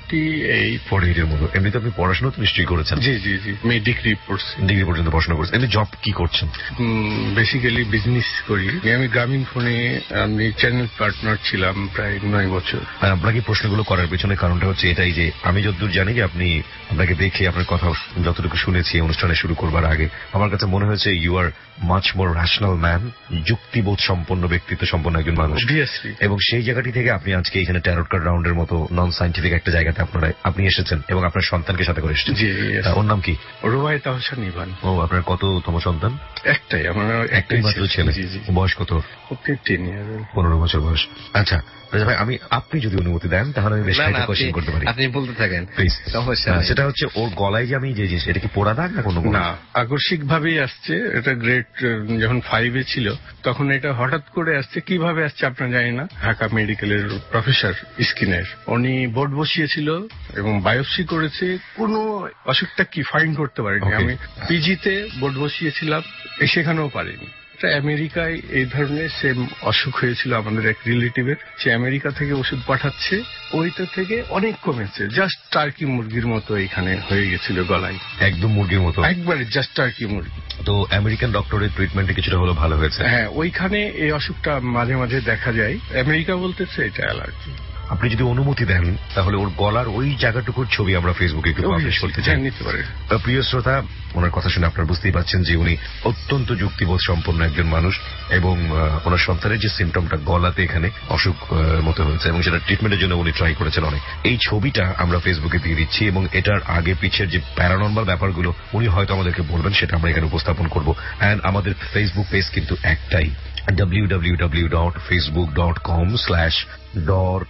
48 এর মতো। এমনিতে আপনি পড়াশোনা তো নিশ্চয়ই করেছেন? জি জি জি, আমি ডিগ্রি পড়ছি। ডিগ্রি পর্যন্ত পড়াশোনা করেছেন। এমনি জব কি করছেন? বেসিক্যালি বিজনেস করি আমি। গ্রামীণ ফোনে আমি চ্যানেল পার্টনার ছিলাম প্রায় 9 বছর। আপনাকে প্রশ্নগুলো করার পেছনে কারণটা হচ্ছে এটাই যে আমি যতদূর জানি যে আপনি, আপনাকে দেখে আপনার কথা যতটুকু শুনেছি অনুষ্ঠানে শুরু করবার আগে, আমার কাছে মনে হয়েছে you are much more rational man, যুক্তিবোধ সম্পন্ন, ব্যক্তিত্ব সম্পন্ন একজন মানুষ। এবং সেই জায়গাটি থেকে আপনি আজকে এখানে ট্যারট কার্ড রাউন্ডের মতো নন সাইন্টিফিক একটা জায়গাতে আপনি এসেছেন এবং আপনার সন্তানকে সাথে করে এসেছেন। ওর নাম কি? রুবায়েত আহসান ইভান। ও, আপনার কততম সন্তান? একটাই, আমার একটাই মাত্র ছেলে। বয়স কত? 15 বছর বয়স। আচ্ছা রাজা ভাই, আপনি যদি অনুমতি দেন তাহলে আমি বেশ একটা কোশ্চেন করতে পারি। আপনি বলতে থাকেন প্লিজ। সেটা হচ্ছে ওর গলায় যে আমি যে জিনিস, এটা কি পোড়া দাগ না কোনো? না, আকস্মিক ভাবেই আসছে। এটা গ্রেড যখন 5-এ ছিল তখন এটা হঠাৎ করে আসছে। কিভাবে আসছে আপনার জানি না। ঢাকা মেডিকেলের প্রফেসর স্কিনের, উনি বোর্ড বসিয়েছিল এবং বায়োপসি করেছে, কোনো অসুখটা কি ফাইন্ড করতে পারেনি। আমি পিজিতে বোর্ড বসিয়েছিলাম, সেখানেও পারিনি। আমেরিকায় এই ধরনের সেম অসুখ হয়েছিল আমাদের এক রিলেটিভের, সে আমেরিকা থেকে ওষুধ পাঠাচ্ছে, ওইটা থেকে অনেক কমেছে। জাস্ট টার্কি মুরগির মতো এখানে হয়ে গেছিল গলায়, একদম মুরগির মতো, একবারে জাস্ট টার্কি মুরগি। তো আমেরিকান ডক্টরের ট্রিটমেন্টে কিছুটা হলো ভালো হয়েছে। হ্যাঁ, ওইখানে এই অসুখটা মাঝে মাঝে দেখা যায়। আমেরিকা বলতেছে এটা অ্যালার্জি। আপনি যদি অনুমতি দেন তাহলে ওর গলার ওই জায়গাটুকুর ছবি আমরা ফেসবুকে একটু পাবলিশ করতে চাই। নিতে পারে। প্রিয় শ্রোতা, ওনার কথা শুনে আপনারা বুঝতেই পারছেন যে উনি অত্যন্ত যুক্তিবোধ সম্পন্ন একজন মানুষ, এবং ওনার সন্তানের যে সিমটমটা গলাতে এখানে অসুখ মতো হয়েছে এবং সেটা ট্রিটমেন্টের জন্য উনি ট্রাই করেছেন অনেক। এই ছবিটা আমরা ফেসবুকে দিয়ে দিচ্ছি এবং এটার আগে পিছের যে প্যারানর্মাল ব্যাপারগুলো উনি হয়তো আমাদেরকে বলবেন, সেটা আমরা এখানে উপস্থাপন করবো। অ্যান্ড আমাদের ফেসবুক পেজ কিন্তু একটাই, www.facebook.com/DARTAROT,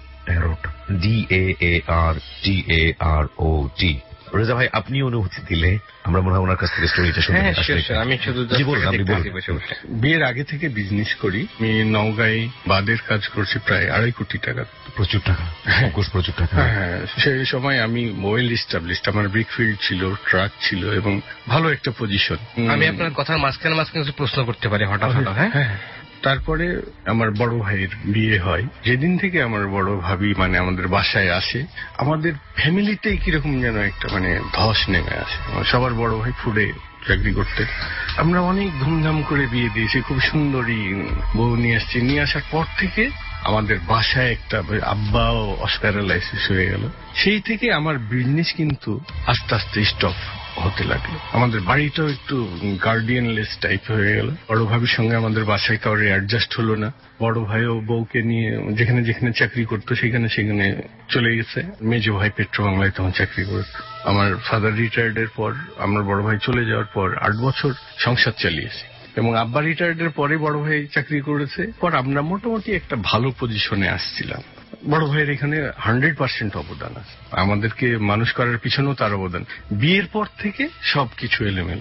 DAARTAROT। রেজা ভাই, আপনি অনুমতি দিলে আমরা মনে হয় ওনার কাছ থেকে স্টোরিটা শুনতে। আমি শুধু বিয়ের আগে থেকে বিজনেস করি। আমি নওগাঁয় বাদের কাজ করছি, প্রায় 2.5 কোটি টাকা। প্রচুর টাকা, প্রচুর টাকা। হ্যাঁ, সেই সময় আমি ওয়েল এস্টাবলিশড, আমার ব্রিকফিল্ড ছিল, ট্রাক ছিল এবং ভালো একটা পজিশন। আমি আপনার কথার মাঝখানে কিছু প্রশ্ন করতে পারি হঠাৎ? হ্যাঁ। তারপরে আমার বড় ভাইয়ের বিয়ে হয়। যেদিন থেকে আমার বড় ভাবি আমাদের বাসায় আসে, আমাদের ফ্যামিলিতেই কিরকম যেন একটা ধস নেমে আসে। সবার বড় ভাই ফুডে চাকরি করতে। আমরা অনেক ধুমধাম করে বিয়ে দিয়েছি, খুব সুন্দরী বউ নিয়ে আসছি। নিয়ে আসার পর থেকে আমাদের বাসায় একটা আব্বাও অস্প্যারালাইসিস হয়ে গেল। সেই থেকে আমার বিজনেস কিন্তু আস্তে আস্তে স্টপ হতে লাগলো। আমাদের বাড়িটাও একটু গার্ডিয়ানলেস টাইপ হয়ে গেল। বড় ভাবির সঙ্গে আমাদের বাসায় কাউরে অ্যাডজাস্ট হলো না। বড় ভাইও বউকে নিয়ে যেখানে যেখানে চাকরি করতো সেখানে চলে গেছে। মেজো ভাই পেট্রো বাংলায় তখন চাকরি করতো। আমার ফাদার রিটায়ার্ডের পর, আমার বড় ভাই চলে যাওয়ার পর 8 বছর সংসার চালিয়েছি এবং আব্বা রিটায়ার্ডের পরে বড় ভাই চাকরি করেছে। পর আমরা মোটামুটি একটা ভালো পজিশনে আসছিলাম। বড় ভাইয়ের এখানে 100% অবদান আছে, আমাদেরকে মানুষ করার পিছনেও তার অবদান। বিয়ের পর থেকে সবকিছু এলোমেলো।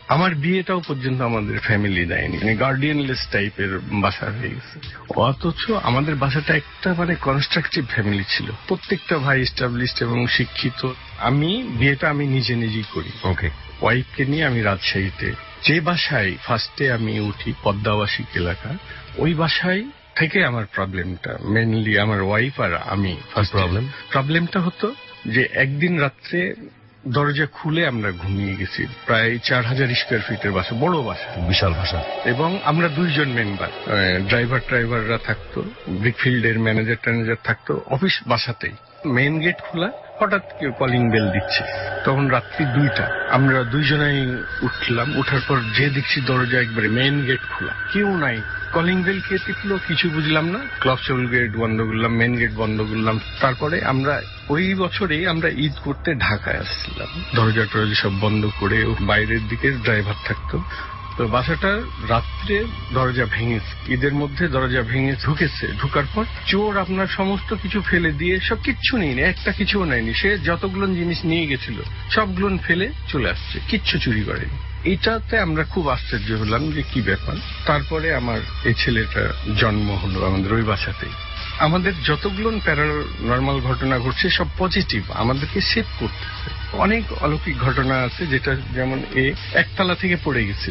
আমার বিয়েটাও পর্যন্ত আমাদের ফ্যামিলি দেয়নি, মানে গার্ডিয়ানলেস টাইপের বাসা হয়ে গেছে। অথচ আমাদের বাসাটা একটা মানে কনস্ট্রাকটিভ ফ্যামিলি ছিল, প্রত্যেকটা ভাই এস্টাবলিশড এবং শিক্ষিত। বিয়েটা আমি নিজেই করি। ওকে। ওয়াইফকে নিয়ে আমি রাজশাহীতে যে বাসায় ফার্স্টে আমি উঠি, পদ্মাবাসিক এলাকা, ওই বাসায় থেকে আমার প্রবলেমটা মেনলি আমার ওয়াইফ আর আমি। প্রবলেমটা হতো যে একদিন রাত্রে দরজা খুলে আমরা ঘুমিয়ে গেছি। প্রায় 4000 স্কোয়ার ফিটের বাসা, বড় বাসা, বিশাল বাসা, এবং আমরা 2 জন মেম্বার, ড্রাইভাররা থাকতো, ব্রিকফিল্ডের ম্যানেজার থাকতো অফিস বাসাতেই। মেইন গেট খোলা, হঠাৎ কেউ কলিং বেল দিচ্ছে, তখন রাত্রি 2টা। আমরা 2 জনাই উঠলাম, উঠার পর যে দেখছি দরজা একবারে মেইন গেট খোলা, কেউ নাই। কলিং বেল কে টিপলো কিছু বুঝলাম না, ক্লবচৌল গেট বন্ধ করলাম, মেইন গেট বন্ধ করলাম। তারপরে আমরা ওই বছরেই আমরা ঈদ করতে ঢাকায় আসছিলাম, দরজা টরজা সব বন্ধ করে। বাইরের দিকে ড্রাইভার থাকতো, তো বাসাটা রাত্রে দরজা ভেঙেছে, ঈদের মধ্যে দরজা ভেঙে ঢুকেছে। ঢুকার পর চোর আপনার সমস্ত কিছু ফেলে দিয়ে, সব কিচ্ছু নেয়নি, একটা কিছুও নেয়নি, সে যতগুলো জিনিস নিয়ে গেছিল সবগুলো ফেলে চলে আসছে, কিচ্ছু চুরি করেনি। এটাতে আমরা খুব আশ্চর্য হলাম যে কি ব্যাপার। তারপরে আমার এই ছেলেটা জন্ম হলো আমাদের ওই বাসাতেই। আমাদের যতগুলো প্যারানর্মাল ঘটনা ঘটছে সব পজিটিভ, আমাদেরকে সেভ করতেছে। অনেক অলৌকিক ঘটনা আছে, যেটা যেমন একতলা থেকে পড়ে গেছিল,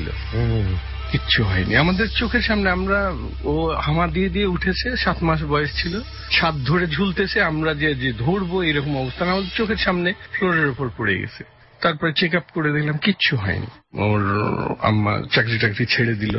কিচ্ছু হয়নি আমাদের চোখের সামনে। ও হামা দিয়ে উঠেছে, 7 মাস বয়স ছিল, ছাদ ধরে ঝুলতেছে, আমরা যে ধরবো এরকম অবস্থা, আমাদের চোখের সামনে ফ্লোরের উপর পড়ে গেছে। তারপরে চেক আপ করে দেখলাম কিচ্ছু হয়নি। ওর আম্মা চাকরি ছেড়ে দিল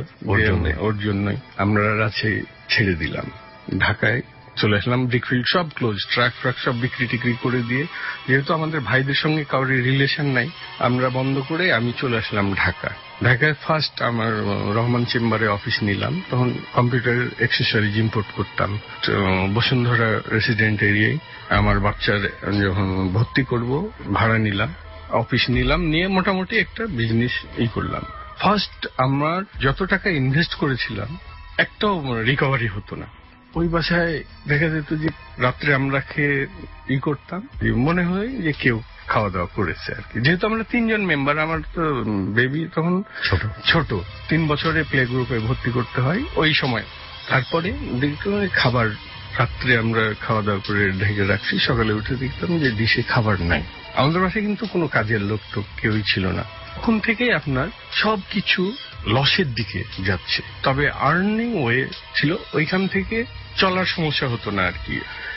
ওর জন্যই। আমরা রাজশাহী ছেড়ে দিলাম, ঢাকায় চলে আসলাম। ব্রিকফিল্ড সব ক্লোজ, ট্রাক সব বিক্রি টিক্রি করে দিয়ে, যেহেতু আমাদের ভাইদের সঙ্গে কারোর রিলেশন নাই, আমরা বন্ধ করে আমি চলে আসলাম ঢাকায়। ফার্স্ট আমার রহমান চেম্বারে অফিস নিলাম, তখন কম্পিউটার অ্যাক্সেসরিজ ইম্পোর্ট করতাম। বসুন্ধরা রেসিডেন্ট এরিয়ায় আমার বাচ্চার যখন ভর্তি করব ভাড়া নিলাম, অফিস নিলাম, নিয়ে মোটামুটি একটা বিজনেস করলাম। ফার্স্ট আমার যত টাকা ইনভেস্ট করেছিলাম একটাও রিকভারি হতো না। ওই বাসায় দেখা যেত যে রাত্রে আমরা খেয়ে করতাম, মনে হয় যে কেউ খাওয়া দাওয়া করেছে আর কি। যেহেতু আমরা 3 জন মেম্বার, আমার তো বেবি তখন ছোট 3 বছরে প্লে গ্রুপে ভর্তি করতে হয় ওই সময়। তারপরে দেখতাম খাবার রাত্রে আমরা খাওয়া দাওয়া করে ঢেকে রাখছি, সকালে উঠে দেখতাম যে ডিশে খাবার নাই। আমাদের বাসায় কিন্তু কোনো কাজের লোক তো কেউই ছিল না। তখন থেকে আপনার সবকিছু লসের দিকে যাচ্ছে, তবে আর্নিং ওয়ে ছিল, ওইখান থেকে চলার সমস্যা হতো না আর কি।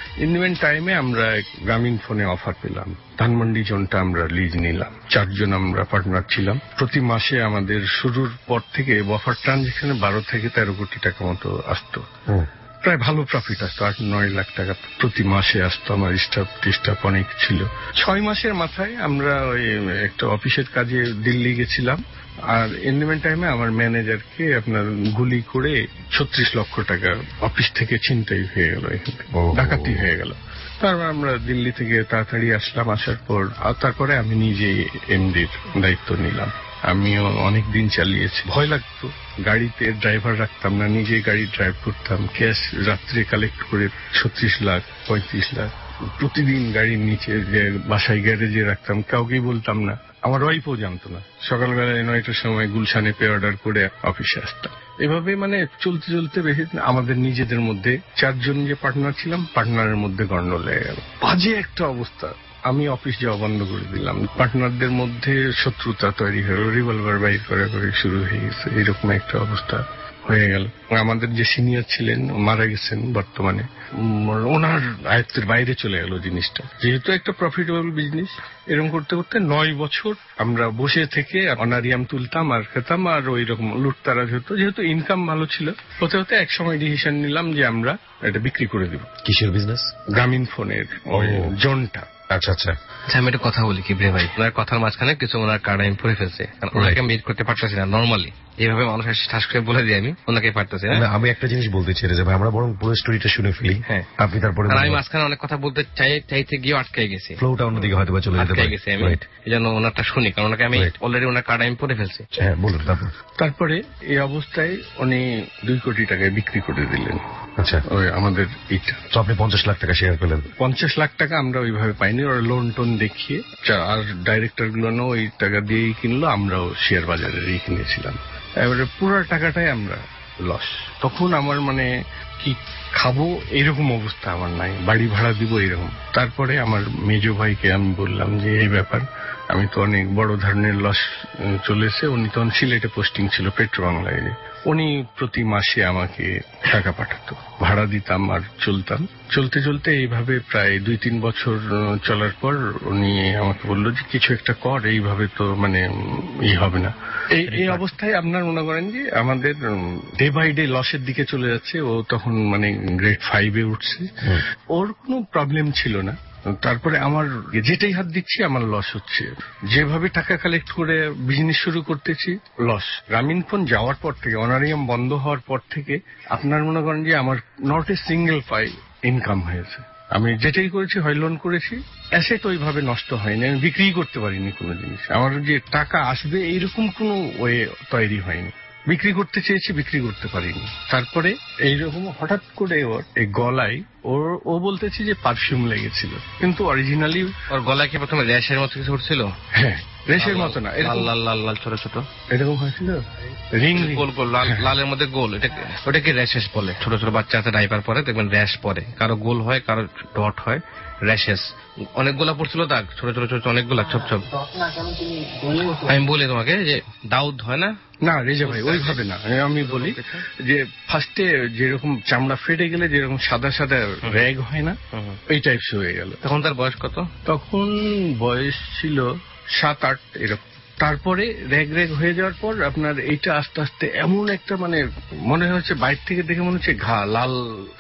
ইন টাইমে আমরা গ্রামীণ ফোনে অফার পেলাম, ধানমন্ডি জোনটা আমরা লিজ নিলাম, 4 জন আমরা পার্টনার ছিলাম। প্রতি মাসে আমাদের শুরুর পর থেকে অফার ট্রানজেকশনে 12 থেকে 13 কোটি টাকা মতো আসতো। প্রায় ভালো প্রফিট আসতো, 8-9 লাখ টাকা প্রতি মাসে আসতো। আমার স্টাফ অনেক ছিল। 6 মাসের মাথায় আমরা ওই একটা অফিসের কাজে দিল্লি গেছিলাম, আর ইন্ডিমেন্ট টাইমে আমার ম্যানেজারকে আপনার গুলি করে 36 লক্ষ টাকা অফিস থেকে ছিনতাই হয়ে গেল, ডাকাতি হয়ে গেল। তারপর আমরা দিল্লি থেকে তাড়াতাড়ি আসলাম। আসার পর তারপরে আমি নিজেই এমডির দায়িত্ব নিলাম। আমিও অনেক দিন চালিয়েছি, ভয় লাগতো, গাড়িতে ড্রাইভার রাখতাম না, নিজে গাড়ি ড্রাইভ করতাম। ক্যাশ রাত্রে কালেক্ট করে 36 লাখ 35 লাখ প্রতিদিন গাড়ির নিচে যে বাসায় গ্যারেজে রাখতাম, কাউকেই বলতাম না, আমার ওয়াইফও জানতো না। সকালবেলায় 9টার সময় গুলশানে পে অর্ডার করে অফিসে আসতাম। এভাবে মানে চলতে বেশি আমাদের নিজেদের মধ্যে 4 জন যে পার্টনার ছিলাম, পার্টনারের মধ্যে গন্ডগোল লেগে গেল, বাজে একটা অবস্থা। আমি অফিস যাওয়া বন্ধ করে দিলাম, পার্টনারদের মধ্যে শত্রুতা তৈরি হলো, রিভলভার বাইর করে শুরু হয়ে গেছে, এরকম একটা অবস্থা হয়ে গেল। আমাদের যে সিনিয়র ছিলেন মারা গেছেন বর্তমানে, ওনার আয়ত্তের বাইরে চলে গেল জিনিসটা। যেহেতু একটা প্রফিটেবল বিজনেস, এরকম করতে করতে 9 বছর আমরা বসে থেকে অনারিয়াম তুলতাম আর খেতাম, আর ওই রকম লুটতারাজ হতো। যেহেতু ইনকাম ভালো ছিল, হতে হতে এক সময় ডিসিশন নিলাম যে আমরা এটা বিক্রি করে দেব। কিসের বিজনেস? গ্রামীণ ফোনের জোনটা। আচ্ছা, আমি একটা কথা বলি কি ভাই, ওনার কথার মাঝখানে কিছু ওনার কার্ড আমি পড়ে ফেলছে, ওনাকে আমি মিট করতে পারতেছি না। নর্মালি এইভাবে মানুষের ঠাস করে বলে দিই, আমি ওনাকে পারতেছি না। আমি একটা জিনিস বলতে চাই যে ভাই, আমরা বরং পুরো স্টোরিটা শুনে ফেলি। হ্যাঁ, আপনি তারপরে। আমি মাঝখানে অনেক কথা বলতে চাইতে গিয়ে আটকে গেছি, ফ্লোটা অন্যদিকে হয়তো চলে যেতে পারে, আমি এই জন্য ওনারটা শুনি, কারণ ওনাকে আমি অলরেডি ওনার কার্ড আমি পড়ে ফেলছি। হ্যাঁ বলুন। তারপরে এই অবস্থায় উনি 2 কোটি টাকায় বিক্রি করে দিলেন। আচ্ছা, ওই আমাদের এইটা। তো আপনি 50 লাখ টাকা শেয়ার পেলেন? 50 লাখ টাকা আমরা ওইভাবে পাইনি, ওরা লোন টোন দেখিয়ে, আর ডাইরেক্টর গুলো ওই টাকা দিয়েই কিনলো, আমরাও শেয়ার বাজারেরই কিনেছিলাম। এবারে পুরো টাকাটাই আমরা লস। তখন আমার মানে কি খাবো এরকম অবস্থা আমার নাই, বাড়ি ভাড়া দিব এরকম। তারপরে আমার মেজ ভাইকে আমি বললাম যে এই ব্যাপার, আমি তো অনেক বড় ধরনের লস চলেছে। উনি তখন সিলেটে পোস্টিং ছিল পেট্রো বাংলায়, উনি প্রতি মাসে আমাকে টাকা পাঠাতো, ভাড়া দিতাম আর চলতাম। চলতে চলতে এইভাবে প্রায় 2-3 বছর চলার পর উনি আমাকে বললো যে কিছু একটা কর, এইভাবে তো মানে হবে না। এই অবস্থায় আপনার মনে করেন যে আমাদের ডে বাই ডে লসের দিকে চলে যাচ্ছে। ও তখন মানে গ্রেড 5-এ উঠছে, ওর কোনো প্রবলেম ছিল না। তারপরে আমার যেটাই হাত দিচ্ছি আমার লস হচ্ছে, যেভাবে টাকা কালেক্ট করে বিজনেস শুরু করতেছি লস। গ্রামীণফোন যাওয়ার পর থেকে, অনারিয়াম বন্ধ হওয়ার পর থেকে আপনার মনে করেন যে আমার not a single pie income হয়েছে। আমি যেটাই করেছি হয় লোন করেছি, অ্যাসেট ওইভাবে নষ্ট হয়নি, আমি বিক্রি করতে পারিনি কোনো জিনিস। আমার যে টাকা আসবে এইরকম কোনো ওয়ে তৈরি হয়নি। বিক্রি করতে চেয়েছি, বিক্রি করতে পারিনি। তারপরে এইরকম হঠাৎ করে ওর এই গলায় ও বলতেছি যে পারফিউম লেগেছিল, কিন্তু অরিজিনালি ওর গলায় কি প্রথমে র্যাশের মতো কিছু উঠছিল? হ্যাঁ, রেশের মতো না, লাল লাল লাল ছোট ছোট এরকম হয়েছিল, রিং গোল গোল লালের মধ্যে গোল। ওটাকে র্যাশেস বলে। ছোট ছোট বাচ্চা আছে ডাইপার পরে দেখবেন র্যাশ পরে, কারো গোল হয় কারো ডট হয়, র্যাশেস। অনেকগুলা পড়ছিল দাগ, ছোট ছোট ছোট অনেকগুলা ছোপ ছোপ। আমি বলি তোমাকে যে দাউদ হয় না, না রেজা ভাই ওইভাবে না। আমি বলি যে ফার্স্টে যেরকম চামড়া ফেটে গেলে যেরকম সাদা সাদা র্যাগ হয় না, এই টাইপস হয়ে গেল। তখন তার বয়স কত? তখন বয়স ছিল 7-8 এরকম। তারপরে র্যাগ হয়ে যাওয়ার পর আপনার এইটা আস্তে আস্তে এমন একটা মানে মনে হচ্ছে বাইরে থেকে দেখে মনে হচ্ছে ঘা লাল।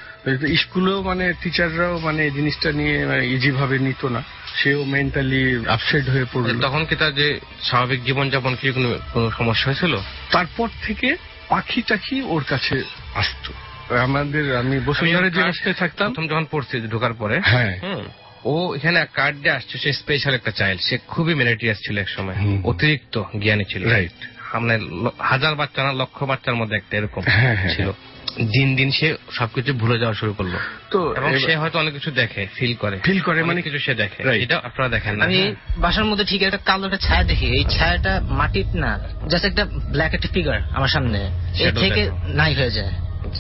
স্কুলেও মানে টিচাররাও মানে জিনিসটা নিয়ে ইজি ভাবে নিত না, সেও মেন্টালি আপসেট হয়ে পড়ল। তখন কি তার যে স্বাভাবিক জীবনযাপন কি কোনো সমস্যা হয়েছিল? তারপর থেকে পাখি টাখি ওর কাছে আসতো। আমাদের আমি বসুন্ধরা যে রাস্তায় থাকতাম প্রথম যখন পড়ছি ঢোকার পরে, হ্যাঁ ও এখানে কার্ড দিয়ে আসছে, সে স্পেশাল একটা চাইল্ড, সে খুবই মেরিটিয়াস ছিল এক সময়, অতিরিক্ত জ্ঞানী ছিল। রাইট, মানে 1000 বাচ্চা না 1,00,000 বাচ্চার মধ্যে একটা এরকম ছিল। দিন দিন সে সবকিছু ভুলে যাওয়া শুরু করলো। তো এবং সে হয়তো অনেক কিছু দেখে, ফিল করে মানে কিছু সে দেখে, এটা আপনারা দেখেন না। আমি বাসার মধ্যে ঠিক একটা কালো একটা ছায়া দেখি, এই ছায়াটা মাটির না, জাস্ট একটা ব্ল্যাক একটা ফিগার আমার সামনে, এর থেকে নাই হয়ে যায়।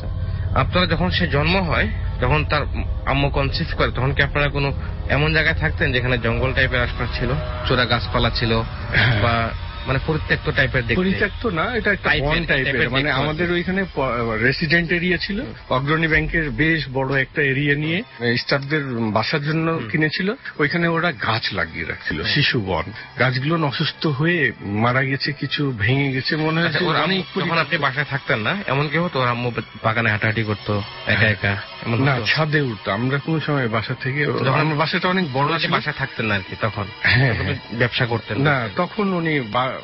আপনারা যখন সে জন্ম হয়, যখন তার আম্মু কনসিভ করে, তখন কি আপনারা কোনো এমন জায়গায় থাকতেন যেখানে জঙ্গল টাইপের আশপাশ ছিল, চোরা গাছপালা ছিল, বা মানে পরিত্যক্ত টাইপের? পরিত্যক্ত না, এটা একটা বন টাইপের, মানে আমাদের ওইখানে রেসিডেন্ট এরিয়া ছিল। অগ্রণী ব্যাংকের বেশ বড় একটা এরিয়া নিয়ে স্টাফদের বাসার জন্য কিনেছিল। ওইখানে ওরা গাছ লাগিয়ে রাখছিল, শিশু বন। গাছগুলো অসুস্থ হয়ে মারা গেছে, কিছু ভেঙে গেছে মনে হচ্ছে। যখন আপনি বাসায় থাকতেন না, এমন কি হতো? ওর আম্মু বাগানে হাঁটাহাঁটি করতো একা একা? না, ছাদে উঠতো। আমরা কোন সময় বাসা থেকে, আমার বাসাটা অনেক বড়, বাসায় থাকতেন না আর কি তখন? ব্যবসা করতেন না, তখন উনি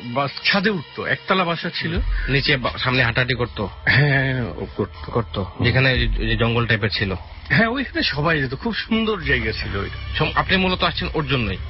ছাদে উঠতো, একতলা বাসা ছিল, নিচে সামনে হাঁটাহাঁটি করতো। হ্যাঁ করতো, যেখানে জঙ্গল টাইপের ছিল। হ্যাঁ, ওইখানে সবাই যেত, খুব সুন্দর জায়গা ছিল। আপনি মূলত আসছেন ওর জন্যই,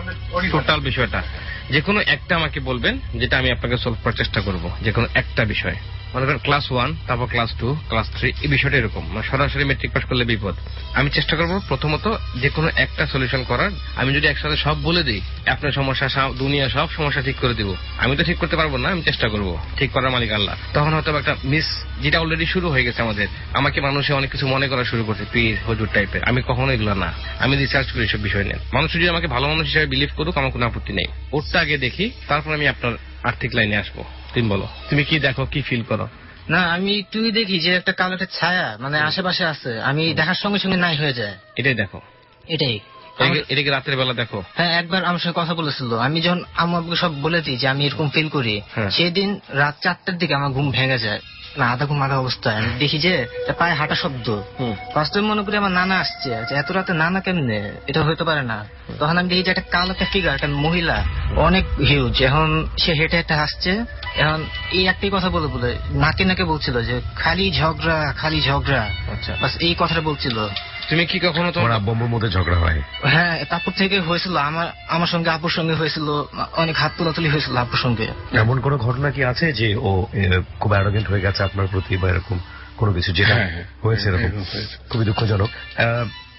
টোটাল বিষয়টা। যে কোনো একটা আমাকে বলবেন যেটা আমি আপনাকে সলভ করার চেষ্টা করবো, যে কোনো একটা বিষয়। মনে করেন ক্লাস 1, তারপর ক্লাস 2, ক্লাস 3, এই বিষয়টা এরকম। সরাসরি মেট্রিক পাস করলে বিপদ। আমি চেষ্টা করবো প্রথমত যে কোনো একটা সলিউশন করার। আমি যদি একসাথে সব বলে দিই, আপনার সমস্যা দুনিয়া সব সমস্যা ঠিক করে দিব, আমি তো ঠিক করতে পারবো না। আমি চেষ্টা করবো, ঠিক করার মালিক আল্লাহ। তখন হয়তো একটা মিস, যেটা অলরেডি শুরু হয়ে গেছে আমাদের, আমাকে মানুষে অনেক কিছু মনে করা শুরু করছে, পীর হুজুর টাইপের। আমি কখনো এগুলো না, আমি রিসার্চ করি সব বিষয় নিয়ে। মানুষ যদি আমাকে ভালো মানুষ হিসেবে বিলিভ করুক, আমার কোনো আপত্তি নেই। ওরটা আগে দেখি, তারপর আমি আপনার আর্থিক লাইনে আসবো। তুমি বলো, তুমি কি দেখো, কি ফিল করো? না, আমি তুই দেখি যে একটা কালো একটা ছায়া মানে আশেপাশে আছে, আমি দেখার সঙ্গে সঙ্গে নাই হয়ে যায়। এটাই দেখো? এটাই। এটা কি রাতের বেলা দেখো? হ্যাঁ, একবার আমার সঙ্গে কথা বলেছিল। আমি যখন আমাকে সব বলে দিই যে আমি এরকম ফিল করি, সেদিন রাত 4টার দিকে আমার ঘুম ভেঙে যায়। না, আধা ঘুম আধা অবস্থায় আমি দেখি যে পায়ে হাঁটা শব্দ। বাস্তবে মনে করি আমার নানা আসছে, এত রাতে নানা কেমনে, এটা হইতে পারে না। তখন আমি দেখি যে একটা কালো একটা ফিগার, একটা মহিলা, অনেক হিউজ। এখন সে হেঁটে হেঁটে আসছে। এখন এই একটাই কথা বলে বলে নাকে নাকে বলছিল যে খালি ঝগড়া, খালি ঝগড়া। আচ্ছা, বাস এই কথাটা বলছিল। তুমি কি কখনো তোমার আব্বুর মধ্যে ঝগড়া হয়? হ্যাঁ, তারপর থেকে হয়েছিল আমার সঙ্গে, আপুর সঙ্গে হয়েছিল, অনেক হাত তোলাতুলি হয়েছিল আপুর সঙ্গে। এমন কোন ঘটনা কি আছে যে ও খুব অ্যারোগেন্ট হয়ে গেছে আপনার প্রতি, বা এরকম কোনো কিছু যেটা হয়েছে? এরকম খুবই দুঃখজনক।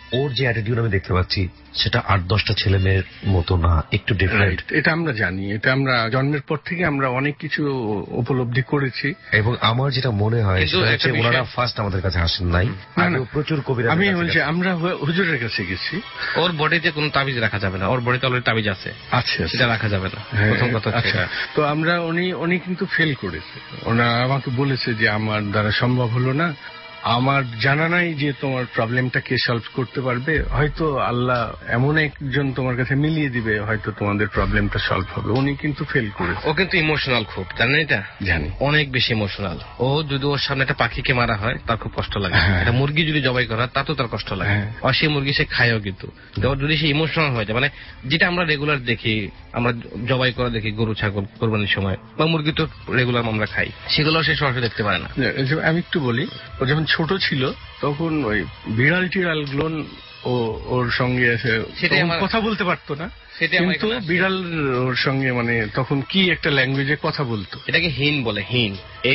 ওর যে অ্যাটিটিউড আমি দেখতে পাচ্ছি সেটা 8-10টা ছেলে মেয়ের মতো না, একটু ডিফারেন্ট। এটা আমরা জানি, এটা আমরা জন্মের পর থেকে আমরা অনেক কিছু উপলব্ধি করেছি। এবং আমার যেটা মনে হয় ওনারা ফার্স্ট আমাদের কাছে আসেন নাই, প্রচুর কবিরা। আমি বলছি আমরা হুজুরের কাছে গেছি। ওর বডিতে কোনো তাবিজ রাখা যাবে না, ওর বডিতে অলরেডি তাবিজ আছে, সেটা রাখা যাবে না, প্রথম কথা। আচ্ছা, তো আমরা উনি কিন্তু ফেল করেছে। ওনারা আমাকে বলেছে যে আমার দ্বারা সম্ভব হলো না, আমার জানা নাই যে তোমার প্রবলেমটা কে সলভ করতে পারবে, হয়তো আল্লাহ এমন একজন তোমার কাছে মিলিয়ে দিবে, হয়তো তোমাদের প্রবলেমটা সলভ হবে। উনি কিন্তু ফেল করেছে। ও কিন্তু ইমোশনাল খুব, জানেন? এটা জানি, অনেক বেশি ইমোশনাল। ও যদি ওর সামনে একটা পাখিকে মারা হয় তার খুব কষ্ট লাগে, একটা মুরগি যদি জবাই করা হয় তাতেও তার কষ্ট লাগে, আর সেই মুরগি সে খায়ও। কিন্তু যদি সে ইমোশনাল হয়ে যায়, মানে যেটা আমরা রেগুলার দেখি, আমরা জবাই করা দেখি গরু ছাগল কোরবানির সময়, বা মুরগি তো রেগুলার আমরা খাই, সেগুলো সে সরাসরি দেখতে পারে না। আমি একটু বলি, ও যখন ছোট ছিল তখন ওই বিড়াল টিড়াল গুলো ওর সঙ্গে এসে কথা বলতে পারতো না, কিন্তু বিড়াল ওর সঙ্গে মানে তখন কি একটা ল্যাঙ্গুয়েজে কথা বলতো। এটাকে হিন বলে, হিন,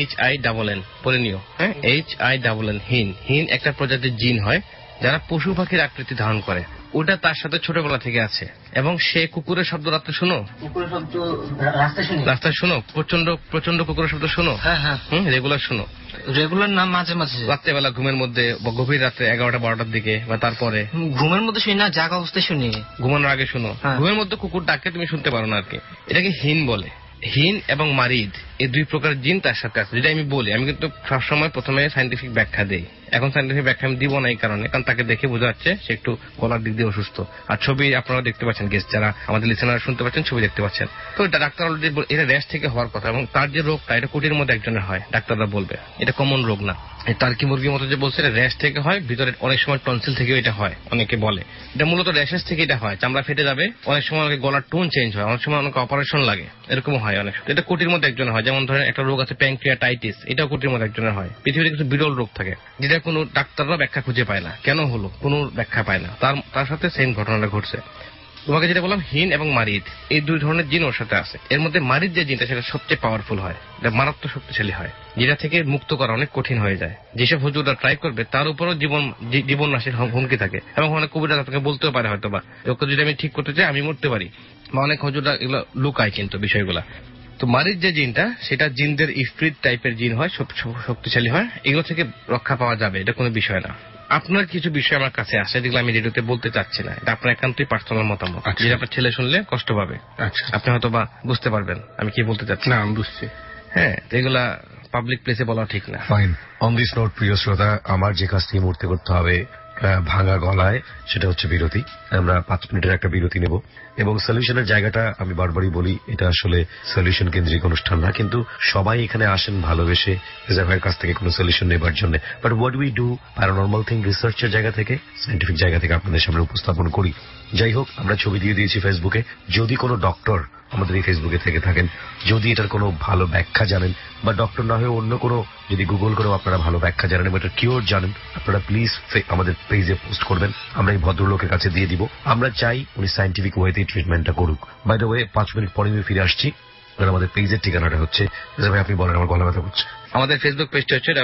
HINN, পড়ে নিও। হ্যাঁ, HINN, হিন। হিন একটা প্রজাতির জিন হয় যারা পশু পাখির আকৃতি ধারণ করে। ওটা তার সাথে ছোটবেলা থেকে আছে, এবং সে কুকুরের শব্দ রাত্রে শুনো, কুকুরের শব্দ রাস্তায় শুনো, প্রচন্ড প্রচন্ড কুকুরের শব্দ শুনো, রেগুলার শুনো, রেগুলার না, মাঝে মাঝে রাত্রেবেলা ঘুমের মধ্যে, গভীর রাত্রে 11টা-12টার দিকে, বা তারপরে। ঘুমের মধ্যে শুনি না, জাগা অবস্থায় শুনি, ঘুমানোর আগে শুনো। ঘুমের মধ্যে কুকুর ডাকে তুমি শুনতে পারো না আর কি। এটাকে হিন বলে। হিন এবং মারিদ এই দুই প্রকার জিন তার সাথে আছে। যেটা আমি বলি, আমি কিন্তু সবসময় প্রথমে সাইন্টিফিক ব্যাখ্যা দেই। এখন সাইন্টিফিক ব্যাখ্যা আমি দিব না এই কারণে, কারণ তাকে দেখে বোঝা যাচ্ছে সে একটু গলার দিক দিয়ে অসুস্থ। আর ছবি আপনারা দেখতে পাচ্ছেন, গেস্ট যারা আমাদের লিসেনার শুনতে পাচ্ছেন, ছবি দেখতে পাচ্ছেন। তো এটা ডাক্তার অলরেডি এটা র্যাশ থেকে হওয়ার কথা, এবং তার যে রোগটা এটা কোটির মধ্যে একজনের হয়, ডাক্তাররা বলবে এটা কমন রোগ না। টার্কি মুরগির মতো যে বলছে, এটা র্যাশ থেকে হয়, ভিতরে অনেক সময় টনসিল থেকেও এটা হয়, অনেকে বলে। এটা মূলত র্যাশেস থেকে এটা হয়, চামড়া ফেটে যাবে, অনেক সময় অনেকে গলার টোন চেঞ্জ হয়, অনেক সময় অনেক অপারেশন লাগে, এরকম হয় অনেক। এটা কোটির মধ্যে একজনের হয়। যেমন ধরেন একটা রোগ আছে প্যানক্রিয়াটাইটিস, এটাও কোটির মধ্যে একজনের হয়। পৃথিবীতে কিছু বিরল রোগ থাকে যেটা কোনো ডাক্তাররা ব্যাখ্যা খুঁজে পায় না, কেন হলো কোনো ব্যাখ্যা পায় না। তার সাথে সেম ঘটনাটা ঘটছে। তোমাকে যেটা বললাম, হিন এবং মারিদ, এই দুই ধরনের জিন ওর সাথে আছে। এর মধ্যে মারিদ যে জিনটা সেটা সবচেয়ে পাওয়ারফুল হয়, এটা মারাত্মক শক্তিশালী হয়, যেটা থেকে মুক্ত করা অনেক কঠিন হয়ে যায়। যেসব হুজুররা ট্রাই করবে তার উপরও জীবন নাশের হুমকি থাকে, এবং অনেক কবিরা আপনাকে বলতেও পারে হয়তো বা ওকে যদি আমি ঠিক করতে চাই আমি মরতে পারি, বা অনেক হুজুররা এগুলো লুকায় কিন্তু বিষয়গুলা। তো মারিদ যে জিনটা, সেটা জিনদের ইফরিত টাইপের জিন হয়, শক্তিশালী হয়, এগুলো থেকে রক্ষা পাওয়া যাবে, এটা কোনো বিষয় না। আপনার কিছু বিষয় আমার কাছে আসে যেগুলো আমি রেডিওতে বলতে চাচ্ছি না, এটা আপনার একান্তই পার্সোনাল মতামত, যেটা আপনার ছেলে শুনলে কষ্ট পাবে। আপনি হয়তো বা বুঝতে পারবেন আমি কি বলতে চাচ্ছি। না, আমি বুঝছি। হ্যাঁ, এগুলা পাবলিক প্লেসে বলা ঠিক না। ফাইন। অন দিস নোট, প্রিয় শ্রোতা, আমার যে কাজটি এই মুহূর্তে করতে হবে ভাঙা গলায়, সেটা হচ্ছে বিরতি। আমরা 5 মিনিটের একটা বিরতি নেব, এবং সলিউশনের জায়গাটা আমি বারবারই বলি, এটা আসলে সলিউশন কেন্দ্রিক অনুষ্ঠান না, কিন্তু সবাই এখানে আসেন ভালোবেসে রেজা ভাইয়ের কাছ থেকে কোনো সলিউশন নেবার জন্য। But what we do, paranormal thing রিসার্চের জায়গা থেকে, সাইন্টিফিক জায়গা থেকে আপনাদের সামনে উপস্থাপন করি। যাই হোক, আমরা ছবি দিয়ে দিয়েছি ফেসবুকে। যদি কোনো ডক্টর আমাদের এই ফেসবুকে থেকে থাকেন, যদি এটার কোনো ভালো ব্যাখ্যা জানেন, বা ডক্টর না হয়ে অন্য কোনো, যদি গুগল করেও আপনারা ভালো ব্যাখ্যা জানেন এবং এটার কিওর জানেন, আপনারা প্লিজ আমাদের পেজে পোস্ট করবেন, আমরা এই ভদ্রলোকের কাছে দিয়ে দিব। আমরা চাই উনি সাইন্টিফিক ওয়েতে ট্রিটমেন্টটা করুক। বাই দ্য ওয়ে, 5 মিনিট পরে আমি ফিরে আসছি। আমাদের পেজের ঠিকানাটা হচ্ছে, আপনি বলেন, আমার গলা ব্যথা করছে। আমাদের ফেসবুক পেজটা হচ্ছে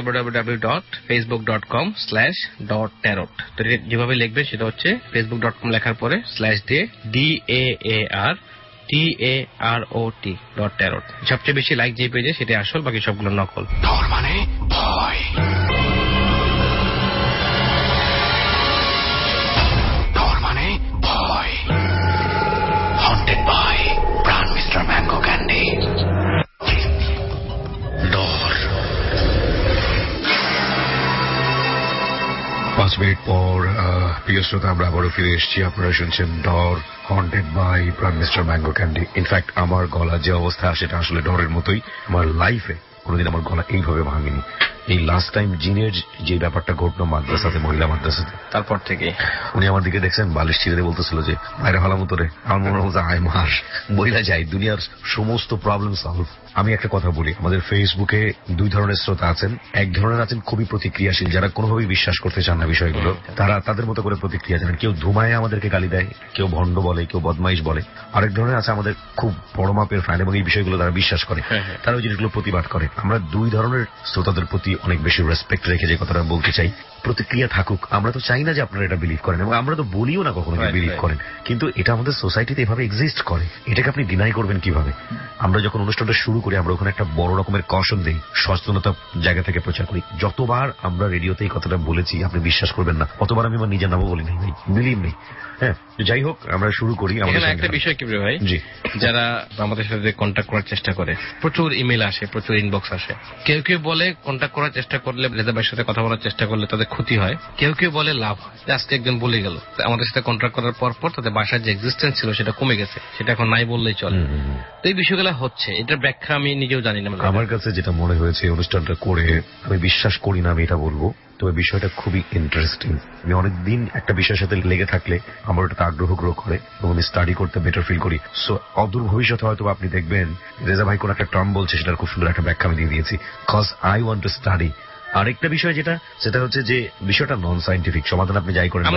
www.facebook.com/tarot। তো যেভাবে লিখবেন সেটা হচ্ছে facebook.com লেখার পরে স্ল্যাশ দিয়ে DAARTAROT। সবচেয়ে বেশি লাইক যে পেজে সেটা আসল, বাকি সবগুলো নকল। ডর মানে ভয়, ডর মানে ভয়। Haunted by Pran mister mango candy. Dor. 5 minute পর প্রিয় শ্রোতা, আমরা আবারও ফিরে এসেছি। আপনারা শুনছেন Dor, haunted by Pran mister mango candy. In fact আমার গলা যে অবস্থা, সেটা আসলে ডরের মতোই। আমার লাইফে কোনোদিন আমার গলা এইভাবে ভাঙেনি। এই লাস্ট টাইম জিনের যে ব্যাপারটা ঘটলো মাদ্রাসাতে, মহিলা মাদ্রাসাতে, তারপর থেকে উনি আমার দিকে দেখছেন, বালিশ ছিঁড়ে বলতেছিল যে বাইরে ভালো মতো রে, আমার মনে হচ্ছে আয় মাস বইলা যায়, দুনিয়ার সমস্ত প্রবলেম সলভ। আমি একটা কথা বলি, আমাদের ফেসবুকে 2 ধরনের শ্রোতা আছেন। এক ধরনের আছেন খুবই প্রতিক্রিয়াশীল, যারা কোনোভাবেই বিশ্বাস করতে চান না বিষয়গুলো, তারা তাদের মতো করে প্রতিক্রিয়া জানেন। কেউ ধুমায় আমাদেরকে গালি দেয়, কেউ ভণ্ড বলে, কেউ বদমাইশ বলে। আরেক ধরনের আছে আমাদের খুব বড় মাপের ফ্যান, এবং এই বিষয়গুলো তারা বিশ্বাস করে, তারা ওই জিনিসগুলো প্রতিবাদ করে। আমরা 2 ধরনের শ্রোতাদের প্রতি প্রতি অনেক বেশি রেসপেক্ট রেখে যে কথাটা বলতে চাই, প্রতিক্রিয়া থাকুক। আমরা তো চাই না যে আপনারা এটা বিলিভ করেন, এবং আমরা তো বলিও না কখনো বিলিভ করেন, কিন্তু এটা আমাদের সোসাইটিতে এভাবে এক্সিস্ট করে, এটাকে আপনি ডিনাই করবেন কিভাবে? আমরা যখন অনুষ্ঠানটা শুরু করি আমরা ওখানে একটা বড় রকমের কশন দিই, সচেতনতা জায়গা থেকে প্রচার করি। যতবার আমরা রেডিওতে এই কথাটা বলেছি আপনি বিশ্বাস করবেন না, অতবার আমি আমার নিজের নামও বলি নাই ভাই, বিলিভ নেই। হ্যাঁ, যাই হোক আমরা শুরু করি। একটা বিষয় কি ভাই, যারা আমাদের সাথে কন্ট্যাক্ট করার চেষ্টা করে, প্রচুর ইমেল আসে, প্রচুর ইনবক্স আসে। কেউ কেউ বলে কন্ট্যাক্ট করার চেষ্টা করলে, রেজা ভাইয়ের সাথে কথা বলার চেষ্টা করলে তাদের ক্ষতি হয়, কেউ কেউ বলে লাভ হয়। আজকে একজন বলে গেল আমাদের সাথে কন্ট্যাক্ট করার পর তাদের বাসার যে এক্সিস্টেন্স ছিল সেটা কমে গেছে, সেটা এখন নাই বললেই চলে। তো এই বিষয়গুলো হচ্ছে, এটার ব্যাখ্যা আমি নিজেও জানি না। আমার কাছে যেটা মনে হয়েছে অনুষ্ঠানটা করে, আমি বিশ্বাস করি না আমি এটা বলবো, তবে বিষয়টা খুবই ইন্টারেস্টিং। আমি অনেকদিন একটা বিষয়ের সাথে লেগে থাকলে আমার ওটাতে আগ্রহ গ্রো করে এবং আমি স্টাডি করতে বেটার ফিল করি। সো অদূর ভবিষ্যতে হয়তো আপনি দেখবেন রেজা ভাই কোন একটা টার্ম বলছে, সেটার খুব সুন্দর একটা ব্যাখ্যা আমি দিয়ে দিয়েছি, cause I want to study. আরেকটা বিষয় যেটা, সেটা হচ্ছে যে বিষয়টা নন সাইন্টিফিক সমাধান আপনি যাই করেন,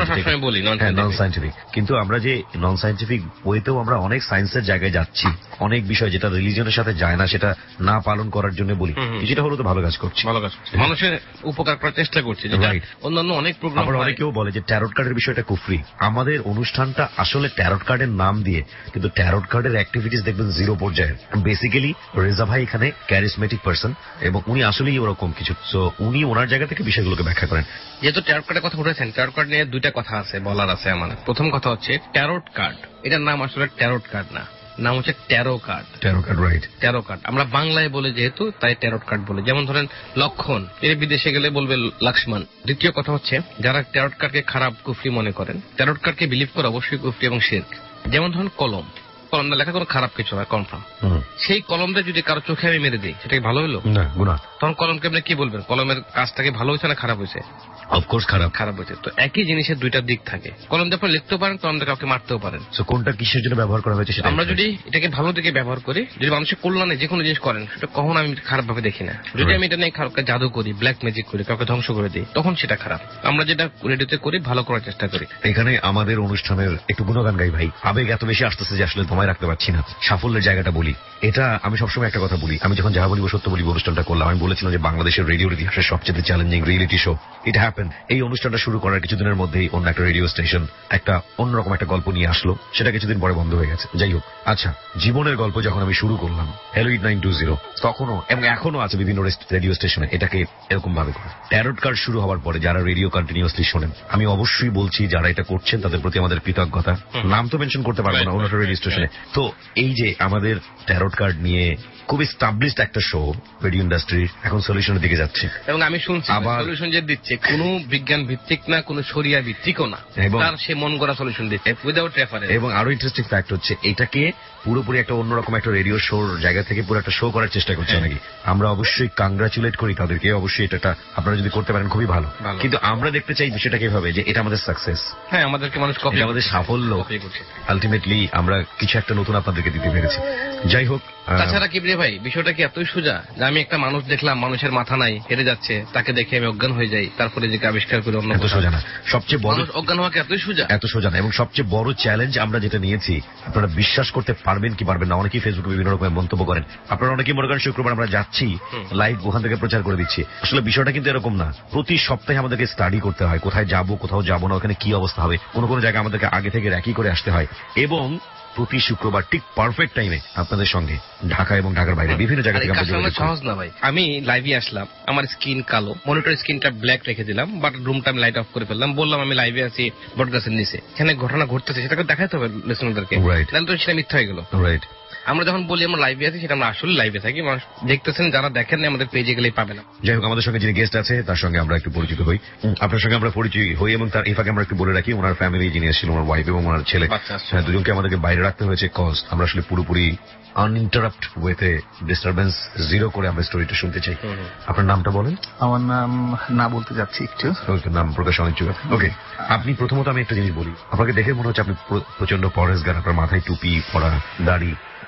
নন সাইন্টিফিক, কিন্তু আমরা যে নন সাইন্টিফিক ওয়েতেও আমরা অনেক সায়েন্সের জায়গায় যাচ্ছি, অনেক বিষয় যেটা রিলিজনের সাথে যায় না সেটা না পালন করার জন্য বলি, কিছুটা হলো তো ভালো কাজ করছি, মানুষের উপকার করার চেষ্টা করছি। অন্যান্য অনেক প্রোগ্রাম, অনেকেও বলে যে ট্যারট কার্ডের বিষয়টা কুফরি। আমাদের অনুষ্ঠানটা আসলে ট্যারট কার্ডের নাম দিয়ে, কিন্তু ট্যারট কার্ডের অ্যাক্টিভিটিস দেখবেন জিরো পর্যায়ে। বেসিক্যালি রেজা ভাই এখানে ক্যারিসমেটিক পার্সন এবং উনি আসলেই ওরকম কিছু, সো উনি ওনার জায়গা থেকে বিষয়গুলোকে ব্যাখ্যা করেন। যেহেতু ট্যারট কার্ডের কথা উঠেছেন, ট্যারট কার্ড নিয়ে দুইটা কথা আছে, বলার আছে আমার। প্রথম কথা হচ্ছে ট্যারট কার্ড, এটার নাম আসলে ট্যারট কার্ড না, নাম হচ্ছে tarot card. Tarot card, right, tarot card আমরা বাংলায় বলে যেহেতু, তাই ট্যারট কার্ড বলে। যেমন ধরেন লক্ষণ, এর বিদেশে গেলে বলবে লক্ষ্মণ। দ্বিতীয় কথা হচ্ছে যারা ট্যারট কার্ডকে খারাপ কুফরি মনে করেন, ট্যারট কার্ডকে বিলিভ করে অবশ্যই কুফরি এবং শিরক। যেমন ধরেন কলম, কলমটা লেখা কোনো খারাপ কিছু না, কনফার্ম। সেই কলমটা যদি কারো চোখে আমি মেরে দিই, সেটা ভালো হলো না, গুনাহ। তখন কলমকে আপনি কি বলবেন? কলমের কাজটাকে ভালো হয়েছে না খারাপ হয়েছে? অফকোর্স খারাপ হয়েছে। তো একই জিনিসের দুইটা দিক থাকে। কলম দিয়ে আপনি লিখতেও পারেন, কলম দিয়ে কাউকে মারতেও পারেন। কোনটা কিসের জন্য ব্যবহার করা হয়েছে সেটা আমরা যদি এটাকে ভালো দিকে ব্যবহার করি, যদি মানুষের কল্যাণে যে কোনো জিনিস করেন, সেটা কখনো আমি খারাপ ভাবে দেখি না। যদি আমি এটা নিয়ে কাউকে জাদু করি, ব্ল্যাক ম্যাজিক করি, কাউকে ধ্বংস করে দিই, তখন সেটা খারাপ। আমরা যেটা রেডিওতে করি ভালো করার চেষ্টা করি। এখানে আমাদের অনুষ্ঠানের একটু গুণগান গাই ভাই, আবেগ এত বেশি আসতেছে যে আসলে তোমায় রাখতে পারছি না। সাফল্যের জায়গাটা বলি, এটা আমি সবসময় একটা কথা বলি, আমি যখন যাহা বলিব সত্য বলিব অনুষ্ঠানটা করলাম, আমি বলেছিলাম যে বাংলাদেশের রেডিওর ইতিহাসের সবচেয়ে challenging reality show it happen. এই অনুষ্ঠানটা শুরু করার কিছুদিনের মধ্যেই অন্য একটা রেডিও স্টেশন একটা অন্যরকম একটা গল্প নিয়ে আসলো, সেটা কিছুদিন পরে বন্ধ হয়ে গেছে। যাই হোক, আচ্ছা, জীবনের গল্প যখন আমি শুরু করলাম হ্যালো 8920, তখনও এবং এখনো আছে বিভিন্ন রেডিও স্টেশনে এটাকে এরকম ভাবে করে। ট্যারট কার্ড শুরু হওয়ার পরে যারা রেডিও কন্টিনিউয়াসলি শোনেন, আমি অবশ্যই বলছি যারা এটা করছেন তাদের প্রতি আমাদের কৃতজ্ঞতা। নাম তো মেনশন করতে পারবো না অন্য রেডিও স্টেশনে। তো এই যে আমাদের ট্যারট কার্ড নিয়ে খুব এস্টাবলিশড একটা শো রেডিও ইন্ডাস্ট্রি এখন সলিউশনের দিকে যাচ্ছে, এবং আমি শুনছি সলিউশন যে দিচ্ছে কোনো বিজ্ঞান ভিত্তিক না, কোনো শরিয়া ভিত্তিকও না, তার সে মন গড়া সলিউশন দিচ্ছে উইদাউট রেফারেন্স। এবং আরো ইন্টারেস্টিং ফ্যাক্ট হচ্ছে এটাকে পুরোপুরি একটা অন্যরকম একটা রেডিও শোর জায়গা থেকে পুরো একটা শো করার চেষ্টা করছে নাকি। আমরা অবশ্যই কংগ্রাচুলেট করি তাদেরকে, অবশ্যই এটা আপনারা যদি করতে পারেন খুবই ভালো, কিন্তু আমরা দেখতে চাই বিষয়টাকে এভাবে যে এটা আমাদের সাকসেস। হ্যাঁ, আমাদেরকে মানুষ কপি, আমাদের সাফল্য, আলটিমেটলি আমরা কিছু একটা নতুন আপনাদেরকে দিতে পেরেছি। যাই হোক, তাছাড়া কি ভাই, বিষয়টা কি এতই সোজা যে আমি একটা মানুষ দেখলাম মানুষের মাথা নাই, হেরে যাচ্ছে, তাকে দেখে আমি অজ্ঞান হয়ে যাই, তারপরে যে আবিষ্কার করি অন্য? এত সোজা না। সবচেয়ে বড় অজ্ঞান হওয়া কি এতই সোজা? এত সোজা না। এবং সবচেয়ে বড় চ্যালেঞ্জ আমরা যেটা নিয়েছি, আপনারা বিশ্বাস করতে পারবেন কি পারবেন না, অনেকেই ফেসবুকে বিভিন্ন রকমের মন্তব্য করেন, আপনারা অনেকেই মনে করেন শুক্রবার আমরা যাচ্ছি লাইভ ওখান থেকে প্রচার করে দিচ্ছি। আসলে বিষয়টা কিন্তু এরকম না। প্রতি সপ্তাহে আমাদেরকে স্টাডি করতে হয়, কোথায় যাবো কোথাও যাবো না, ওখানে কি অবস্থা হবে, কোন কোন জায়গায় আমাদেরকে আগে থেকে র্যাকি করে আসতে হয়, এবং প্রতি শুক্রবার ঠিক পারফেক্ট টাইমে আপনাদের সঙ্গে ঢাকা এবং ঢাকার বাইরে বিভিন্ন জায়গা থেকে সহজ না ভাই। আমি লাইভে আসলাম, আমার স্ক্রিন কালো, মনিটর স্ক্রিনটা ব্ল্যাক রেখে দিলাম, বাট রুমটা আমি লাইট অফ করে ফেললাম, বললাম আমি লাইভে আছি বটগাছের নিচে, এখানে ঘটনা ঘটতেছে, সেটাকে দেখাতে হবে লিসনারদেরকে, নাহলে তো সেটা মিথ্যা হয়ে গেল। রাইট। আমরা যখন বলি আমরা লাইভে আছি, সেটা আমরা আসলে লাইভে থাকি, মানুষ দেখতেছেন, যারা দেখেন না আমাদের পেজে গেলেই পাবে না। যাই হোক, আমাদের সঙ্গে যিনি গেস্ট আছে তার সঙ্গে আমরা একটু পরিচিত হই, আপনার সঙ্গে আমরা পরিচয় হই, এবং তার এই ফাঁকে আমরা একটু বলে রাখি ওনার ফ্যামিলি যিনি এসেছিল, ওনার ওয়াইফ এবং ওনার ছেলে, দুজনকে আমাদেরকে বাইরে রাখতে হয়েছে, কজ আমরা আসলে পুরোপুরি আনইন্টারাপ্ট ওয়েতে ডিস্টারবেন্স জিরো করে আমরা স্টোরিটা শুনতে চাই। আপনার নামটা বলেন। আমার নাম না বলতে যাচ্ছি একটু, নাম প্রকাশ অনিচ্ছুক। ওকে, আপনি প্রথমত আমি একটা জিনিস বলি, আপনাকে দেখে মনে হচ্ছে আপনি প্রচন্ড পরেশগার, আপনার মাথায় টুপি পরা, দাড়ি,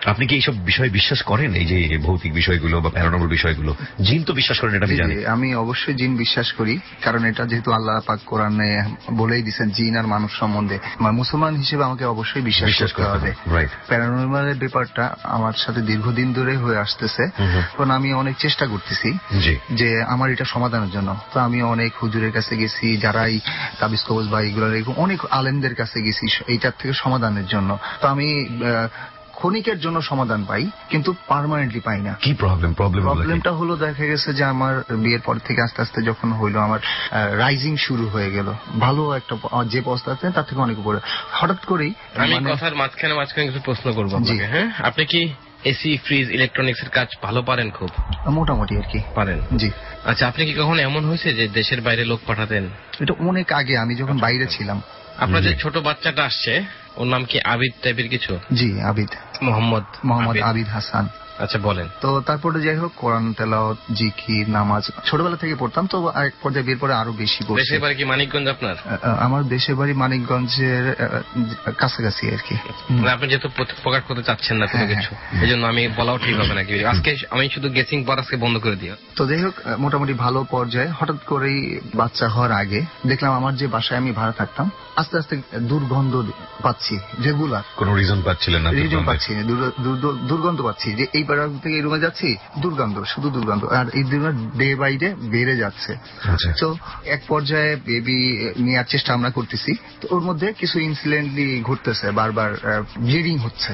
আপনি কি এইসব বিষয়ে বিশ্বাস করেন, এই যে ভৌতিক বিষয়গুলো বা প্যারানর্মাল বিষয়গুলো? জিন তো বিশ্বাস করেন, এটা আমি জানি। আমি অবশ্যই জিন বিশ্বাস করি, কারণ এটা যেহেতু আল্লাহ পাক কোরআনে বলেই দিয়েছেন জিন আর মানুষ সম্বন্ধে, মুসলমান হিসেবে আমাকে অবশ্যই বিশ্বাস করতে হবে। প্যারানর্মালের ব্যাপারটা আমার সাথে দীর্ঘদিন ধরে হয়ে আসতেছে, কারণ আমি অনেক চেষ্টা করতেছি যে আমার এটা সমাধানের জন্য। তো আমি অনেক হুজুরের কাছে গেছি, যারাই তাবিজ কবজ বা এগুলো অনেক আলেমদের কাছে গেছি এইটার থেকে সমাধানের জন্য। তো আমি ক্ষণিকের জন্য সমাধান পাই, কিন্তু পার্মানেন্টলি পাই না। কি প্রবলেমটা হলো, দেখা গেছে যে আমার বিয়ের পর থেকে আস্তে আস্তে যখন হইলো আমার রাইজিং শুরু হয়ে গেল, ভালো একটা যে অবস্থা আছে তার থেকে অনেক উপরে। হঠাৎ করেই আমি কথার মাঝখানে কিছু প্রশ্ন করবো আপনাকে। হ্যাঁ, আপনি কি এসি, ফ্রিজ, ইলেকট্রনিক্স এর কাজ ভালো পারেন? খুব মোটামুটি আর কি পারেন। জি। আচ্ছা, আপনি কি কখনো এমন হয়েছে যে দেশের বাইরে লোক পাঠাতেন? এটা অনেক আগে, আমি যখন বাইরে ছিলাম। আপনার যে ছোট বাচ্চাটা আসছে, ওর নাম কি আবিদ টাইপের কিছু? জি, আবিদ, মোহাম্মদ আবিদ হাসান। আচ্ছা, বলেন। তো তারপরে যাই হোক, কোরআন তেলাওয়াত, জিকির, নামাজ ছোটবেলা থেকে পড়তাম। তো এক পর্যায়ে বিয়ের পরে আরো বেশি পড়ছি। দেশের বাড়ি কি মানিকগঞ্জ আপনার? আমার দেশের বাড়ি মানিকগঞ্জের কাছাকাছি আর কি। আপনি যেহেতু প্রকাশ করতে চাচ্ছেন না কোনো কিছু, এই জন্য আমি বলাও ঠিক হবে নাকি। আজকে আমি শুধু গেসিং পর আজকে বন্ধ করে দিও। তো যাই হোক, মোটামুটি ভালো পর্যায়ে হঠাৎ করেই বাচ্চা হওয়ার আগে দেখলাম আমার যে বাসায় আমি ভাড়া থাকতাম আস্তে আস্তে দুর্গন্ধ পাচ্ছি, রেগুলার। কোনো রিজন পাচ্ছিলেন না? রিজন পাচ্ছি, দুর্গন্ধ পাচ্ছি, যে এই বেড়া থেকে এই রুমে যাচ্ছি, দুর্গন্ধ, শুধু দুর্গন্ধ, আর এই দুর্গন্ধ ডে বাই ডে বেড়ে যাচ্ছে। তো এক পর্যায়ে বেবি নেওয়ার চেষ্টা আমরা করতেছি, তো ওর মধ্যে কিছু ইনসিডেন্টলি ঘটতেছে, বারবার ব্লিডিং হচ্ছে,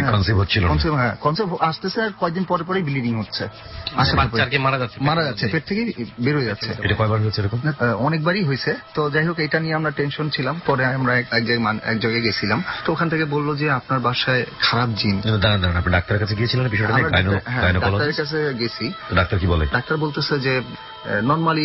কনসেপ্ট আসতেছে, আর কয়েকদিন পরে পরে ব্লিডিং হচ্ছে, মারা যাচ্ছে, পেট থেকে বেরোয় যাচ্ছে। এটা কয়বার হয়েছে এরকম? অনেকবারই হয়েছে। তো যাই হোক, এটা নিয়ে আমরা টেনশন ছিলাম। পরে আমরা এক জায়গায় গেছিলাম, তো ওখান থেকে বললো যে আপনার বাসায় খারাপ জিন। দাঁড়ান, আপনি ডাক্তারের কাছে গিয়েছিলেন? ডাক্তারের কাছে গেছি। ডাক্তার কি বলে? ডাক্তার বলতেছে যে নর্মালি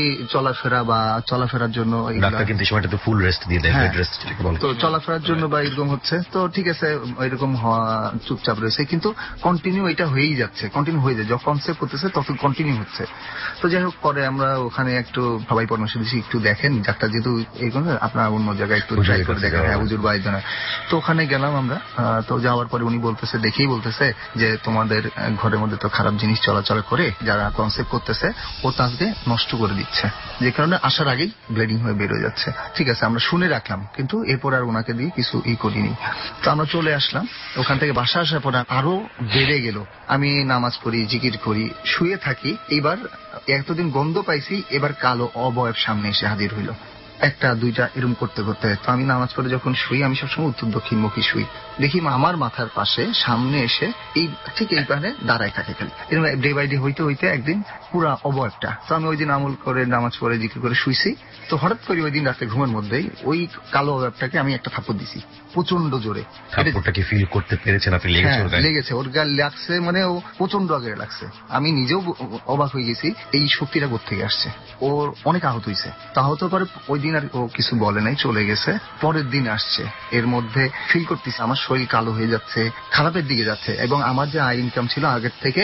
চলাফেরার জন্য, ডাক্তার কিন্তু সময়টাতে ফুল রেস্ট দিয়ে দেয়, বেড রেস্ট বলে, তো চলাফেরার জন্য বা এরকম হচ্ছে। তো ঠিক আছে, এরকম চুপচাপ রয়েছে, কিন্তু কন্টিনিউ এটা হয়েই যাচ্ছে, কন্টিনিউ হয়ে যায়, যখন কনসেপ্ট করতেছে তখন কন্টিনিউ হচ্ছে। তো যাই হোক, পরে আমরা ওখানে একটু সবাই পরামর্শ দিচ্ছি, একটু দেখেন ডাক্তার, যেহেতু এইরকম আপনার অন্য জায়গায় একটু ট্রাই করে দেখেন। হ্যাঁ, হুজুর বা একজন। তো ওখানে গেলাম আমরা। তো যাওয়ার পরে উনি দেখেই বলতেছে যে তোমাদের ঘরের মধ্যে তো খারাপ জিনিস চলাচল করে, যারা কনসেপ্ট করতেছে ও তাকে নষ্ট করে দিচ্ছে, যে কারণে আসার আগেই ব্লিডিং হয়ে বেরোয় যাচ্ছে। ঠিক আছে, আমরা শুনে রাখলাম, কিন্তু এরপর আর ওনাকে দিয়ে কিছু করিনি। তো আমরা চলে আসলাম। ওখান থেকে বাসা আসার পর আরো বেড়ে গেল। আমি নামাজ পড়ি, জিকির করি, শুয়ে থাকি। এবার এতদিন গন্ধ পাইছি, এবার কালো অবয়ব সামনে এসে হাজির হইল, একটা দুইটা এরকম করতে করতে। তো আমি নামাজ পড়ে যখন শুই, আমি সবসময় উত্তর দক্ষিণমুখী শুই, দেখি আমার মাথার পাশে সামনে এসে ঠিক এই পারে দাঁড়ায় থাকে, খালি এরকম ডে বাই ডে হইতে হইতে একদিন পুরা অবয়বটা। তো আমি ওই দিন আমল করে নামাজ পড়ে জিকির করে শুইছি। তো হঠাৎ করে ওই দিন রাতে ঘুমের মধ্যেই ওই কালো অবয়বটাকে আমি একটা থাপ্পড় দিছি, প্রচন্ড জোরে। থাপ্পড়টাকে ফিল করতে পেরেছেন আপনি? লেগেছে, ওর গায়ে লাগছে, মানে ও প্রচন্ড আগে লাগছে। আমি নিজেও অবাক হয়ে গেছি, এই শক্তিটা কোত্থেকে আসছে। ওর অনেক আহত হয়েছে। তা হতে পারে ওই দিন আর ও কিছু বলে নাই, চলে গেছে। পরের দিন আসছে, এর মধ্যে ফিল করতেছি আমার শরীর কালো হয়ে যাচ্ছে, খারাপের দিকে যাচ্ছে, এবং আমার যে আয় ইনকাম ছিল আগের থেকে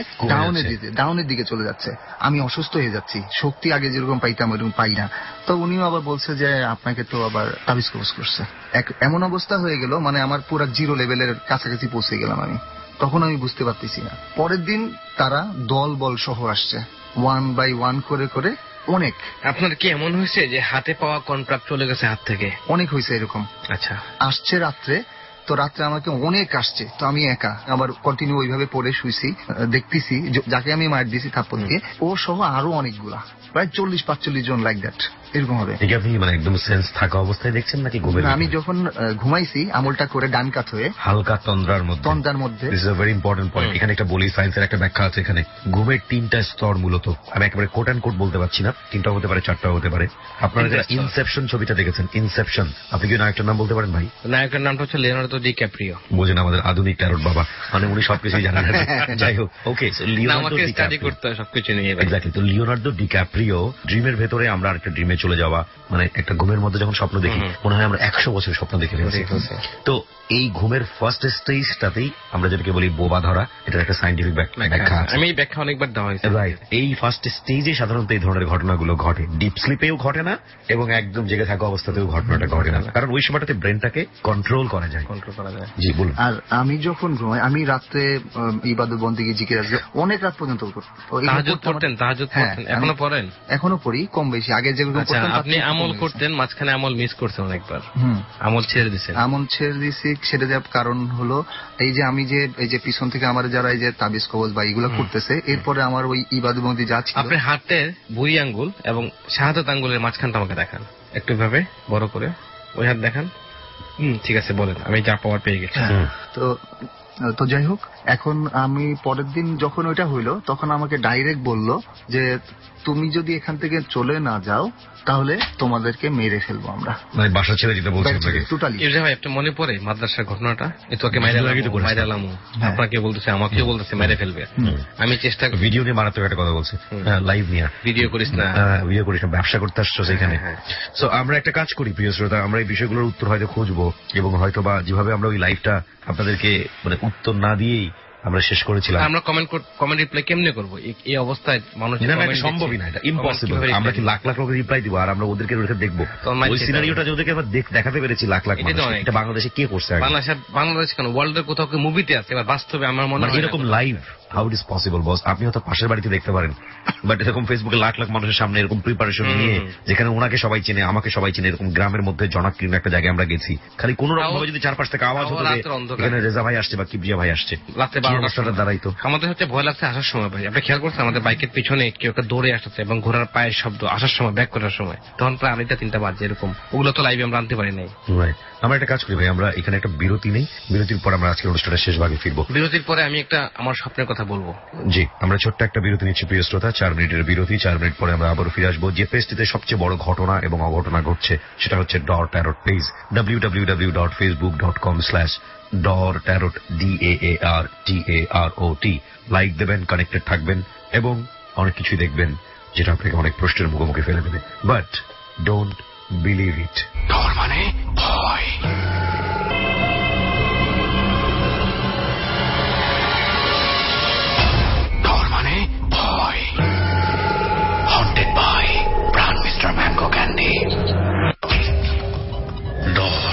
ডাউনের দিকে চলে যাচ্ছে। আমি অসুস্থ হয়ে যাচ্ছি, শক্তি আগে যেরকম পাইতাম ওইরকম পাই না। তো উনিও আবার বলছে যে আপনাকে তো আবার তাবিজ কবজ করছে। এমন অবস্থা হয়ে গেল, মানে আমার পুরো জিরো লেভেলের কাছাকাছি পৌঁছে গেলাম আমি। তখন আমি বুঝতে পারতেছি না। পরের দিন তারা দল বল সহ আসছে, 1 by 1 করে করে। অনেক। আপনার কি এমন হয়েছে যে হাতে পাওয়া কন্ট্রাক্ট চলে গেছে হাত থেকে? অনেক হয়েছে এরকম। আচ্ছা, আসছে রাত্রে, তো রাত্রে আমাকে অনেক আসছে। তো আমি একা আবার কন্টিনিউ ওইভাবে পড়ে শুইছি, দেখতেছি যাকে আমি মার দিয়েছি থাপ্পড় দিয়ে, ও সহ আরো অনেকগুলা, প্রায় 40-45 জন লাইক দ্যাট, এরকম হবে। আপনি মানে একদম সেন্স থাকা অবস্থায় দেখছেন নাকি ঘুমের? আমি যখন ঘুমাইছি আমলটা করে ডান কাত হয়ে হালকা তন্দ্রার মধ্যে। This is a very important point. এখানে একটা বলি, সায়েন্সের একটা ব্যাখ্যা আছে এখানে। ঘুমের 3টা স্তর মূলত, আমি একেবারে কোট অ্যান্ড কোট বলতে পারছি না, 3টাও হতে পারে, 4টাও হতে পারে। আপনারা যারা ইনসেপশন ছবিটা দেখেছেন, ইনসেপশন, আপনি কি নায়কের নাম বলতে পারেন ভাই? নায়কের নামটা হচ্ছে লিওনার্দো ডিক্যাপ্রিও। বোঝেন আমাদের আধুনিক ট্যারট বাবা, মানে উনি সবকিছুই জানেন। যাই হোক, ওকে, আমাকে স্টাডি করতে হয় সবকিছু নিয়ে। এক্স্যাক্টলি। তো লিওনার্দো ডিক্যাপ্রিও ড্রিমের ভেতরে, আমরা একটা ড্রিমে চলে যাওয়া, মানে একটা ঘুমের মধ্যে যখন স্বপ্ন দেখি মনে হয় আমরা 100 বছর স্বপ্ন দেখে ফেলেছি। তো এই ঘুমের ফার্স্ট স্টেজটাতেই আমরা যেটাকে বলি বোবা ধরা, এটার একটা সায়েন্টিফিক ব্যাখ্যা আছে। আমি এই ব্যাখ্যা অনেকবার দেওয়া হয়েছে। রাইট, এই ফার্স্ট স্টেজে সাধারণত এই ধরনের ঘটনাগুলো ঘটে, ডিপ স্লিপেও ঘটে না এবং একদম জেগে থাকা অবস্থাতেও ঘটনাটা ঘটে না, কারণ ওই সময়টাতে ব্রেনটাকে কন্ট্রোল করা যায়। জি বলুন। আর আমি যখন ঘুমাই, আমি রাত্রে ইবাদত বন্দেগী জিকির আছে অনেক রাত পর্যন্ত তাহাজ্জুদ পড়তেন। এখনো পড়েন? এখনো পড়ি কম বেশি। আগে যেগুলো করতেন। আপনি আমল করতেন, মাঝখানে আমল মিস করছেন অনেকবার, আমল ছেড়ে দিয়েছেন? আমল ছেড়ে দিয়েছি। ছেড়ে দেওয়ার কারণ হলো এই যে আমি যে এই যে পিছন থেকে আমার যারা এই যে তাবিজ কবজ বা এগুলো করতেছে, এরপরে আমার ওই ইবাদত বন্দি যা ছিল। আপনি হাতের বুড়ি আঙ্গুল এবং শাহাদাত আঙ্গুলের মাঝখানটা আমাকে দেখান একটু ভাবে বড় করে, ওই হাত দেখান। ঠিক আছে, বলেন। আমি যা পাওয়ার পেয়ে গেছি। তো যাই হোক, এখন আমি পরের দিন যখন ওইটা হইলো তখন আমাকে ডাইরেক্ট বললো যে তুমি যদি এখান থেকে চলে না যাও তাহলে তোমাদেরকে মেরে ফেলবো আমরা, মানে বাসা ছেড়ে যেতে বলছি টোটালি। ভাই একটা মনে পড়ে মাদ্রাসার ঘটনাটা, তোকে মাইরালাম, আপনাকে বলতেছে, আমাকেও বলতেছে মেরে ফেলবে। আমি চেষ্টা ভিডিও নিয়ে মারাত্মক একটা কথা বলছে, লাইভ নিয়ে ভিডিও করিস না, ব্যবসা করতে আসছো সেখানে। সো আমরা একটা কাজ করি প্রিয় শ্রোতা, আমরা এই বিষয়গুলোর উত্তর হয়তো খুঁজবো এবং হয়তো বা যেভাবে আমরা ওই লাইভটা আপনাদেরকে মানে উত্তর না দিয়েই আমরা শেষ করেছিলাম, আমরা কমেন্ট রিপ্লাই কেমনে করবো এই অবস্থায়? মানুষ সম্ভবই না, এটা ইম্পসিবল। আমরা কি লাখ লাখ লোকের রিপ্লাই দিব আর আমরা ওদেরকে দেখবো? ওই সিনারিওটা ওদেরকে আমরা দেখাতে পেরেছি লাখ লাখ মানুষ, এটা বাংলাদেশে কে করছে? বাংলাদেশ কেন, ওয়ার্ল্ডের কোথাও মুভিতে আছে, এবার বাস্তবে আমার মনে হয় এরকম live how it is possible boss? আপনি হয়তো পাশের বাড়িতে দেখতে পারেন, বাট এরকম ফেসবুকে লাখ লাখ মানুষের সামনে এরকম প্রিপারেশন নিয়ে, যেখানে ওনাকে সবাই চেনে, আমাকে সবাই চেনে, এরকম গ্রামের মধ্যে জনাকীর্ণ একটা জায়গায় আমরা গেছি, খালি কোন রকম ভাবে যদি চারপাশ থেকে আওয়াজ হতো এখানে রেজা ভাই আসছে বা কিবরিয়া ভাই আসছে, রাতে 12টার দাঁড়াইতো। আমাদের হচ্ছে ভয় লাগছে আসার সময়। ভাই আপনি খেয়াল করছেন আমাদের বাইকের পিছনে কেউ একটা দৌড়ে আসছে এবং ঘোড়ার পায়ের শব্দ আসার সময়, ব্যাক করার সময়, তখন প্রায় 2:30 বাজে এরকম। ওগুলো তো লাইভে আমরা আনতে পারি নাই। আমরা একটা কাজ করি ভাই, আমরা এখানে একটা বিরতি নেই, বিরতির পর আমরা আজকের অনুষ্ঠানের শেষ ভাগে ফিরবো। বিরতির পরে আমি একটা আমার স্বপ্নের কথা বলবো। জি, আমরা ছোট্ট একটা বিরতি নিচ্ছি প্রিয় শ্রোতা, 4 মিনিটের বিরতি। 4 মিনিট পরে আমরা আবারও ফিরে আসবো। যে পেজটিতে সবচেয়ে বড় ঘটনা এবং অঘটনা ঘটছে সেটা হচ্ছে ডর ট্যারট পেজ, www.facebook.com/ডর-ট্যারট, DAARTAROT। লাইক দেবেন, কানেক্টেড থাকবেন এবং অনেক কিছুই দেখবেন যেটা আপনাকে অনেক প্রশ্নের মুখোমুখি ফেলে দেবে। But don't believe it. Dor মানে ভয়। ডর মানে ভয়। Haunted by Pran mister mango candy. Dor.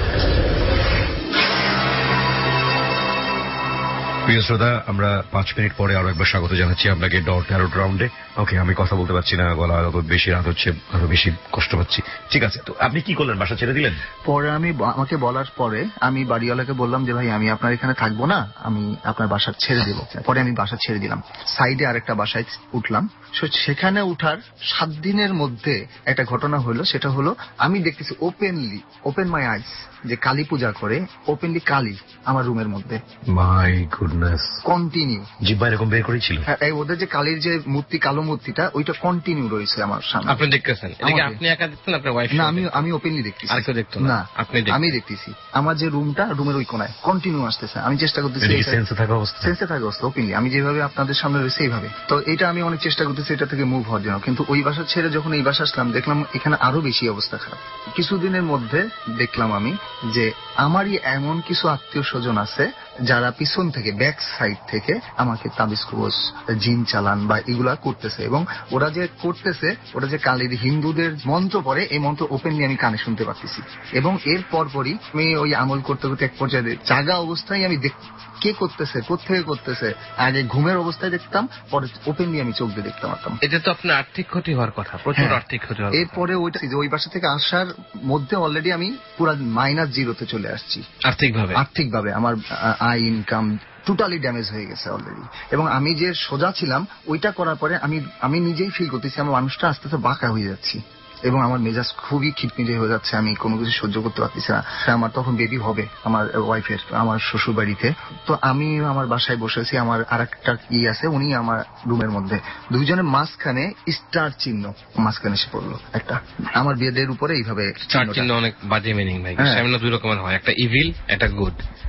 প্রিয় শ্রোতা, আমরা 5 মিনিট পরে আরো একবার স্বাগত জানাচ্ছি আপনাকে ডর ট্যারট রাউন্ডে। ওকে, আমি কথা বলতে পারছি না, গলা আরো বেশি রাত হচ্ছে, আরো বেশি কষ্ট পাচ্ছি। ঠিক আছে, তো আপনি কি করলেন? বাসা ছেড়ে দিলেন? পরে আমাকে বলার পরে আমি বাড়িওয়ালাকে বললাম যে ভাই আমি আপনার এখানে থাকবো না, আমি আপনার বাসা ছেড়ে দেবো। পরে আমি বাসা ছেড়ে দিলাম, সাইডে আরেকটা বাসায় উঠলাম। সেখানে উঠার 7 দিনের মধ্যে একটা ঘটনা হলো, সেটা হলো আমি দেখতেছি ওপেন মাই আইস, যে কালী পূজা করে ওপেনলি কালী আমার রুমের মধ্যে। মাই গুডনেস, কন্টিনিউ জিব্বা এরকম বের করেছিল। ওদের যে কালীর যে মূর্তি, কালো মূর্তিটা, ওইটা কন্টিনিউ রয়েছে আমার সামনে। আপনি দেখতেছেন? আপনি একা দেখতেন? আপনার ওয়াইফ? না, আমি ওপেনলি দেখতেছি। আর কেউ দেখতো না? আমি দেখতেছি। আমার যে রুমটা, রুমের ওই কোনায় কন্টিনিউ আসতেছে। আমি চেষ্টা করতেছি সেন্সে থাকা অবস্থা ওপেনলি, আমি যেভাবে আপনাদের সামনে রয়েছে এইভাবে। তো এটা আমি অনেক চেষ্টা করতেছি এটা থেকে মুভ হওয়ার জন্য, কিন্তু ওই বাসা ছেড়ে যখন এই বাসা আসলাম দেখলাম এখানে আরো বেশি অবস্থা খারাপ। কিছুদিনের মধ্যে দেখলাম আমি যে আমারই এমন কিছু আত্মীয় স্বজন আছে যারা পিছন থেকে, ব্যাক সাইড থেকে আমাকে তাবিজ কবজ, জিন চালান বা এগুলা করতেছে, এবং ওরা যে করতেছে, ওরা যে কালীর হিন্দুদের মন্ত্র পড়ে, এই মন্ত্র ওপেনলি আমি কানে শুনতে পাচ্ছি। এবং এর পরপরই আমি ওই আমল করতে করতে এক পর্যায়ে জাগা অবস্থায় আমি কে করতেছে, কোথেকে করতেছে, আগে ঘুমের অবস্থায় দেখতাম, পরে ওপেনলি আমি চোখ দিয়ে দেখতে পারতাম। এটা তো আপনার আর্থিক ক্ষতি হওয়ার কথা, প্রচুর আর্থিক ক্ষতি হওয়ার। এরপরে ওই বাসা থেকে আসার মধ্যে অলরেডি আমি পুরো -0 চলে আসছি আর্থিকভাবে। আমার আয়, ইনকাম টোটালি ড্যামেজ হয়ে গেছে অলরেডি। এবং আমি যে সোজা ছিলাম ওইটা করার পরে আমি নিজেই ফিল করতেছি আমার মানুষটা আস্তে আস্তে বাঁকা হয়ে যাচ্ছি এবং আমার মেজাজ খুবই খিটমিটে হয়ে যাচ্ছে। আমি কোনো কিছু সহ্য করতে পারতেছি না। আমার তখন বেবি হবে আমার ওয়াইফের, আমার শ্বশুর বাড়িতে। তো আমি আমার বাসায় বসেছি, আমার আর একটা আছে, উনি আমার রুমের মধ্যে, দুইজনের মাঝখানে স্টার চিহ্ন মাঝখানে এসে পড়লো একটা, আমার বেডের উপরে এইভাবে স্টার চিহ্ন। অনেক বাজে মিনিং ভাই, সামনে 2 রকমের হয়, একটা ইভিল, একটা গুড।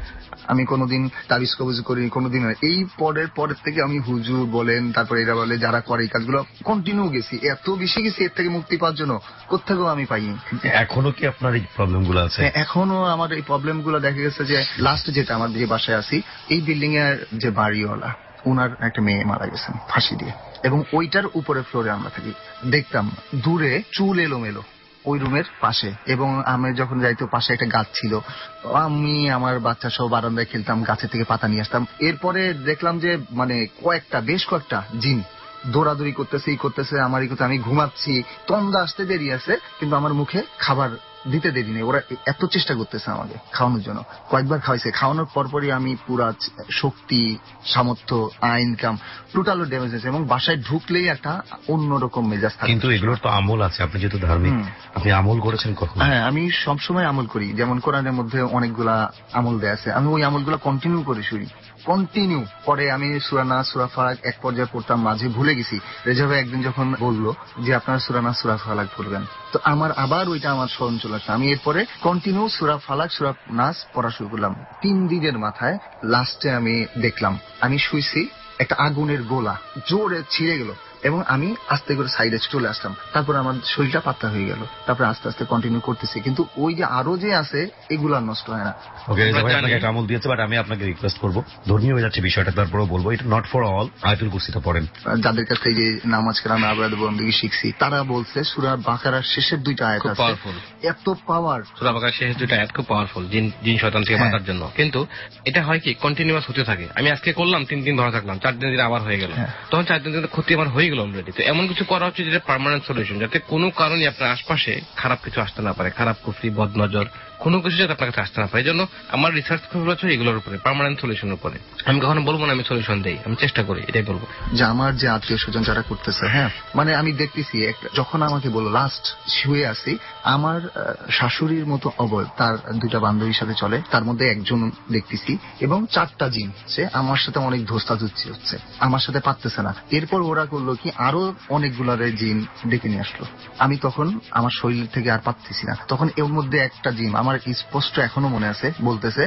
আমি কোনোদিন তাবিজ কবজ করি কোনোদিন। এই পরের থেকে আমি হুজুর বলেন, তারপরে এরা বলে যারা করে এই কাজগুলো কন্টিনিউ গেছি, এত বেশি গেছি এর থেকে মুক্তি পাওয়ার জন্য, কোথেকেও আমি পাইনি। এখনো কি আপনার এই প্রবলেম গুলো আছে? এখনো আমার এই প্রবলেম গুলো দেখা গেছে যে লাস্ট যেটা আমার যে বাসায় আছি, এই বিল্ডিং এর যে বাড়িওয়ালা, ওনার একটা মেয়ে মারা গেছেন ফাঁসি দিয়ে, এবং ওইটার উপরে ফ্লোরে আমরা থাকি। দেখতাম দূরে চুল এলোমেলো ওই রুমের পাশে, এবং আমি যখন যাইতো পাশে একটা গাছ ছিল, আমি আমার বাচ্চা সহ বারান্দায় খেলতাম, গাছের থেকে পাতা নিয়ে আসতাম। এরপরে দেখলাম যে মানে বেশ কয়েকটা জিন দৌড়াদৌড়ি করতেছে আমারই কথা। আমি ঘুমাচ্ছি, তন্দা আসতে দেরি আছে, কিন্তু আমার মুখে খাবার দিতে দেরি নেই। ওরা এত চেষ্টা করতেছে আমাকে খাওয়ানোর জন্য, কয়েকবার খাওয়াইছে। খাওয়ানোর পরপরই আমি পুরা শক্তি, সামর্থ্য, ইনকাম টোটাল ড্যামেজ হয়েছে, এবং বাসায় ঢুকলেই একটা অন্যরকম মেজাজ থাকে। কিন্তু এগুলোর তো আমল আছে, আপনি যেহেতু ধার্মিক, আপনি আমল করেছেন কখন? হ্যাঁ, আমি সবসময় আমল করি। যেমন কোরআনের মধ্যে অনেকগুলা আমল দেয়া আছে, আমি ওই আমলগুলো কন্টিনিউ করে শুনি, কন্টিনিউ। পরে আমি সূরা নাস, সূরা ফালাক এক পর্যায়ে পড়তাম, মাঝে ভুলে গেছি। রেজা ভাই একদিন যখন বললো যে আপনারা সূরা নাস, সূরা ফালাক পড়বেন, তো আমার আবার ওইটা আমার স্মরণ চলে আসছে। আমি এরপরে কন্টিনিউ সূরা ফালাক, সূরা নাস পড়া শুরু করলাম। 3 দিনের মাথায় লাস্টে আমি দেখলাম আমি শুইছি, একটা আগুনের গোলা জোরে ছিঁড়ে গেল, এবং আমি আস্তে করে সাইডে চলে আসলাম। তারপর আমার শরীরটা পাতলা হয়ে গেল। তারপরে আস্তে আস্তে কন্টিনিউ করতেছি, কিন্তু ওই যে আরো যে আছে এগুলো নষ্ট হয় না। ওকে, আপনাকে একটা আমল দিয়েছে, বাট আমি আপনাকে রিকোয়েস্ট করবো, ধর্মীয় হয়ে যাচ্ছে বিষয়টা, তারপরেও বলবো এটা নট ফর অল। আয়াতুল কুরসিটা পড়েন। যাদের কাছ থেকে যে নামাজ কালাম আবাদ বন্দেগী শিখছি, তারা বলছে সূরা বাকারার শেষের 2টা আয়াত আছে, এত পাওয়ার। সূরা বাকারার শেষের 2টা আয়াত খুব পাওয়ারফুল জিন শয়তান থেকে বাঁচার জন্য। কিন্তু এটা হয় কি কন্টিনিউয়াস হতে থাকে। আমি আজকে করলাম, 3 দিন ধরে থাকলাম, 4 দিন আবার হয়ে গেল, তখন 4 দিন ক্ষতি আমার হয়ে গেল অলরেডি। তো এমন কিছু করা হচ্ছে যেটা পার্মানেন্ট সলিউশন, যাতে কোনো কারণে আপনার আশপাশে খারাপ কিছু আসতে না পারে, খারাপ কুফরি, বদনজর, কোনো কিছু যাতে আপনার কাছে আসতে না পারে। এই জন্য আমার রিসার্চ হচ্ছে এগুলোর উপরে, পার্মানেন্ট সলিউশনের উপরে। আমি কখনো বলবো না আমি সলিউশন দেই, আমি চেষ্টা করি, এটাই বলবো। যে আমার যে আত্মীয় স্বজন যারা করতেছে, হ্যাঁ, মানে আমি দেখতেছি যখন আমাকে বললো লাস্ট শুয়ে আছি, আমার শাশুড়ির মতো অবয়ব, তার 2টা বান্ধবীর সাথে চলে, তার মধ্যে একজন দেখতেছি, এবং 4টা জিন সে আমার সাথে অনেক ধস্তাধস্তি হচ্ছে, আমার সাথে পারতেছে না। এরপর ওরা করলো কি আরো অনেকগুলারে জিন ডেকে নিয়ে আসলো। আমি তখন আমার শরীর থেকে আর পারতেছি না। তখন এর মধ্যে একটা জিন আমার স্পষ্ট এখনো মনে আছে, বলতেছে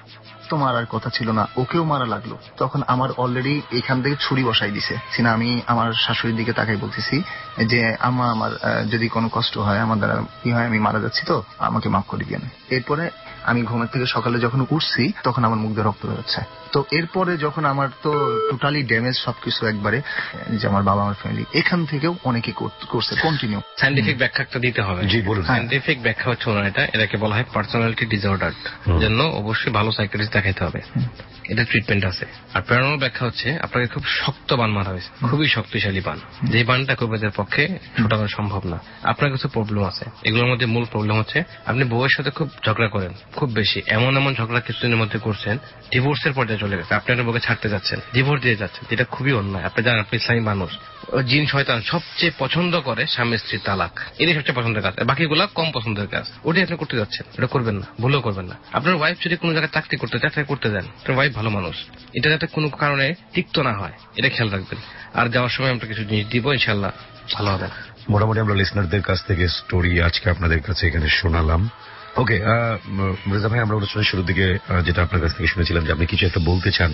তো মারার কথা ছিল না, ওকেও মারা লাগলো। তখন আমার অলরেডি এখান থেকে ছুরি বসাই দিছে সিনা। আমি আমার শাশুড়ির দিকে তাকাই বলতেছি যে আমার যদি কোনো কষ্ট হয়, আমার দ্বারা কি হয়, আমি মারা যাচ্ছি, তো আমাকে মাফ করে দিবেন। এরপরে আমি ঘুমের থেকে সকালে যখন উঠছি, তখন আমার মুখ দিয়ে রক্ত বেরোচ্ছে। তো এরপরে যখন আমার তো টোটালি ড্যামেজ সবকিছু একবারে, যে আমার বাবা, আমার ফ্যামিলি, এখান থেকেও অনেকে করছে কন্টিনিউ। সায়েন্টিফিক ব্যাখ্যাটা দিতে হবে। জি বলুন। সায়েন্টিফিক ব্যাখ্যা হচ্ছে ওনার এটাকে বলা হয় পার্সোনালিটি ডিসঅর্ডার, জন্য অবশ্যই ভালো সাইকিয়াট্রিস্ট দেখাইতে হবে, এটা ট্রিটমেন্ট আছে। আর প্যারানর্মাল ব্যাখ্যা হচ্ছে আপনাকে খুব শক্ত বান মারা হয়েছে, খুবই শক্তিশালী বান, যে বানটা কবিদের পক্ষে ছোটানো সম্ভব না। আপনার কিছু প্রবলেম আছে, এগুলোর মধ্যে মূল প্রবলেম হচ্ছে আপনি বউয়ের সাথে খুব ঝগড়া করেন, খুব বেশি, এমন ঝগড়া কিছুদিনের মধ্যে করছেন, ডিভোর্সের পর্যায়ে চলে গেছে, আপনি আপনার বউকে ছাড়তে যাচ্ছেন, ডিভোর্স দিয়ে যাচ্ছেন, যেটা খুবই অন্যায়। আপনি জানেন আপনি ইসলামী মানুষ। জিন শয়তান সবচেয়ে পছন্দ করে স্বামী স্ত্রী তালাক, এটাই সবচেয়ে পছন্দের কাজ, বাকিগুলা কম পছন্দের কাজ। ওটাই আপনি করতে যাচ্ছেন, এটা করবেন না, ভুলেও করবেন না। আপনার ওয়াইফ যদি কোনো জায়গায় চাকরি করতে চায়, তাই করতে দেন, আপনার ওয়াইফ ভালো মানুষ, এটা যাতে কোনো কারণে তিক্ত না হয়, এটা খেয়াল রাখবেন। আর যাওয়ার সময় আমরা কিছু জিনিস দিব, ইনশাল্লাহ ভালো হবে। মোটামুটি আমরা লিসনারদের কাছ থেকে স্টোরি আজকে আপনাদের কাছে এখানে শোনালাম। ওকে রেজা ভাই, আমরা অনুষ্ঠানের শুরুর দিকে যেটা আপনার কাছ থেকে শুনেছিলাম যে আপনি কিছু একটা বলতে চান,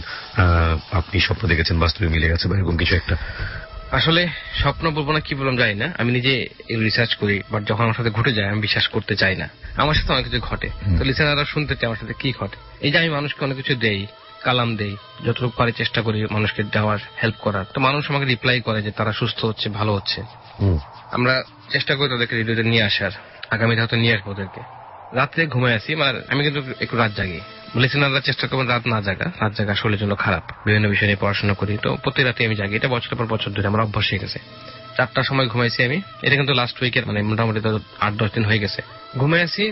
আপনি স্বপ্ন দেখেছেন, বাস্তবে মিলে গেছে বা এরকম কিছু একটা। আসলে স্বপ্ন বলবো না কি বললাম জানি না, আমি নিজে রিসার্চ করি, বাট যখন আমার সাথে ঘটে যায় আমি বিশ্বাস করতে চাই না। আমার সাথে অনেক কিছু ঘটে, তো লিসেনাররা শুনতে চাই আমার সাথে কি ঘটে। এই যে আমি মানুষকে অনেক কিছু দেই, কালাম দেই, যতটুকু পারি চেষ্টা করি মানুষকে দেওয়ার, হেল্প করার, তো মানুষ আমাকে রিপ্লাই করে যে তারা সুস্থ হচ্ছে, ভালো হচ্ছে। আমরা চেষ্টা করি তাদেরকে রেডিওতে নিয়ে আসার, আগামী হয়তো নিয়ে আসবো ওদেরকে। রাত্রে ঘুমাই আসি, মানে আমি কিন্তু একটু রাত জাগি, লিসেনাররা চেষ্টা করবেন রাত না জাগা, রাত জাগা শরীরের জন্য খারাপ, বিভিন্ন বিষয় নিয়ে পড়াশোনা করি, তো প্রতি রাতে আমি জাগি, এটা বছরের পর বছর ধরে আমার অভ্যাস হয়ে গেছে। 4টার সময় ঘুমাইছি আমি, এটা কিন্তু লাস্ট উইকের, মানে মোটামুটি 8-10 দিন হয়ে গেছে। ঘুমাই আসি,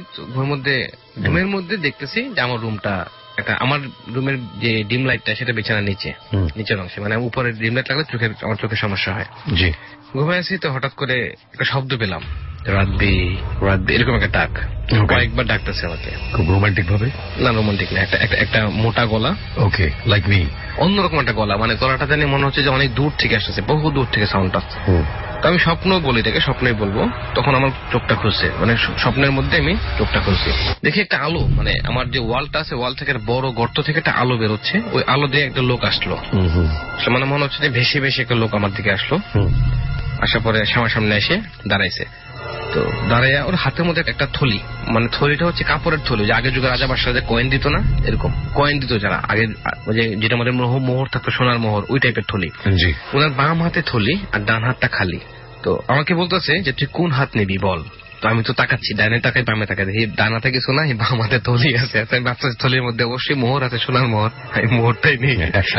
ঘুমের মধ্যে দেখতেছি যে আমার রুমটা একটা, আমার রুমের যে ডিম লাইটটা সেটা বিছানার নিচের অংশে, মানে উপরে ডিম লাইট লাগলে আমার চোখের সমস্যা হয়। জি, ঘুমাই আসি, তো হঠাৎ করে একটা শব্দ পেলাম, রাতবি এরকম একটা ডাক, কয়েকবার ডাকতেছে আমাকে। খুব রোমান্টিক ভাবে? না, রোমান্টিক না, একটা মোটা গলা। ওকে, লাইক মি, অন্যরকম একটা গলা, মানে গলাটা জানি মনে হচ্ছে যে অনেক দূর থেকে আসতেছে, বহু দূর থেকে সাউন্ডটা। তো আমি স্বপ্ন বলি, এটাকে স্বপ্নই বলবো। তখন আমার চোখটা খুলছে, মানে স্বপ্নের মধ্যে আমি চোখটা খুলছি, দেখি একটা আলো, মানে আমার যে ওয়ালটা আছে ওয়াল থেকে বড় গর্ত থেকে একটা আলো বেরোচ্ছে, ওই আলো দিয়ে একটা লোক আসলো, মানে মনে হচ্ছে যে ভেসে ভেসে একটা লোক আমার দিকে আসলো। আসার পরে আমার সামনে এসে দাঁড়াইছে। তো দাঁড়াইয়া ওর হাতের মধ্যে একটা থলি, মানে থলিটা হচ্ছে কাপড়ের থলি, যে আগে যুগে রাজা বাদশাহ কয়েন দিত না, এরকম কয়েন দিত যারা আগে, যেটা আমাদের মোহর থাকতো, সোনার মোহর, ওই টাইপের থলি। ওনার বাম হাতে থলি আর ডান হাতটা খালি। তো আমাকে বলতেছে যে তুই কোন হাত নিবি বল। তো আমি তো তাকাচ্ছি, ডানে তাকাই বামে তাকাই, দেখি ডান হাতে কিছু না, বাম হাতে থলি আছে। আমি ভাবছি থলির মধ্যে অবশ্যই মোহর আছে, সোনার মোহর, আমি মোহরটাই নেই।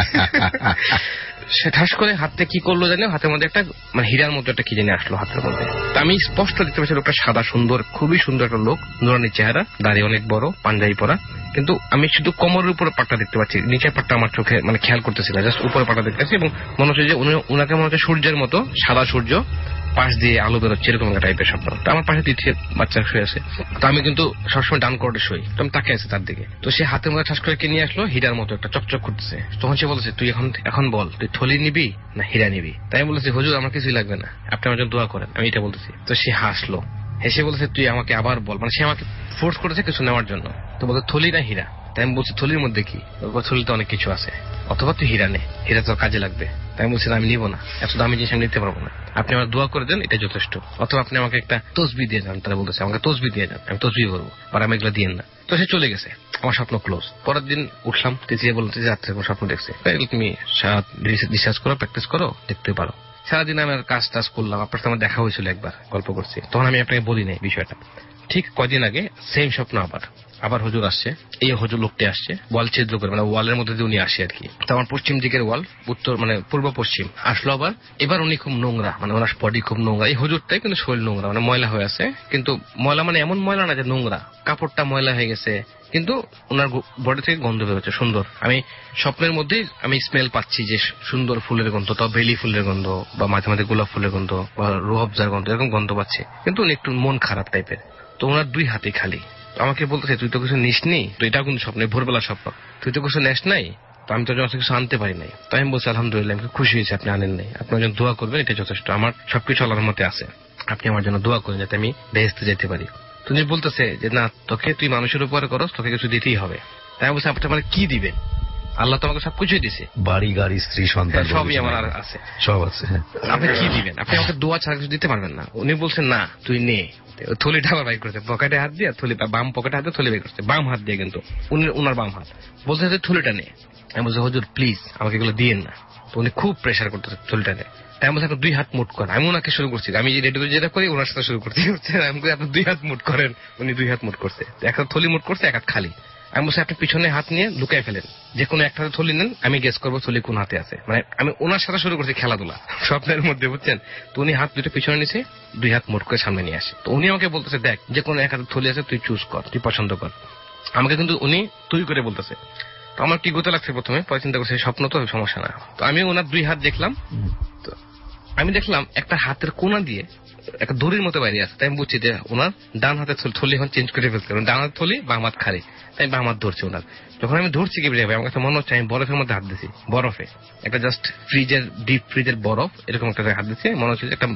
সে ঠাস করে হাতে কি করলো জানি, হাতের মধ্যে একটা মানে হীরার মতো একটা কি জানি আসলো হাতের মধ্যে। তো আমি স্পষ্ট দেখতে পাচ্ছি লোকটা সাদা, সুন্দর, খুবই সুন্দর একটা লোক, নুরানি চেহারা, দাড়ি অনেক বড়, পাঞ্জাবি পরা। কিন্তু আমি শুধু কোমরের উপরে পাটটা দেখতে পাচ্ছি, নিচের পাটটা আমার চোখে মানে খেয়াল করতেছিল, জাস্ট উপরে পাটটা দেখতে পাচ্ছি। এবং মনে হচ্ছে যে উনাকে মনে হচ্ছে সূর্যের মতো, সাদা সূর্য, পাশ দিয়ে আলো বেরোচ্ছে, এরকম একটা টাইপের স্বপ্ন। তো আমার পাশে তিথির বাচ্চা শুয়ে আছে। তো আমি কিন্তু সবসময় ডান কোর্টে শুই, তো আমি তাকে আছে তার দিকে। তো সে হাতের মধ্যে ঠাস করে কে নিয়ে আসলো, হীরার মতো একটা চকচক করতেছে। তখন সে বলেছে তুই এখন বল, তুই থলি নিবি না হীরা নিবি। তাই বলেছি হুজুর আমার কিছুই লাগবে না, আপনি আমার জন্য দোয়া করেন, আমি এটা বলতেছি। তো সে হাসলো, হেসে বলেছে তুই আমাকে আবার বল, মানে সে আমাকে ফোর্স করেছে কিছু নেওয়ার জন্য। তো বলতো থলি না হীরা। তাই আমি বলছি থলির মধ্যে কি, থলিতে অনেক কিছু আছে, অথবা তুই হীরা নে, হীরা তোর কাজে লাগবে। তাই আমি বলছিলাম আমি নিবো না, এত দামি জিনিস আমি নিতে পারবো না, আপনি আমার দোয়া করে দেন, এটা যথেষ্ট। অথবা আপনি আমাকে একটা তসবি দিয়ে যান। তারা বলতেছে আমাকে তসবি দিয়ে যান, আমি তসবি করবো, আর আমি এগুলো দিয়েন না। তো সে চলে গেছে, আমার স্বপ্ন ক্লোজ। পরের দিন উঠলাম, তিথিয়ে বলতে রাত্রে স্বপ্ন দেখছে, তুমি রিসার্চ করো, প্র্যাকটিস করো, দেখতে পারো। সারাদিন আমি কাজ টাজ করলাম, আপনার সাথে আমার দেখা হয়েছিল, একবার গল্প করছি, তখন আমি আপনাকে বলি নাই বিষয়টা। ঠিক কদিন আগে সেম স্বপ্ন, আবার হুজুর আসছে, এই হুজুর লোকটি আসছে ওয়াল ছিদ্র করে, মানে ওয়ালের মধ্যে দিয়ে উনি আসে আর কি। তো আমার পশ্চিম দিকের ওয়াল, উত্তর মানে পূর্ব পশ্চিম আসলো আবার। এবার উনি খুব নোংরা, মানে ওনার বডি খুব নোংরা, এই হুজুরটাই কিন্তু শরীর নোংরা, মানে ময়লা হয়ে আছে। কিন্তু ময়লা মানে এমন ময়লা না যে নোংরা, কাপড়টা ময়লা হয়ে গেছে, কিন্তু ওনার বডি থেকে গন্ধ বেরোচ্ছে সুন্দর। আমি স্বপ্নের মধ্যেই আমি স্মেল পাচ্ছি যে সুন্দর ফুলের গন্ধ, তাও বেলি ফুলের গন্ধ, বা মাঝে মাঝে গোলাপ ফুলের গন্ধ, বা রুহআফজার গন্ধ, এরকম গন্ধ পাচ্ছি। কিন্তু উনি একটু মন খারাপ টাইপের। তো ওনার দুই হাতে খালি। আমাকে বলতেছে তুই তো কিছু নিস নি, তো এটাও কিন্তু স্বপ্ন, ভোরবেলা স্বপ্ন, তুই তো কিছু নেস নাই, তো আমি তো কিছু আনতে পারি নাই। তো আমি বলছি আলহামদুলিল্লাহ, আমি খুশি হয়েছি আপনি আনেন নাই, আপনি আমার জন্য দোয়া করবেন, এটা যথেষ্ট, আমার সবকিছু আল্লাহর মতে আছে, আপনি আমার জন্য দোয়া করেন যাতে আমি বেহেশতে যেতে পারি। তুমি বলতেছে যে না, তোকে তুই মানুষের উপরে করস, তোকে কিছু দিতেই হবে। তাই আমি বলছি আপনি আমার কি দিবেন, আল্লাহ তো আমাকে সবকিছুই দিছে, বাড়ি গাড়ি স্ত্রী সন্তান সবই আমার আছে, সব আছে। আপনি কি দিবেন, আপনি আমাকে দোয়া ছাড়া কিছু দিতে পারবেন না। উনি বলছেন না তুই নে, থলিটা আবার বাইর করছে, পকেটে হাত দিয়ে থলি, বাম পকেটে হাতে থলি বাইর করছে, বাম হাত দিয়ে, কিন্তু উনার বাম হাত, বলছে থলিটা নে। আমি বলছি হুজুর প্লিজ আমাকে এগুলো দিয়েন না। তো উনি খুব প্রেশার করতেছে থলিটা নে। তাই আমি বলছি আপনি দুই হাত মুট করেন। আমি ওনাকে শুরু করছি, আমি রেডিও যেটা করি ওনার সাথে শুরু করছি, আমি আপনি দুই হাত মুট করেন। উনি দুই হাত মুট করছে, এক হাত থলি মুট করছে, এক হাত খালি। আমি বলছি আপনি পিছনে হাত নিয়ে লুকাই ফেলেন, যে কোনো একটা হাতে থলি নেন, আমি গেস করবো থলি কোন হাতে আছে। মানে আমি ওনার সাথে শুরু করছি খেলাধুলা স্বপ্নের মধ্যে, বুঝছেন। তো উনি হাত দুটো পিছনে নিছে, দুই হাত মুট করে সামনে নিয়ে আসে। তো উনি আমাকে বলতেছে দেখ যে কোনো এক হাতে থলি আছে, তুই চুজ কর, তুই পছন্দ কর। আমাকে কিন্তু উনি তুই করে বলতেছে। তো আমার কি গোতে লাগছে প্রথমে, পরে চিন্তা করছি স্বপ্ন তো সমস্যা না। তো আমি ওনার দুই হাত দেখলাম, তো আমি দেখলাম একটা হাতের কোনা দিয়ে একটা দড়ির মতো বাইরে আছে। তাই আমি বুঝছি যে ওনার ডান হাতের থলি এখন চেঞ্জ করে ফেলতে, ডান হাত থলি বাম হাত খালি। তাই বাম হাত ধরছি ওনার। যখন আমি ধরছি কি ভাই, আমার কাছে মনে হচ্ছে আমি বরফের মধ্যে হাত দিছি, বরফে একটা জাস্ট ডিপ ফ্রিজের বরফ, এরকম একটা হাত দিচ্ছি। মনে হচ্ছে একটা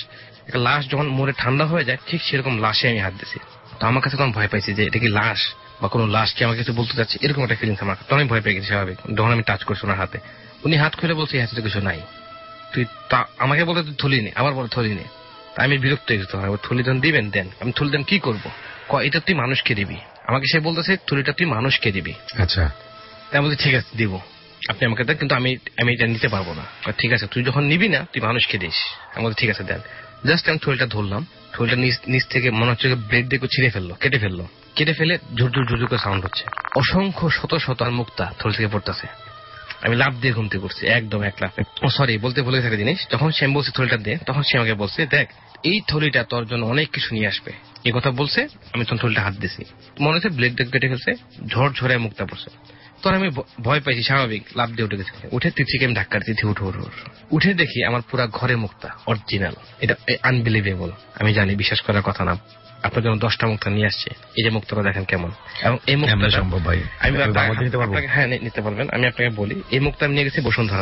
লাশ যখন মরে ঠান্ডা হয়ে যায়, ঠিক সেরকম লাশে আমি হাত দিছি। তো আমার কাছে তখন ভয় পাইছি যে এটা কি লাশ, বা কোনো লাশ কি আমাকে কিছু বলতে চাচ্ছে, এরকম একটা ফিলিংস আমার। তখন আমি ভয় পেয়ে গেছি স্বাভাবিক। যখন আমি টাচ করছি ওনার হাতে, উনি হাত খুলে বলছি হাতে কিছু নাই, তুই আমাকে বলতে তুই থলি নে, আবার বল থলি নে। আমি বিরক্ত হয়ে গেছি, থলি যখন দিবেন দেন, আমি থলি দেন কি করবো, এটা তুই মানুষকে দিবি। আমাকে সে বলতেছে থলিটা তুই মানুষকে দিবি। আচ্ছা, তাই বলছি ঠিক আছে দিব, আপনি আমাকে দেন, কিন্তু আমি এটা নিতে পারবো না। ঠিক আছে তুই যখন নিবি না, তুই মানুষকে দিস। আমি বলছি ঠিক আছে দেন। জাস্ট আমি থলিটা ধরলাম, থলিটা নিচ থেকে মনে হচ্ছে ব্লেড দিয়ে ছিঁড়ে ফেললো, কেটে ফেলে ঝুরঝুর করে সাউন্ড হচ্ছে, অসংখ্য শত শত মুক্তা থলি থেকে পড়তেছে। আমি লাফ দিয়ে ঘুমতে করছি, একদম এক লাফে। সরি বলতে ভুলে গেছে জিনিস, যখন সে বলছে থলিটা দে, তখন সে আমাকে বলছে দেখ এই থলিটা তোর জন্য অনেক কিছু নিয়ে আসবে, এই কথা বলছে। আমি তখন থলিটা হাত দিছি, মনে হচ্ছে ব্লেড দিয়ে কেটে ফেলছে, ঝরে মুক্তা পড়ছে। তখন আমি ভয় পাইছি স্বাভাবিক, লাফ দিয়ে উঠে গেছি। উঠে তিথিকে আমি ধাক্কা দিচ্ছি, উঠে দেখি আমার পুরা ঘরে মুক্তা অরিজিনাল। এটা আনবিলিভেবল, আমি জানি বিশ্বাস করার কথা না। আপনার জন্য 10টা মুক্তা নিয়ে আসছে, এই যে মুক্তাটা দেখেন কেমন। এবং এই মুক্তা সম্ভব ভাই, আমি হ্যাঁ নিতে পারবেন। আমি আপনাকে বলি, এই মুক্তা আমি নিয়ে গেছি বসুন্ধরাতে।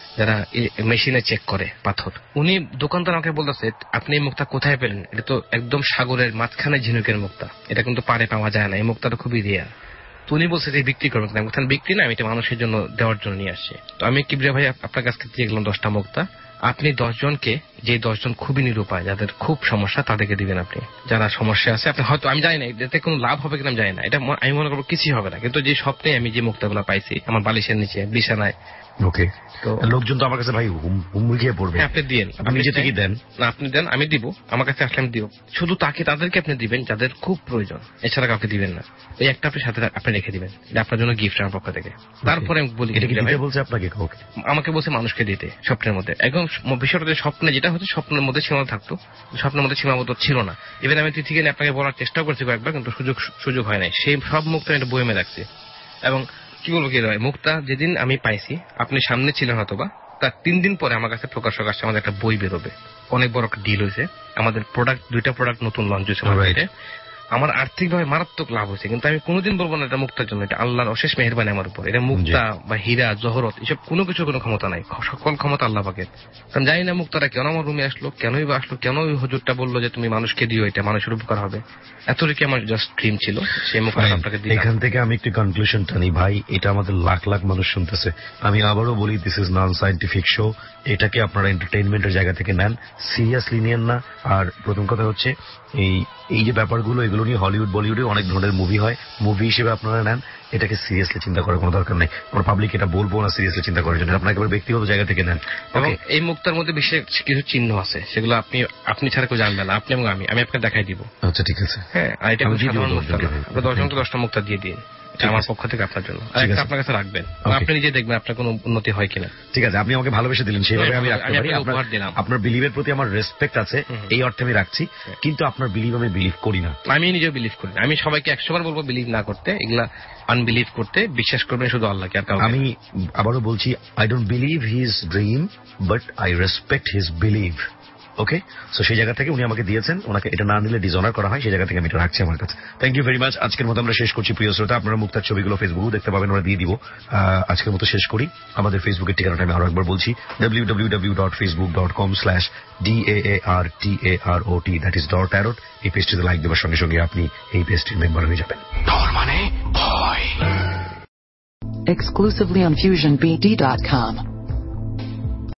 যারা মেশিনে চেক করে পাথর। উনি দোকানদার আমাকে বলতেছে, আপনি এই মুক্তা কোথায় পেলেন? এটা তো একদম সাগরের মাঝখানে ঝিনুকের মুক্তা, এটা কিন্তু পারে পাওয়া যায় না, এই মুক্তাটা খুবই রেয়ার। তো উনি বলছে যে বিক্রি করবেন না, বিক্রি না, আমি এটা মানুষের জন্য দেওয়ার জন্য নিয়ে আসছি। তো আমি কিবরিয়া ভাই আপনার কাছ থেকে দিয়ে গেলাম 10টা মুক্তা। আপনি 10 জনকে, যে 10 জন খুবই নিরুপায়, যাদের খুব সমস্যা, তাদেরকে দিবেন। আপনি যারা সমস্যা আছে, আপনি হয়তো, আমি জানি না এতে কোনো লাভ হবে কিনা, আমি জানি না, এটা আমি মনে করবো কিছুই হবে না, কিন্তু যে স্বপ্নে আমি যে মুক্তাগুলো পাইছি আমার বালিশের নিচে, বিছানায়, ওকে, তো লোকজন তো আমার কাছে ভাই হুমড়ি খেয়ে পড়বে। আপনি দিন, আপনি নিজে থেকে দেন না, আপনি দেন, আমি দিব, আমার কাছে আসলে আমি দিব। শুধু তাদেরকে আপনি দিবেন যাদের খুব প্রয়োজন, এছাড়া কাউকে দিবেন না। এই একটা আপনি সাথে আপনি রেখে দিবেন, এটা আপনার জন্য গিফট আমার পক্ষ থেকে। তারপরে আমি বলি, বলছে আপনাকে কাউকে, আমাকে বলছে মানুষকে দিতে স্বপ্নের মধ্যে। একদম বিষয়টা স্বপ্নে যেটা হচ্ছে স্বপ্নের মধ্যে সীমাবদ্ধ থাকতো, স্বপ্নের মধ্যে সীমাবদ্ধ ছিল না। ইভেন আমি থেকে আপনাকে বলার চেষ্টা করছি কয়েকবার, কিন্তু সুযোগ হয় নাই। সেই সব মুক্তা আমি বইমে রাখছি। এবং কি বলবো, কি মুক্তা যেদিন আমি পাইছি, আপনি সামনে ছিলেন হয়তোবা, তার 3 দিন পরে আমার কাছে প্রকাশক আসছে, আমাদের একটা বই বেরোবে, অনেক বড় একটা ডিল হয়েছে, আমাদের প্রোডাক্ট 2টা প্রোডাক্ট নতুন লঞ্চ হয়েছে মার্কেটে। আমার আর্থিকভাবে মারাত্মক লাভ হয়েছে, কিন্তু আমি কোনোদিন বলবো না এটা মুক্তার জন্য, এটা আল্লাহর অশেষ মেহেরবানি আমার উপর। এটা মুক্তা বা হীরা জহরত এসব কোনো কিছুর কোনো ক্ষমতা নাই, সকল ক্ষমতা আল্লাহ পাকের। আমি জানি না মুক্তাটা কেন আমার রুমে আসলো, কেনই বা আসলো, কেন ওই হুজুরটা বললো যে তুমি মানুষকে দিও, এটা মানুষের উপকার হবে, এতটুকু আমার জাস্ট ড্রিম ছিল। সেই মুক্তাটা আপনাকে দিই। এখান থেকে আমি একটু কনক্লুশন টানি ভাই, এটা আমাদের লাখ লাখ মানুষ শুনতেছে। আমি আবারও বলি, this is non scientific show, এটাকে আপনারা এন্টারটেইনমেন্টের জায়গা থেকে নেন, সিরিয়াসলি নেন না। আর প্রথম কথা হচ্ছে এই যে ব্যাপারগুলো, এগুলো নিয়ে হলিউড বলিউডে অনেক ধরনের মুভি হয়, মুভি হিসেবে আপনারা নেন, এটাকে সিরিয়াসলি চিন্তা করার কোনো দরকার নেই। আমরা পাবলিক এটা বলবো না সিরিয়াসলি চিন্তা করার জন্য, আপনাকে ব্যক্তিগত জায়গা থেকে নেন। এবং এই মুক্তার মধ্যে বিশেষ কিছু চিহ্ন আছে, সেগুলো আপনি ছাড়া কেউ জানবে না, আপনি এবং আমি আপনাকে দেখাই দিব। আচ্ছা ঠিক আছে, হ্যাঁ। আর এটা সাধারণ মুক্তা না, আপনি 10 জনকে 10টা মুক্তা দিয়ে দিন, আমার পক্ষ থেকে আপনার জন্য। একটা আপনার কাছে রাখবেন, আপনি নিজে দেখবেন আপনার কোনো উন্নতি হয় কিনা। ঠিক আছে, আপনি আমাকে ভালোবেসে দিলেন, সেভাবে আমি রাখতে পারি। আপনার বিলিভের প্রতি আমার রেসপেক্ট আছে, এই অর্থে আমি রাখছি, কিন্তু আপনার বিলিভ আমি বিলিভ করি না। আমি নিজেও বিলিভ করি না। আমি সবাইকে 100 বার বলবো বিলিভ না করতে, এগুলা আনবিলিভ করতে। বিশ্বাস করবেন শুধু আল্লাহকে, আর কাউকে। আমি আবারও বলছি, I don't believe his dream, but I respect his belief. Okay, so সেই জায়গা থেকে উনি আমাকে দিয়েছেন, ওনাকে এটা না নিলে ডিসঅনার করা হয়, সেই জায়গা থেকে আমি এটা রাখছি আমার কাছে। Thank you very much. আজকের মতো আমরা শেষ করছি প্রিয় শ্রোতা। আপনারা মুক্তার ছবিগুলো ফেসবুকেও দেখতে পাবেন, ওরা দিয়ে দিব। আজকের মতো শেষ করি। আমাদের ফেসবুকের ঠিকানাটা আমি আরো একবার বলছি, www.facebook.com/DAARTAROT, দ্যাট ইজ .tarot। এই পেজটিতে লাইক দেওয়ার সঙ্গে সঙ্গে আপনি এই পেজটির মেম্বার হয়ে যাবেন। Exclusively on FusionBD.com.